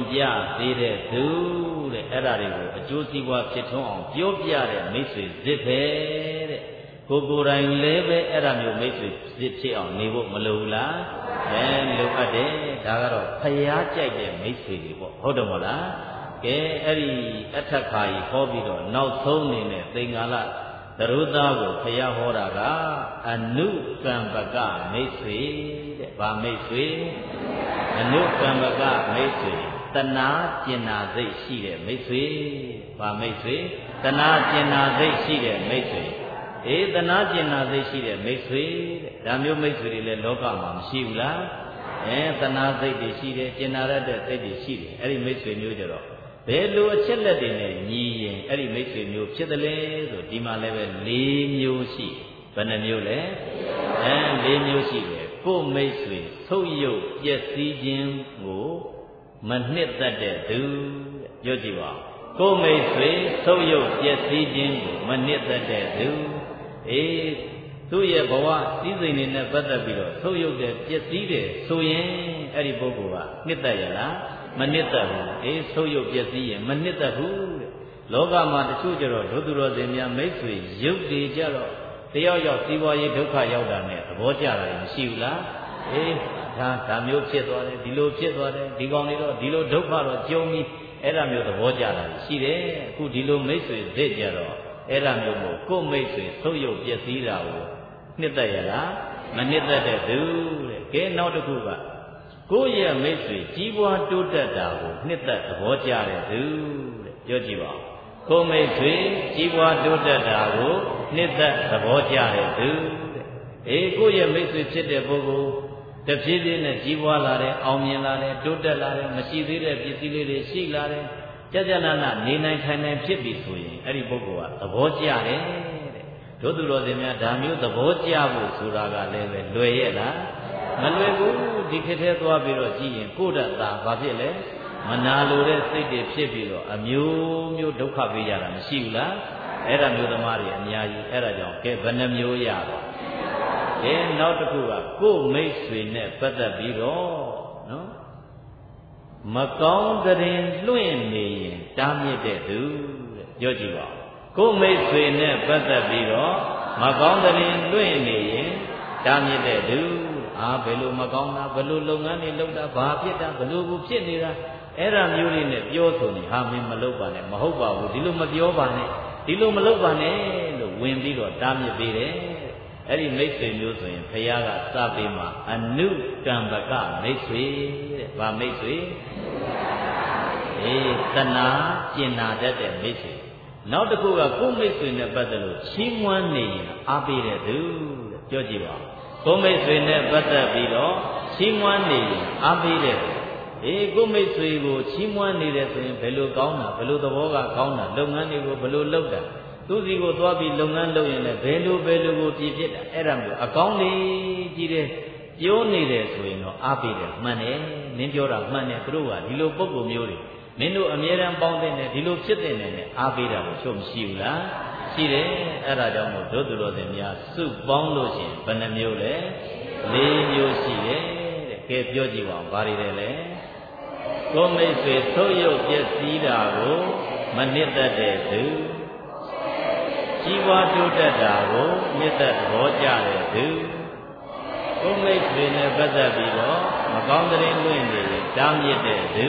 ပြသေးတဲ့သူတဲ့အဲ့ဒါတွေကိုအကျိုးစီးပွားဖြစ်ထွန်းအောင်ပြောပြတဲ့မိတ်ဆွေစစ်ပဲတဲ့ကိုကိုယ်တိုင်လည်းပဲအဲ့ဒါမျိုးမိတ်ဆွေစစ်ဖြစ်အောင်နေဖို့မလိုဘူးလားအဲလိုအပ်တယ်ဒါကတော့ဖျားကြိုက်တဲ့မိတ်ဆွေတွေပေါ့ဟုတ်တယ်မဟုတ်လားကဲအဲ့ဒီအထက်ခါကြီးဟောပြီးတော့နောက်ဆုံးနေနဲ့သင်္ကာလသရုပ်သားကိုဖျားဟောတာကအနုကံပကမိတ်ဆွေတဲ့ဗာမိတ်ဆွေအနုကံပကမိတ်ဆွေတဏှာကျင်နာစိတ်ရှိတဲ့မိတ်ဆွေဗာမိတ်ဆွေတဏှာကျင်နာစိတ်ရှိတဲ့မိတ်ဆွေအေးတဏှာကျင်နာစိတ်ရှိတဲ့မိတ်ဆွေတဲ့ဒါမျိုးမိတ်ဆွေတွေလည်းလောကမှာမရှိဘူးလားအဲတဏှာစိတ်တွေရှိတယ်ကျင်နာရတဲ့စိတ်တွေရှိတယ်အဲ့ဒီမိတ်ဆွေမျိုးကြတော့ဘယ်လိုအချက်လက်တွေနဲ့ညီရင်အဲ့ဒီမိတ်ဆွေမျိုးဖြစ်တယ်လဲဆိုဒီမှာလည်းပဲ၄မျိုးရှိဘယ်နှမျိုးလဲအဲ၄မျိုးရှိတယ်ကိုယ်မိတ်ဆွေဆုပ်ယုပ်ပျက်စီးခြင်းကိုမနှစ်သက်တဲ့သူပြောကြည့်ပါကိုယ်မိတ်ဆွေဆုပ်ယုပ်ပျက်စီးခြင်းကိုမနှစ်သက်တဲ့သူအေးသူ့ရဲ့ဘဝစည်းစိမ်တွေနဲ့ပတ်သက်ပြီးတော့ဆုပ်ယုပ်တဲ့ပျက်စီးတယ်ဆိုရင်အဲ့ဒီပုဂ္ဂိုလ်ကနှစ်သက်ရလားမနှစ်သက်ဘူးအေးဆုပ်ယုပ်ပျက်စီးရင်မနှစ်သက်ဘူးတဲ့လောကမှာတချို့ကျတော့ဒုသူတော်စင်များမိတ်ဆွေရုပ်တွေကြတော့တယောက်ယောက်စီးပွားရေးဒုက္ခရောက်တာနဲ့သဘောကျတာမရှိဘူးလားအေးဒါဒါမျိုးဖြစ်သွားတယ်ဒီလိုဖြစ်သွားတယ်ဒီကောင်တွေတော့ဒီလိုဒုက္ခတော့ကြုံပြီးအဲ့ဒါမျိုးသဘောကျတာရှိတယ်အခုဒီလိုမိတ်ဆွေသစ်ကြတော့အဲ့ဒါမျိုးမို့ကိုယ်မိတ်ဆွေဆုပ်ယုပ်ပျက်စီးတာကိုနှစ်သက်ရလားမနှစ်သက်တဲ့သူတဲ့ကဲနောက်တစ်ခုကကိုယ့်ရဲ့မိတ်ဆွေကြီးပွားတိုးတက်တာကိုနှစ်သက်သဘောကျတဲ့သူတဲ့ပြောကြည့်ပါဦးကိုယ်မိတ်ဆွေကြီးပွားတိုးတက်တာကိုနှစ်သက်သဘောကျတဲ့သူတဲ့အေးကိုယ့်ရဲ့မိတ်ဆွေဖြစ်တဲ့ပုဂ္ဂိုလ်တဖြည်းဖြည်းနဲ့ကြီးပွားလာတယ်အောင်မြင်လာတယ်တိုးတက်လာတယ်မရှိသေးတဲ့ပစ္စည်းလေးတွေရှိလာတယ်ကြကြနာနာနေနိုင်ထိုင်နိုင်ဖြစ်ပြီဆိုရင်အဲ့ဒီပုဂ္ဂိုလ်ကသဘောကျတယ်တဲ့တို့သူတော်စင်များဒါမျိုးသဘောကျဖို့ဆိုတာကလည်းပဲလွယ်ရဲ့လားမလွယ်ဘူးဒီခေတ်ထဲသွားပြီးတော့ကြည့်ရင်ကိုယ့်တတ်တာဘာဖြစ်လဲမနာလိုတဲ့စိတ်တွေဖြစ်ပြီးတော့အမျိုးမျိုးဒုက္ခပေးကြတာမရှိဘူးလားအဲ့ဒါမျိုးသမားတွေအများကြီးအဲ့ဒါကြောင့်ကဲဘယ်နှမျိုးရတော့ကဲနောက်တစ်ခုကကိုယ်မိတ်ဆွေနဲ့ပတ်သက်ပြီးတော့နော်မကောင်းတဲ့ရင်လွင့်နေရင်တားမြစ်တဲ့သူတဲ့ပြောကြည့်ပါကိုယ်မိတ်ဆွေနဲ့ပတ်သက်ပြီးတော့မကောင်းတဲ့ရင်လွင့်နေရင်တားမြစ်တဲ့သူအာဘယ်လိုမကောင်းတာဘယ်လိုလုပ်ငန်းတွေလုပ်တာဘာဖြစ်တာဘယ်လိုကိုဖြစ်နေတာအဲ့ဒါမျိုးလေးနဲ့ပြောဆိုနေဟာမင်းမလုပ်ပါနဲ့မဟုတ်ပါဘူးဒီလိုမပြောပါနဲ့ဒီလိုမလုပ်ပါနဲ့လို့ဝင်ပြီးတော့တားမြစ်ပေးတယ်အဲ့ဒီမိတ်ဆွေမျိုးဆိုရင်ဘုရားကစပေးမှာအနုကံပကမိတ်ဆွေတဲ့ဗာမိတ်ဆွေအေးတဏှာကျင်နာတတ်တဲ့မိတ်ဆွေနောက်တစ်ခုကကိုယ်မိတ်ဆွေနဲ့ပတ်သက်လို့ချီးမွမ်းနေရင်အားပေးတဲ့သူတဲ့ပြောကြည့်ပါကိုယ်မိတ်ဆွေနဲ့ပတ်သက်ပြီးတော့ချီးမွမ်းနေရင်အားပေးတဲ့အေးကိုယ်မိတ်ဆွေကိုချီးမွမ်းနေတယ်ဆိုရင်ဘယ်လိုကောင်းတာဘယ်လိုသဘောကကောင်းတာလုပ်ငန်းတွေကိုဘယ်လိုလုပ်တာသူစီကိုသွားပြီးလုပ်ငန်းလုပ်ရင်လည်းဘယ်လိုဘယ်လိုကိုပြည့်ပြည့်တာအဲ့ဒါမျိုးအကောင်းလေးကြီးတယ်ပြောနေတယ်ဆိုရင်တော့အားပေးတယ်မှန်တယ်မင်းပြောတာမှန်တယ်သူတို့ကဒီလိုပုံပုံမျိုးတွေမင်းတို့အမြဲတမ်းပေါင်းတဲ့နဲ့ဒီလိုဖြစ်တဲ့နဲ့အားပေးတာကိုချုပ်မရှိဘူးလားရှိတယ်အဲ့ဒါကြောင့်မို့တို့သူတော်စင်များစုပေါင်းလို့ရှိရင်ဘယ်နှမျိုးလဲ၄မျိုးရှိတယ်တဲ့ကဲပြောကြည့်ပါဦးဘာတွေလဲလဲကိုမိတ်ဆွေဆုပ်ယုပ်ပျက်စီးတာကိုမနှစ်သက်တဲ့သူကြီးပွားတိုးတက်တာကိုနှစ်သက်သဘောကျတဲ့သူကိုမိတ်ဆွေနဲ့ပတ်သက်ပြီးတော့မကောင်းတဲ့ရင်လွင့်နေတားမြစ်တဲ့သူ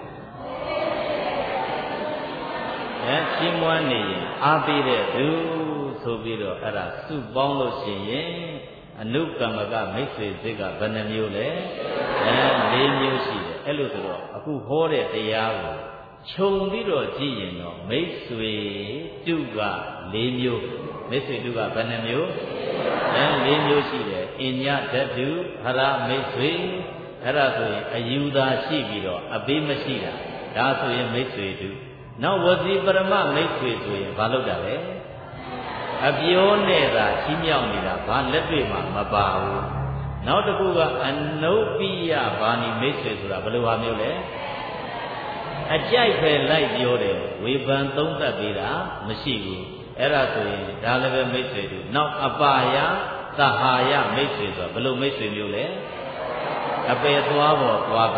အဲကြီးမွမ်းနေရင်အားပေးတဲ့သူဆိုပြီးတော့အဲ့ဒါစုပေါင်းလို့ရှိရင်အနုကမ္မကမိတ်ဆွေစိတ်ကဘယ်နှမျိုးလဲအဲ၄မျိုးရှိတယ်အဲ့လိုဆိုတော့အခုဟောတဲ့တရားကိုခြုံပြီးတော့ကြည့်ရင်တော့မိတ်ဆွေတုက၄မျိုးမိတ်ဆွေတုကဘယ်နှမျိုးအဲ၄မျိုးရှိတယ်အညဓတုဟရမိတ်ဆွေအဲ့ဒါဆိုရင်အယူသာရှိပြီးတော့အပေးမရှိတာဒါဆိုရင်မိတ်ဆွေတုနောက်ဝစီပရမမိတ်ဆွေဆိုရင်ဘာလုပ်တာလဲအပြောနဲ့သာချီးမြှောက်နေတာဘာလက်တွေ့မှာမပါဘူးနောက်တစ်ခုကအနုပ္ပိယဘာနိမိတ်ဆွေဆိုတာဘယ်လိုဟာမျိုးလဲအကြိုက်ပဲလိုက်ပြောတယ်ဝေဖန်သုံးသပ်ပေးတာမရှိဘူးအဲ့ဒါဆိုရင်ဒါလည်းပဲမိတ်ဆွေတို့နောက်အပါယသဟာယမိတ်ဆွေဆိုတာဘယ်လိုမိတ်ဆွေမျိုးလဲအပေသွားပေါ်သွားဘက်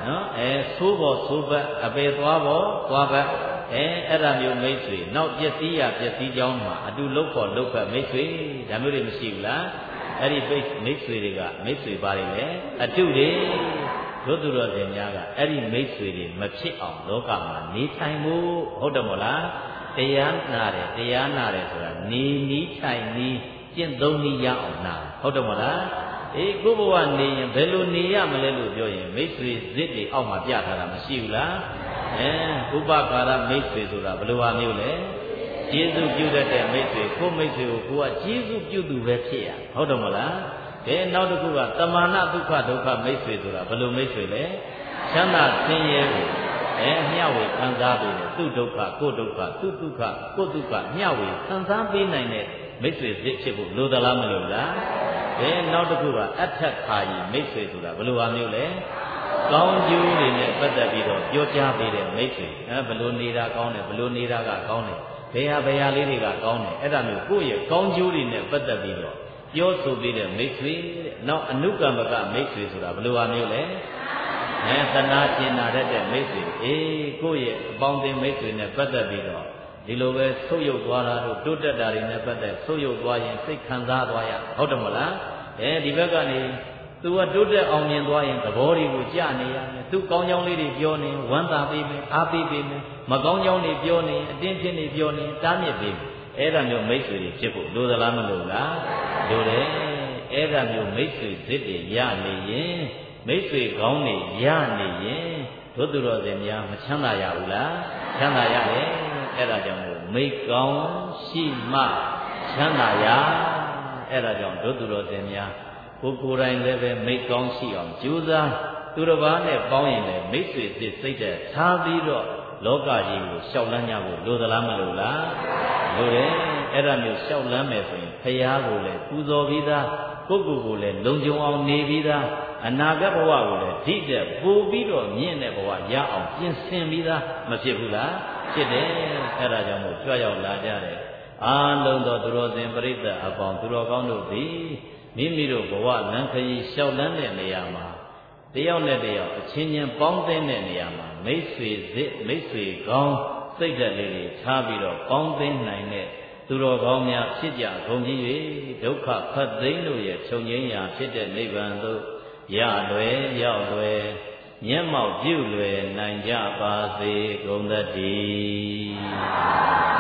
နော်အဲသိုးပေါ်သိုးဘက်အပေသွားပေါ်သွားဘက်အဲအဲ့ဒါမျိုးမိတ်ဆွေနောက်ပျက်စီးရပျက်စီးကြောင်းမှာအတူလုတ်ဖို့လုတ်ဖက်မိတ်ဆွေဒါမျိုးတွေမရှိဘူးလားအဲ့ဒီမိတ်ဆွေတွေကမိတ်ဆွေပါနေလေအတုတွေတို့သူတော်စင်များကအဲ့ဒီမိတ်ဆွေတွေမဖြစ်အောင်လောကမှာနေထိုင်မှုဟုတ်တယ်မို့လားတရားနာတယ်တရားနာတယ်ဆိုတာနေနီးထိုင်နီးကျင့်သုံးနည်းရအောင်နာဟုတ်တယ်မို့လားအေးကိုဘဝနေရင်ဘယ်လိုနေရမလဲလို့ပြောရင်မိတ်ဆွေဇစ်တွေအောက်မှာပြထားတာမရှိဘူးလားအဲဥပကာရမိတ်ဆွေဆိုတာဘယ်လိုဟာမျိုးလဲကျေးဇူးပြုတတ်တဲ့မိတ်ဆွေကိုမိတ်ဆွေကိုကိုကကျေးဇူးပြုသူပဲဖြစ်ရဟုတ်တယ်မို့လားကဲနောက်တစ်ခုကတမာနဒုက္ခဒုက္ခမိတ်ဆွေဆိုတာဘယ်လိုမိတ်ဆွေလဲချမ်းသာဆင်းရဲကိုအဲမျှဝေခံစားပေးတယ်သူ့ဒုက္ခကိုယ်ဒုက္ခသူ့ဒုက္ခကိုယ်ဒုက္ခမျှဝေခံစားပေးနိုင်တဲ့မိတ်ဆွေဇစ်ဖြစ်ဖို့လိုသလားမလိုလားကဲနောက်တစ်ခုကအထက်ခါကြီးမိတ်ဆွေဆိုတာဘယ်လိုဟာမျိုးလဲကောင်းကျိုးတွေနဲ့ပတ်သက်ပြီးတော့ပြောကြားပေးတဲ့မိတ်ဆွေအဲဘယ်လိုနေတာကောင်းတယ်ဘယ်လိုနေတာကကောင်းတယ်ဘယ်ဟာဘယ်ဟာလေးတွေကကောင်းတယ်အဲ့ဒါမျိုးကိုယ့်ရဲ့ကောင်းကျိုးတွေနဲ့ပတ်သက်ပြီးတော့ပြောဆိုပေးတဲ့မိတ်ဆွေတဲ့နောက်အနုကမ္မကမိတ်ဆွေဆိုတာဘယ်လိုဟာမျိုးလဲအဲသနာကျင်နာတတ်တဲ့မိတ်ဆွေအေးကိုယ့်ရဲ့အပေါင်းအသင်းမိတ်ဆွေနဲ့ပတ်သက်ပြီးတော့ဒီလိုပဲဆုပ်ယုပ်သွားတာတို့တိုးတက်တာတွေနဲ့ပတ်သက်ဆုပ်ယုပ်သွားရင်စိတ်ခံစားသွားရဟုတ်တယ်မလားအဲဒီဘက်ကနေသူကတိုးတက်အောင်မြင်သွားရင်သဘောတွေကိုကြားနေရတယ်သူကောင်းကြောင်းလေးတွေပြောနေဝမ်းသာပေးမယ်အားပေးပေးမယ်မကောင်းကြောင်းတွေပြောနေအတင်းဖြစ်နေပြောနေတားမြစ်ပေးမယ်အဲ့ဒါမျိုးမိတ်ဆွေတွေဖြစ်ဖို့လိုသလားမလိုလားလိုတယ်အဲ့ဒါမျိုးမိတ်ဆွေဇစ်တွေရနေရင်မိတ်ဆွေကောင်းတွေရနေရင်တို့သူတော်စင်များမချမ်းသာရဘူးလားချမ်းသာရတယ်အဲ့ဒါကြောင့်မို့မိတ်ကောင်းရှိမှချမ်းသာရအဲ့ဒါကြောင့်တို့သူတော်စင်များကိုကိုယ်တိုင်လည်းပဲမိတ်ကောင်းရှိအောင်ကြိုးစားသူတစ်ပါးနဲ့ပေါင်းရင်လည်းမိတ်ဆွေသစ်စိတ်တဲ့ထားပြီးတော့လောကကြီးကိုရှောက်လန်းကြဖို့လိုသလားမလိုလားလိုတယ်အဲ့ဒါမျိုးရှောက်လန်းမယ်ဆိုရင်ဖရာကိုလည်းပူဇော်ပြီးသားကိုယ့်ကိုယ်ကိုလည်းလုံခြုံအောင်နေပြီးသားအနာဂတ်ဘဝကိုလည်းဓိတဲ့ပို့ပြီးတော့မြင့်တဲ့ဘဝရအောင်ပြင်ဆင်ပြီးသားမဖြစ်ဘူးလားဖြစ်တယ်အဲ့ဒါကြောင့်မို့ကြွရောက်လာကြတယ်အားလုံးသောသူတော်စင်ပရိသတ်အပေါင်းသူတော်ကောင်းတို့သည်မိမိတို့ဘဝလမ်းခရီးလျှောက်လန်းတဲ့နေရာမှာတယောက်နဲ့တယောက်အချင်းချင်းပေါင်းသင်းတဲ့နေရာမှာမိတ်ဆွေစစ်မိတ်ဆွေကောင်းစိတ်ဓာတ်လေးတွေထားပြီးတော့ပေါင်းသင်းနိုင်တဲ့သူတော်ကောင်းများဖြစ်ကြကုန်ကြီး၍ဒုက္ခဖတ်သိမ်းတို့ရဲ့ချုပ်ငြိမ်းရာဖြစ်တဲ့နိဗ္ဗာန်သို့ရလွယ်ရောက်လွယ်မျက်မှောက်ပြုလွယ်နိုင်ကြပါစေကုန်သတည်း